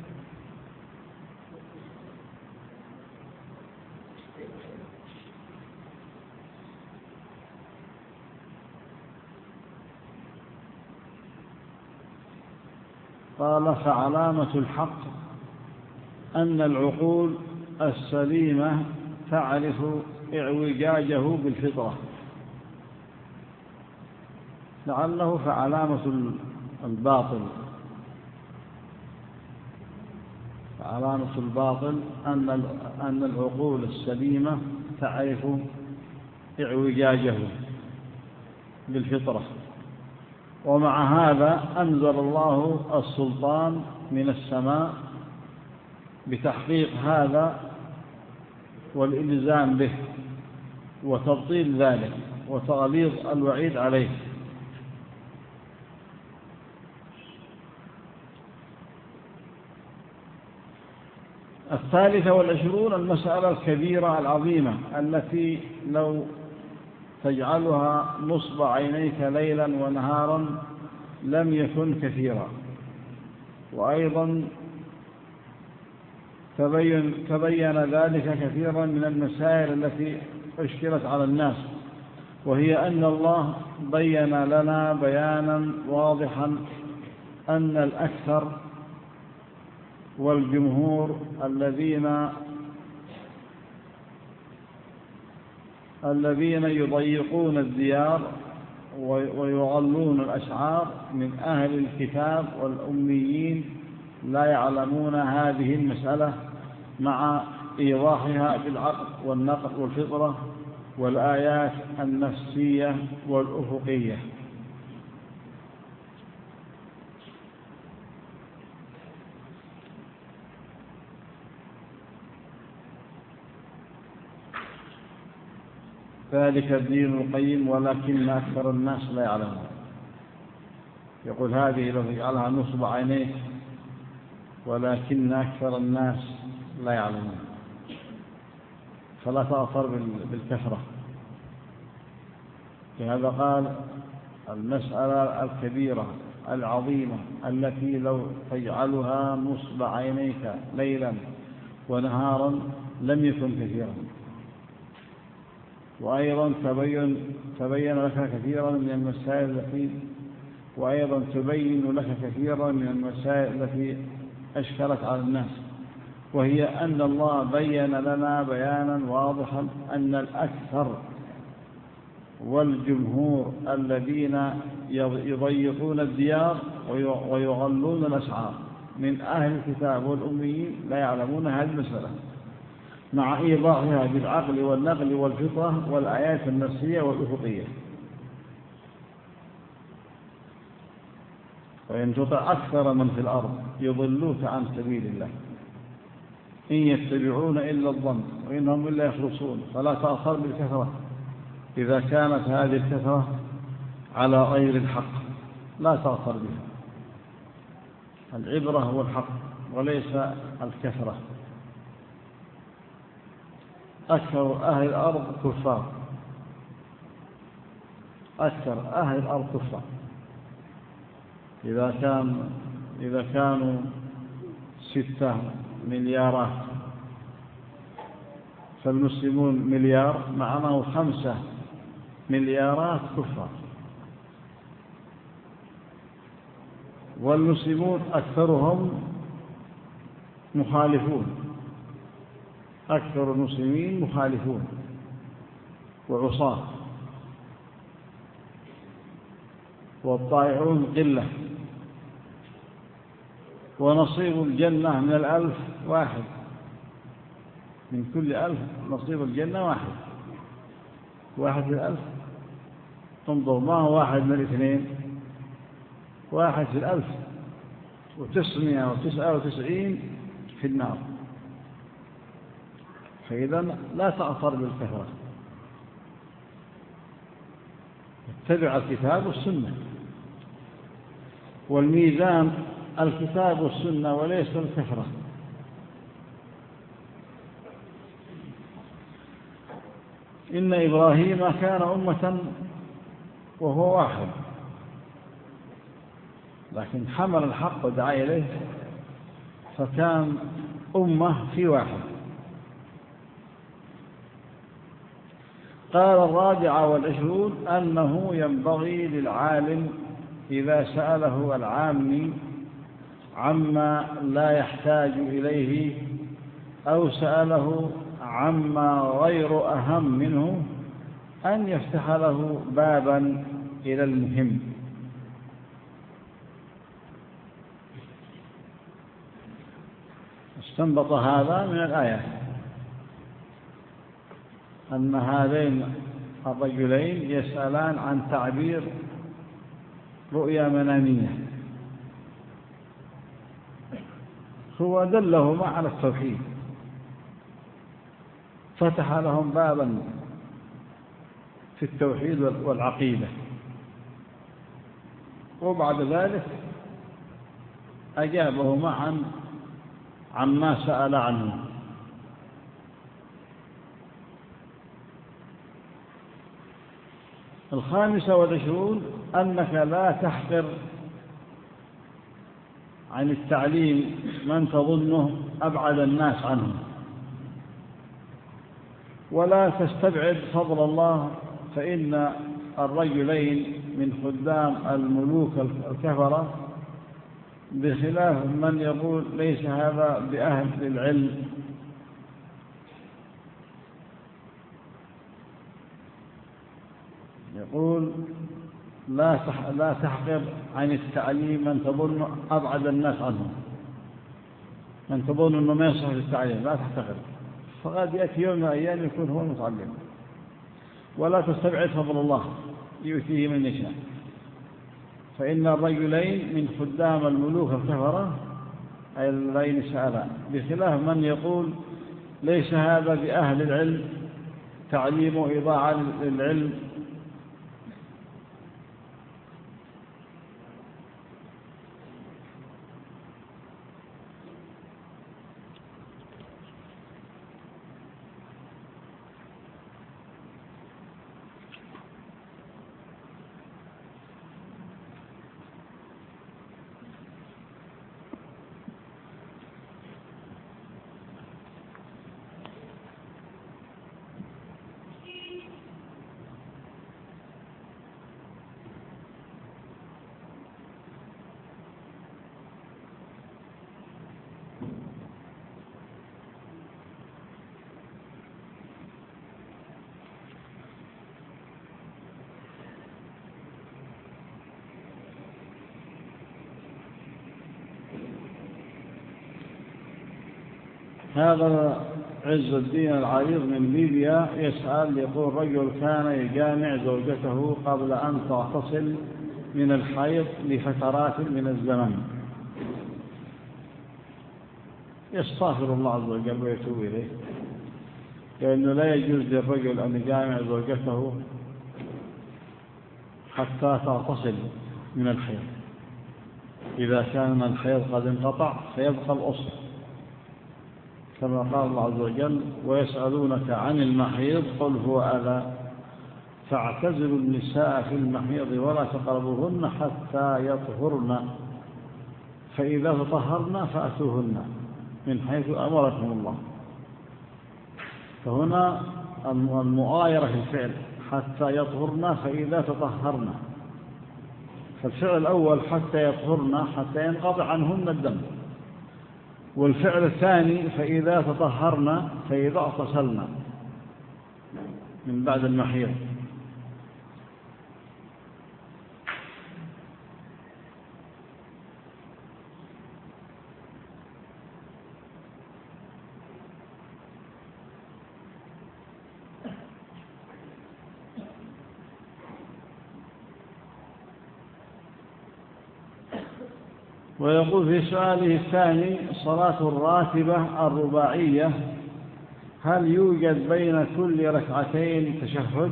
قال فعلامة الحق أن العقول السليمة تعرف اعوجاجه بالفطرة، لعله فعلامة الباطل فعلامة الباطل أن أن العقول السليمة تعرف اعوجاجه بالفطرة. ومع هذا أنزل الله السلطان من السماء بتحقيق هذا والإلزام به وتبطيل ذلك وتغليظ الوعيد عليه. الثالثة والعشرون المسألة الكبيرة العظيمة التي لو تجعلها نصب عينيك ليلا ونهارا لم يكن كثيرا. وأيضا تبين, تبين ذلك كثيرا من المسائل التي أشكلت على الناس، وهي أن الله بين لنا بيانا واضحا أن الأكثر والجمهور الذين الذين يضيقون الديار ويغلون الأشعار من أهل الكتاب والأميين لا يعلمون هذه المسألة مع إيضاحها بالعقل والنقل والفطرة والآيات النفسية والأفقية. ذلك الدين القيم ولكن أكثر الناس لا يعلمون. يقول هذه لو تجعلها نصب عينيك ولكن أكثر الناس لا يعلمون، فلا تأثر بالكثرة. لهذا قال المسألة الكبيرة العظيمة التي لو تجعلها نصب عينيك ليلا ونهارا لم يكن كثيرا. وأيضا تبين, تبين لك كثيرا من المسائل التي وأيضا تبين لك كثيرا من المسائل التي أشكلت على الناس، وهي أن الله بين لنا بيانا واضحا أن الأكثر والجمهور الذين يضيقون الديار ويغلون الأسعار من أهل الكتاب والأميين لا يعلمون هذه المسألة مع إيضاحها بالعقل والنقل والفطرة والآيات النفسية والأفقية. وإن تطع أكثر من في الأرض يضلوك عن سبيل الله إن يتبعون إلا الظن وإنهم إلا يخرصون. فلا تأثر بالكثرة إذا كانت هذه الكثرة على غير الحق، لا تأثر بها. العبرة هو الحق وليس الكثرة. أكثر أهل الأرض كفار، أكثر أهل الأرض كفار. إذا كان إذا كانوا ستة مليارات فالمسلمون مليار، معناه خمسة مليارات كفار. والمسلمون أكثرهم مخالفون، أكثر المسلمين مخالفون وعصاة، والطائعون قلة. ونصيب الجنة من الألف واحد، من كل ألف نصيب الجنة واحد، واحد في الألف. انظر، ما هو واحد من الاثنين، واحد في الألف. وتسعمائة وتسعة وتسعين في النار. فإذا لا تأثر بالكثرة، اتبع الكتاب والسنة، والميزان الكتاب والسنة وليس الكثرة. إن إبراهيم كان أمة وهو واحد، لكن حمل الحق ودعا إليه فكان أمة في واحد. قال الرابع والعشرون أنه ينبغي للعالم إذا سأله العامي عما لا يحتاج إليه أو سأله عما غير أهم منه أن يفتح له بابا إلى المهم. استنبط هذا من الآية أن هذين الرجلين يسألان عن تعبير رؤيا منامية، هو دلهما على التوحيد، فتح لهم بابا في التوحيد والعقيدة، وبعد ذلك أجابهما عن عما سأل عنه. الخامسة والعشرون أنك لا تحقر عن التعليم من تظنه أبعد الناس عنه، ولا تستبعد فضل الله، فإن الرجلين من خدام الملوك الكفرة بخلاف من يقول ليس هذا بأهل العلم. يقول لا لا تحقر عن التعليم من تظن أبعد الناس عنه، من تظن أنه ما يصح للتعليم لا تحتقر، فقد يأتي يوم من الأيام يكون هو المتعلم. ولا تستبعد فضل الله يؤتيه من يشاء، فإن الرجلين من خدام الملوك الكفرة أي اللذين سألا، بخلاف من يقول ليس هذا بأهل العلم، تعليم وإضاعة للعلم. هذا عز الدين العريض من ليبيا يسأل، يقول رجل كان يجامع زوجته قبل أن تغتسل من الحيض لفترات من الزمن، يستغفر الله عز وجل ويتوب إليه، لأنه لا يجوز للرجل أن يجامع زوجته حتى تغتسل من الحيض. إذا كان الحيض قد انقطع فيبقى الأصل، كما قال الله عز وجل ويسألونك عن المحيض قل هو أذى فاعتزلوا النساء في المحيض ولا تقربوهن حتى يطهرن فإذا تطهرن فأتوهن من حيث أمركم الله. فهنا المؤايرة في الفعل حتى يطهرن فإذا تطهرن، فالفعل الأول حتى يطهرن حتى ينقطع عنهن الدم، والفعل الثاني فإذا تطهرن فإذا اغتسلن من بعد المحيض. ويقول في سؤاله الثاني: صلاة الراتبة الرباعية هل يوجد بين كل ركعتين تشهد؟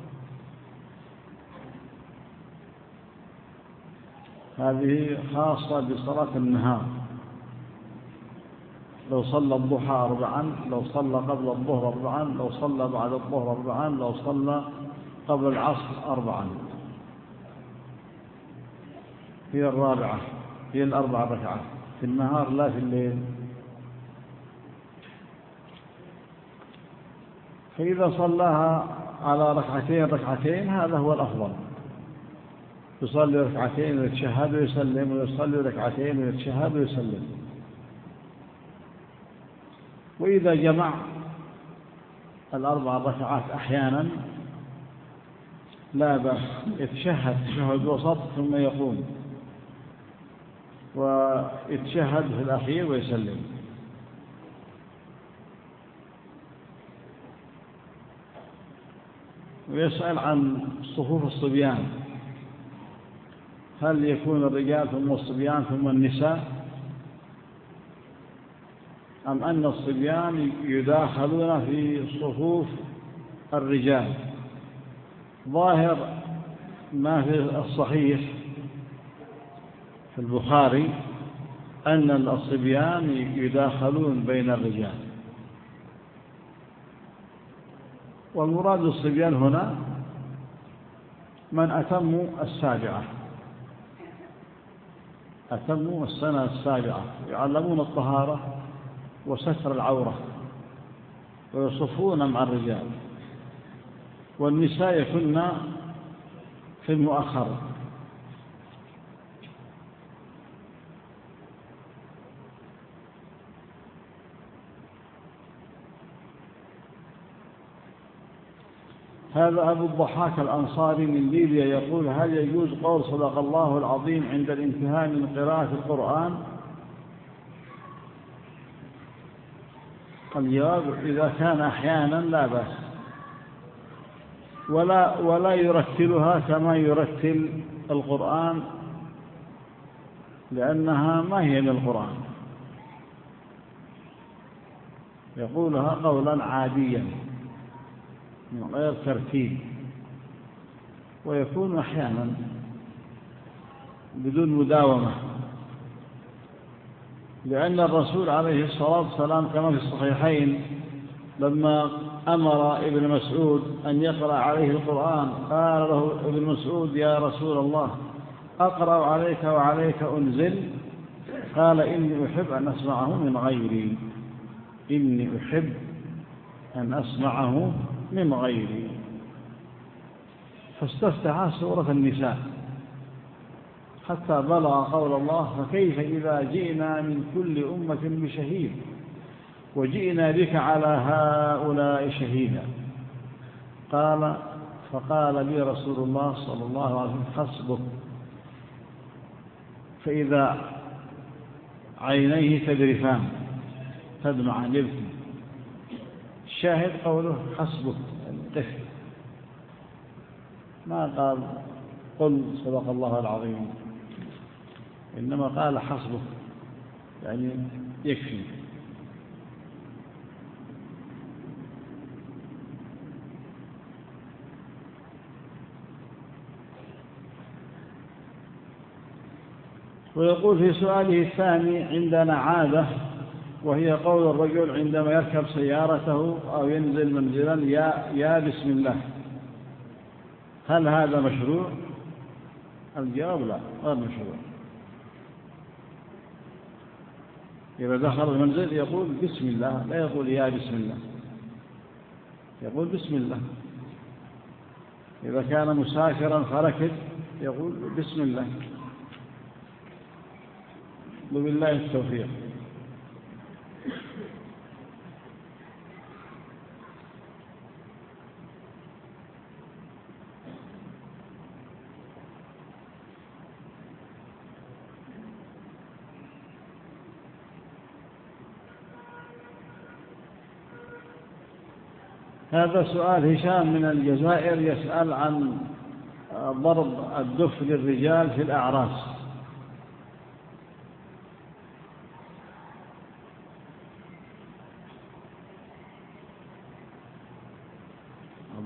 هذه خاصة بصلاة النهار، لو صلى الضحى أربعا، لو صلى قبل الظهر أربعا، لو صلى بعد الظهر أربعا، لو صلى قبل العصر أربعا، هي الرابعة، هي الأربع ركعات في النهار لا في الليل. فإذا صلاها على ركعتين ركعتين هذا هو الأفضل، يصلي ركعتين ويتشهد ويسلم، ويصلي ركعتين ويتشهد ويسلم. وإذا جمع الأربع ركعات أحيانا لا بأس، يتشهد تشهد وسط ثم يقوم ويتشهد في الأخير ويسلم. ويسأل عن صفوف الصبيان، هل يكون الرجال ثم الصبيان ثم النساء، أم أن الصبيان يداخلون في صفوف الرجال؟ ظاهر ما في الصحيح في البخاري أن الصبيان يداخلون بين الرجال، والمراد الصبيان هنا من أتموا السابعة، أتموا السنة السابعة، يعلمون الطهارة وستر العورة ويصفون مع الرجال. والنساء يكن في المؤخر. هذا أبو الضحاك الأنصاري من ليبيا يقول: هل يجوز قول صدق الله العظيم عند الانتهاء من قراءة القرآن؟ الجواب: إذا كان أحيانا لا بأس، ولا ولا يرتلها كما يرتل القرآن، لأنها ما هي من القرآن، يقولها قولا عاديا من غير ترتيب، ويكون أحيانا بدون مداومة، لأن الرسول عليه الصلاة والسلام كما في الصحيحين لما أمر ابن مسعود أن يقرأ عليه القرآن قال له ابن مسعود: يا رسول الله، أقرأ عليك وعليك أنزل؟ قال: إني أحب أن أسمعه من غيري، إني أحب أن أسمعه من غيري. فاستفتح سورة النساء حتى بلغ قول الله: فكيف إذا جئنا من كل أمة بشهيد وجئنا بك على هؤلاء شهيدا. قال فقال لي رسول الله صلى الله عليه وسلم: حسبك. فإذا عينيه تذرفان تدمعان يبكي. الشاهد قوله حسبك، الطفل، ما قال قل صدق الله العظيم، إنما قال حسبك، يعني يكفي. ويقول في سؤاله الثاني: عندنا عادة وهي قول الرجل عندما يركب سيارته أو ينزل منزلا: يا, يا بسم الله، هل هذا مشروع؟ الجواب: لا، غير مشروع. إذا دخل المنزل يقول بسم الله، لا يقول يا بسم الله، يقول بسم الله. إذا كان مسافرا فركب يقول بسم الله. وبالله التوفيق. هذا سؤال هشام من الجزائر يسأل عن ضرب الدف للرجال في الأعراس.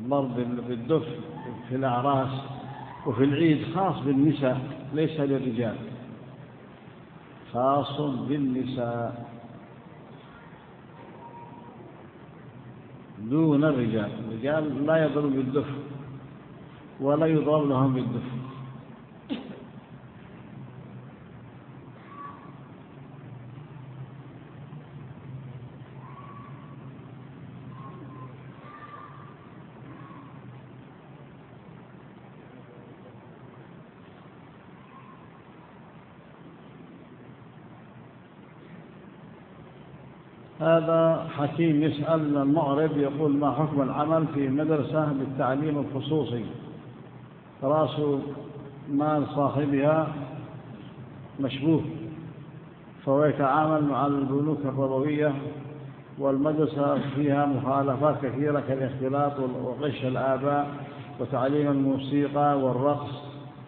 الضرب بالدف في الأعراس وفي العيد خاص بالنساء ليس للرجال، خاص بالنساء دون الرجال. الرجال لا يضرب بالدف ولا يضرب لهم بالدف. هذا حكيم يسأل المغرب يقول: ما حكم العمل في مدرسة للتعليم الخصوصي رأس مال صاحبها مشبوه، فهو يتعامل مع البنوك الربوية والمدرسة فيها مخالفات كثيرة كالاختلاط وغش الآباء وتعليم الموسيقى والرقص،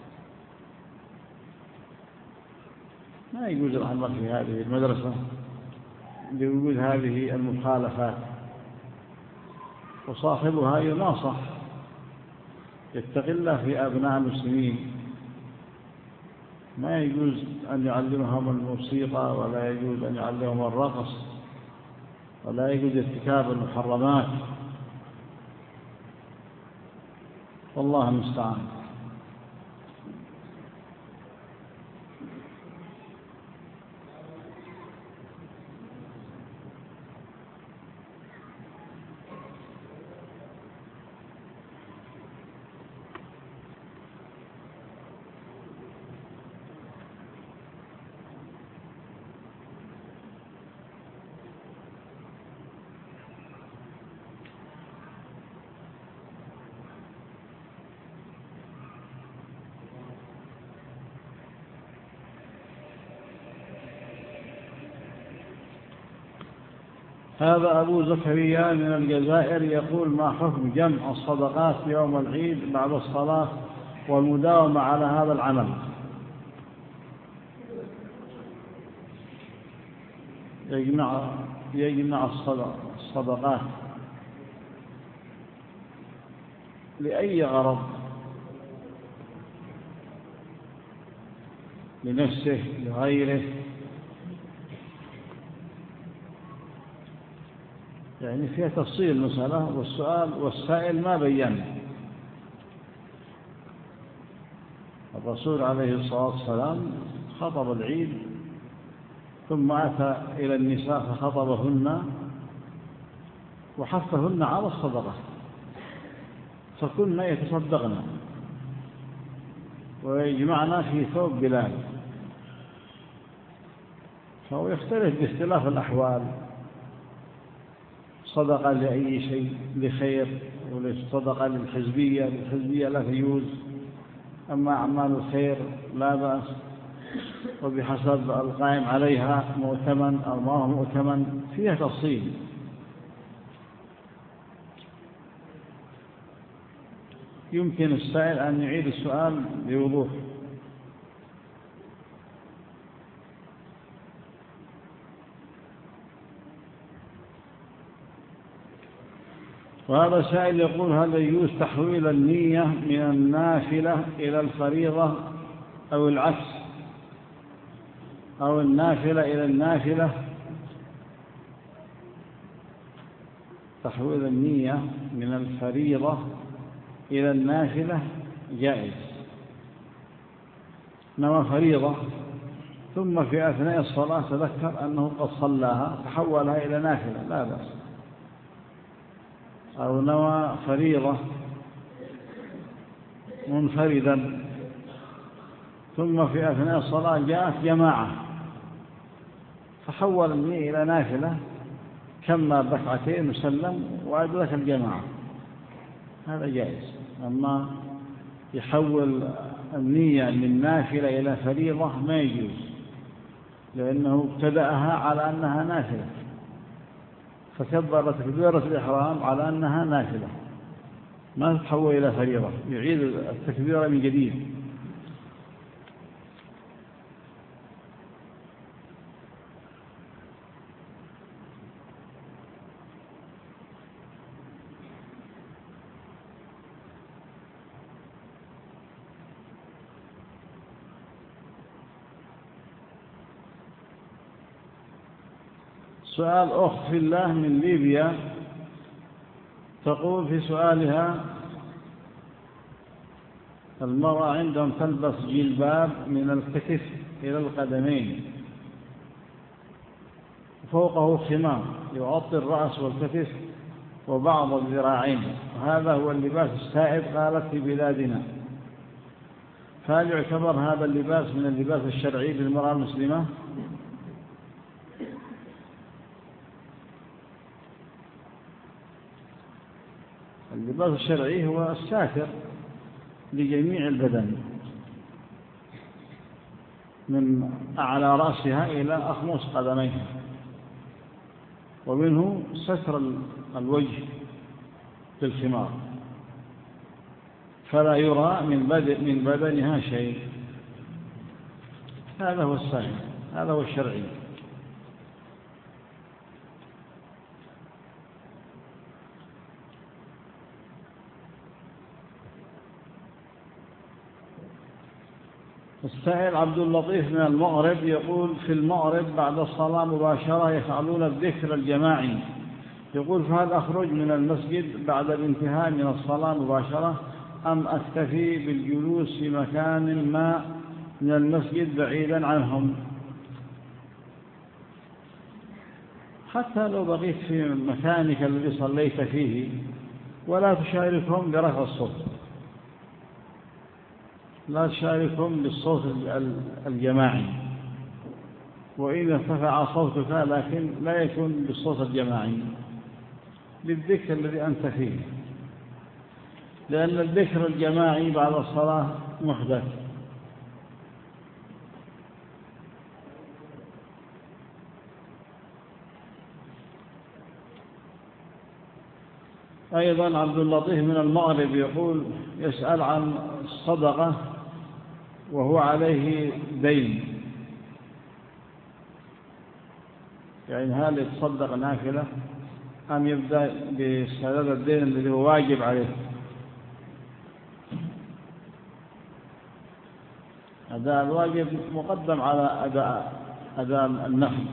ما يجوز العمل في هذه المدرسة لوجود هذه المخالفات، وصاحبها يناصح يتقي الله في أبناء المسلمين. ما يجوز أن يعلمهم الموسيقى ولا يجوز أن يعلمهم الرقص ولا يجوز ارتكاب المحرمات، والله المستعان. هذا أبو زكريا من الجزائر يقول: ما حكم جمع الصدقات يوم العيد بعد الصلاة والمداومة على هذا العمل؟ يجمع يجمع الصدقات لأي غرض، لنفسه لغيره، يعني فيها تفصيل المسألة، والسؤال والسائل ما بين. الرسول عليه الصلاة والسلام خطب العيد ثم أتى إلى النساء فخطبهن وحثهن على الصدقة، فكنا يتصدقن ويجمعنا في ثوب بلال، فهو يختلف باختلاف الأحوال، صدقة لأي شيء لخير، وصدقة للحزبية، للحزبية لا تجوز، أما أعمال الخير لا بأس، وبحسب القائم عليها مؤتمن أو ما هو مؤتمن، فيها تفصيل. يمكن السائل أن يعيد السؤال بوضوح. وهذا سائل يقول: هل يجوز تحويل النية من النافلة إلى الفريضة أو العكس، أو النافلة إلى النافلة؟ تحويل النية من الفريضة إلى النافلة جائز، نوى فريضة ثم في أثناء الصلاة تذكر أنه قد صلاها فحولها إلى نافلة، لا بأس. أو نوى فريضة منفردا ثم في أثناء الصلاة جاءت جماعة فحول النية إلى نافلة، كمل ركعتين وسلم وأدرك الجماعة، هذا جائز. أما يحول النية من نافلة إلى فريضة ما يجوز، لأنه ابتدأها على أنها نافلة فكبر تكبيرة الإحرام على أنها نافلة، ما تتحول إلى فريضة، يعيد التكبيرة من جديد. سؤال أخت في الله من ليبيا تقول في سؤالها: المرأة عندهم تلبس جلباب من الكتف إلى القدمين فوقه خمار يغطي الرأس والكتف وبعض الذراعين، وهذا هو اللباس السائد قالت في بلادنا، فهل يعتبر هذا اللباس من اللباس الشرعي للمرأة المسلمة؟ اللباس الشرعي هو الساتر لجميع البدن من أعلى رأسها إلى أخمص قدميها، ومنه ستر الوجه بالخمار فلا يرى من بدنها شيء. هذا هو السائر، هذا هو الشرعي. السائل عبد اللطيف من المغرب يقول: في المغرب بعد الصلاة مباشرة يفعلون الذكر الجماعي، يقول: فهل أخرج من المسجد بعد الانتهاء من الصلاة مباشرة أم أكتفي بالجلوس في مكان ما من المسجد بعيدا عنهم؟ حتى لو بقيت في مكانك الذي صليت فيه ولا تشاركهم برفع الصوت، لا تشاركهم بالصوت الجماعي، وإذا ارتفع صوتك لكن لا يكون بالصوت الجماعي للذكر الذي أنت فيه، لأن الذكر الجماعي بعد الصلاة محدث. أيضا عبد اللطيف من المغرب يقول: يسأل عن الصدقة وهو عليه دين، يعني هل يتصدق نافلة أم يبدأ بسداد الدين الذي هو واجب عليه؟ أداء الواجب مقدم على أداء أداء النفل،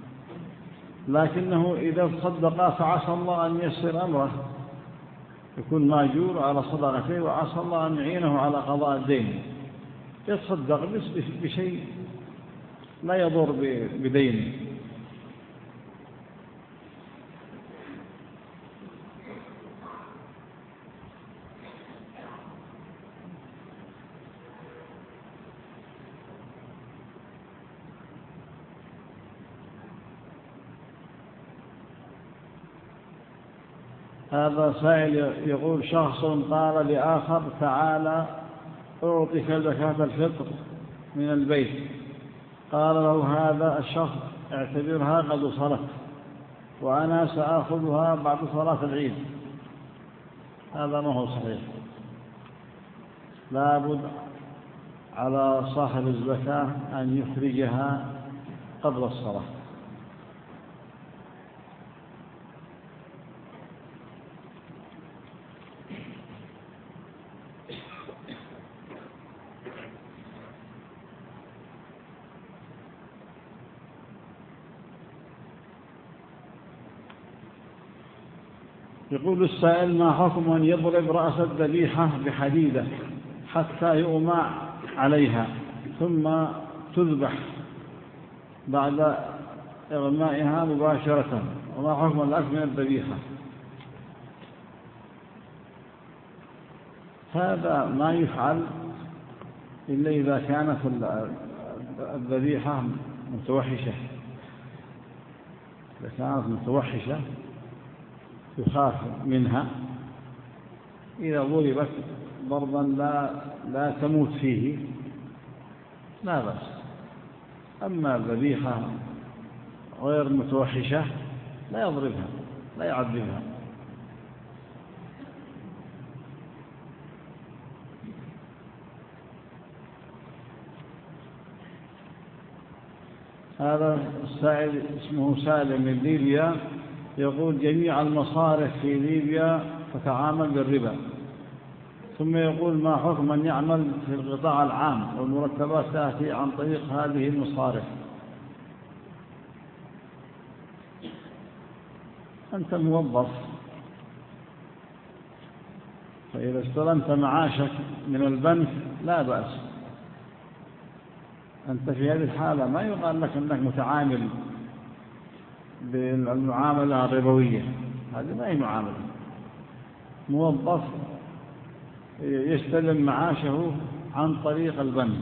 لكنه إذا تصدق فعسى الله أن ييسر أمره، يكون ماجور على صدقته، وعسى الله أن يعينه على قضاء الدين، يتصدق بشيء لا يضر بدينه. هذا سائل يقول: شخص قال لآخر: تعالى أعطيك زكاة الفطر من البيت، قال له هذا الشخص: اعتبرها قد وصلت وأنا سأخذها بعد صلاة العيد. هذا ما هو صحيح، لا بد على صاحب الزكاة أن يخرجها قبل الصلاة. يقول السائل: ما حكم أن يضرب رأس الذبيحة بحديدة حتى يؤمع عليها ثم تذبح بعد إغمائها مباشرة، وما حكم الأكل من الذبيحة؟ هذا ما يفعل إلا إذا كانت الذبيحة متوحشة، إذا كانت متوحشة يخاف منها، إذا ضربت ضربا لا, لا تموت فيه لا بأس. أما الذبيحة غير متوحشة لا يضربها لا يعذبها. هذا السائل اسمه سالم من ليبيا يقول: جميع المصارف في ليبيا تتعامل بالربا، ثم يقول: ما حكم من يعمل في القطاع العام والمرتبات تأتي عن طريق هذه المصارف؟ أنت موظف، فإذا استلمت معاشك من البنك لا بأس. أنت في هذه الحالة ما يقال لك أنك متعامل بالمعاملة الربوية، هذه ما هي معاملة. موظف يستلم معاشه عن طريق البنك.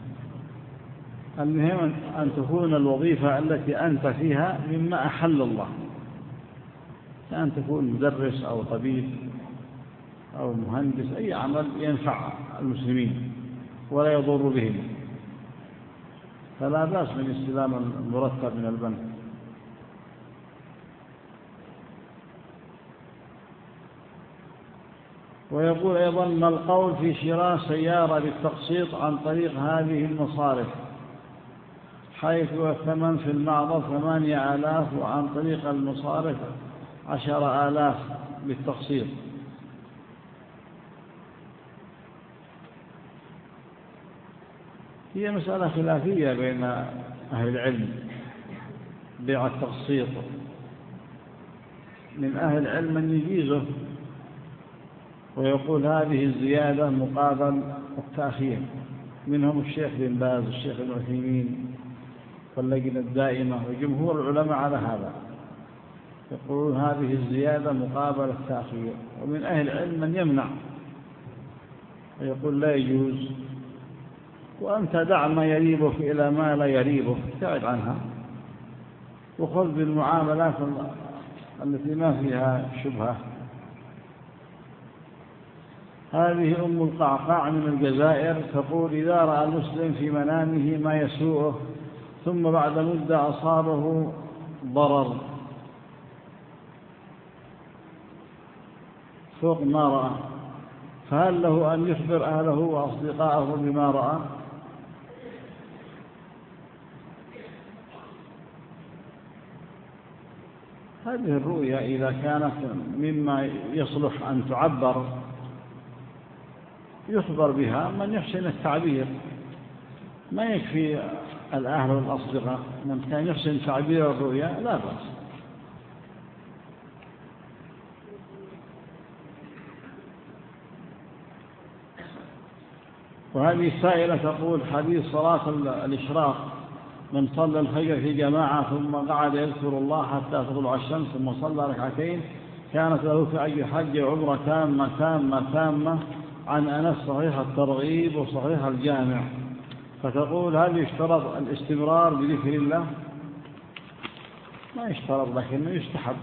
المهم أن تكون الوظيفة التي أنت فيها مما أحل الله، أن تكون مدرس أو طبيب أو مهندس، أي عمل ينفع المسلمين ولا يضر بهم، فلا بأس من استلام المرتب من البنك. ويقول أيضا: ما القول في شراء سيارة بالتقسيط عن طريق هذه المصارف، حيث الثمن في المعرض ثمانية آلاف وعن طريق المصارف عشر آلاف بالتقسيط؟ هي مسألة خلافية بين أهل العلم بيع التقسيط. من أهل العلم من يجيزه ويقول هذه الزيادة مقابل التأخير، منهم الشيخ بن باز والشيخ ابن عثيمين واللجنة الدائمة وجمهور العلماء على هذا، يقولون هذه الزيادة مقابل التأخير. ومن أهل العلم من يمنع ويقول لا يجوز، وأنت دع ما يريبك إلى ما لا يريبك، ابتعد عنها وخذ بالمعاملات التي ما فيها شبهة. هذه أم القعقاع من الجزائر تقول: إذا رأى المسلم في منامه ما يسوءه ثم بعد مدة أصابه ضرر فوق ما رأى، فهل له أن يخبر أهله وأصدقائه بما رأى؟ هذه الرؤيا إذا كانت مما يصلح أن تعبر يخبر بها من يحسن التعبير، ما يكفي الأهل والأصدقاء، من كان يحسن تعبير الرؤيا لا بأس. وهذه السائلة تقول: حديث صلاة الإشراق، من صلى الفجر في جماعة ثم قعد يذكر الله حتى تطلع الشمس ثم صلى ركعتين كانت له كأجر حج عمرة تامة تامة تامة، عن أنس صحيح الترغيب وصحيح الجامع. فتقول: هل يشترط الاستمرار بذكر الله؟ ما يشترط، لكنه يستحب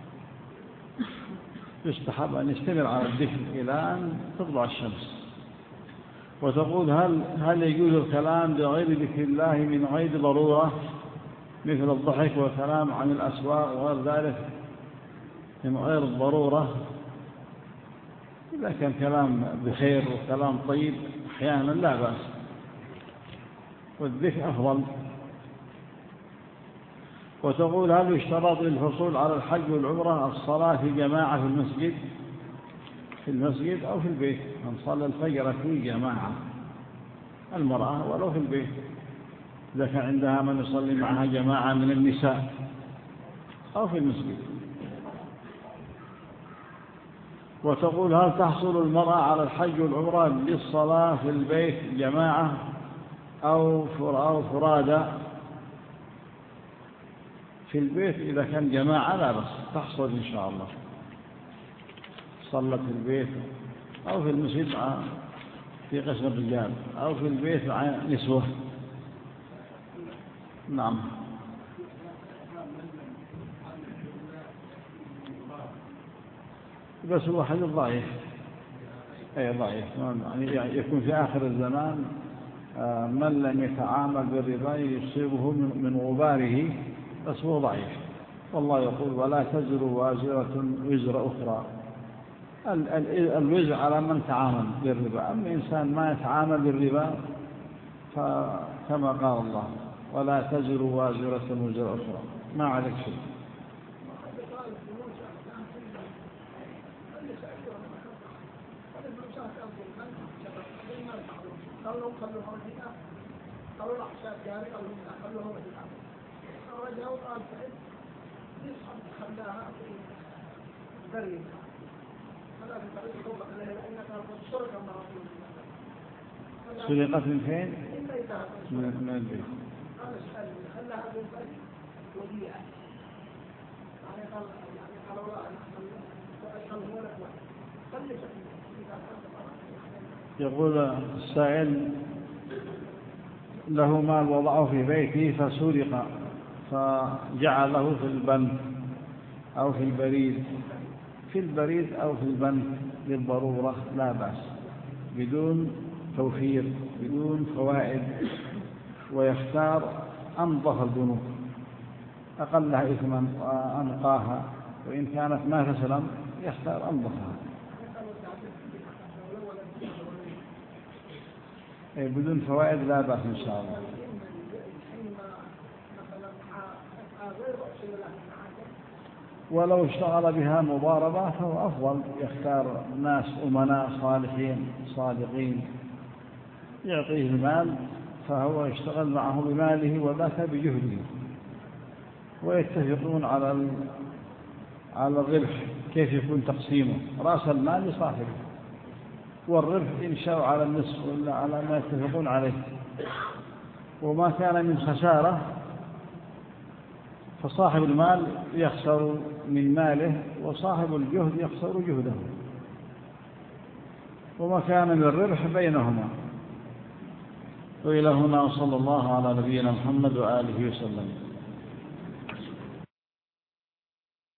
يستحب أن يستمر على الذكر إلى أن تطلع الشمس. وتقول: هل هل يجوز الكلام بغير ذكر الله من غير ضرورة، مثل الضحك والكلام عن الأسواق وغير ذلك من غير الضرورة؟ إذا كان كلام بخير وكلام طيب أحيانا لا بأس، والذكر أفضل. وتقول: هل يشترط للحصول على الحج والعمرة الصلاة في جماعة في المسجد في المسجد أو في البيت؟ من صلى الفجر في جماعة، المرأة ولو في البيت، إذا كان عندها من يصلي معها جماعة من النساء، أو في المسجد. وتقول: هل تحصل المرأة على الحج والعمرة بالصلاة في البيت جماعة أو فرادى؟ في البيت إذا كان جماعة لا بس تحصل إن شاء الله، صلت في البيت أو في المسجد في قسم الرجال أو في البيت مع نسوة. نعم. بس هو حديث ضعيف، أي ضعيف، يعني يكون في آخر الزمان من لم يتعامل بالربا يصيبه من غباره، بس هو ضعيف. والله يقول: ولا تزر وازرة وزر أخرى. الوزر على من تعامل بالربا، أما إنسان ما يتعامل بالربا فكما قال الله: ولا تزر وازرة وزر أخرى، ما عليك شيء. قالوا قالوا هنا قالوا الأحساء جاري قالوا هنا قالوا هو هنا الرجاء قال سعيد يصحب خلاها البريد هذا في طريق توبة إليه لأنك قد سرق مع رسول الله. سرقت من فين؟ من من البيت. أنا أسأل هل هذا البريد وديعة؟ يعني قال يعني قال الله وأسأله لك واحد خليك يقول السائل له مال وضعه في بيته فسرق فجعله في البنك أو في البريد في البريد أو في البنك للضرورة لا بأس بدون توفير بدون فوائد، ويختار أنظف البنوك أقلها إثما وأنقاها، وإن كانت ما تسلم يختار أنظفها بدون فوائد لا بأس إن شاء الله. ولو اشتغل بها مضاربة فهو أفضل، يختار ناس أمناء صالحين صادقين يعطيه المال فهو يشتغل معه بماله وذاك بجهده، ويتفقون على على الربح كيف يكون تقسيمه، رأس المال لصاحبه والربح إن شاءوا على النصف ولا على ما يتفقون عليه، وما كان من خسارة فصاحب المال يخسر من ماله وصاحب الجهد يخسر جهده، وما كان من الربح بينهما. وإلى هنا صلى الله على نبينا محمد وآله وسلم.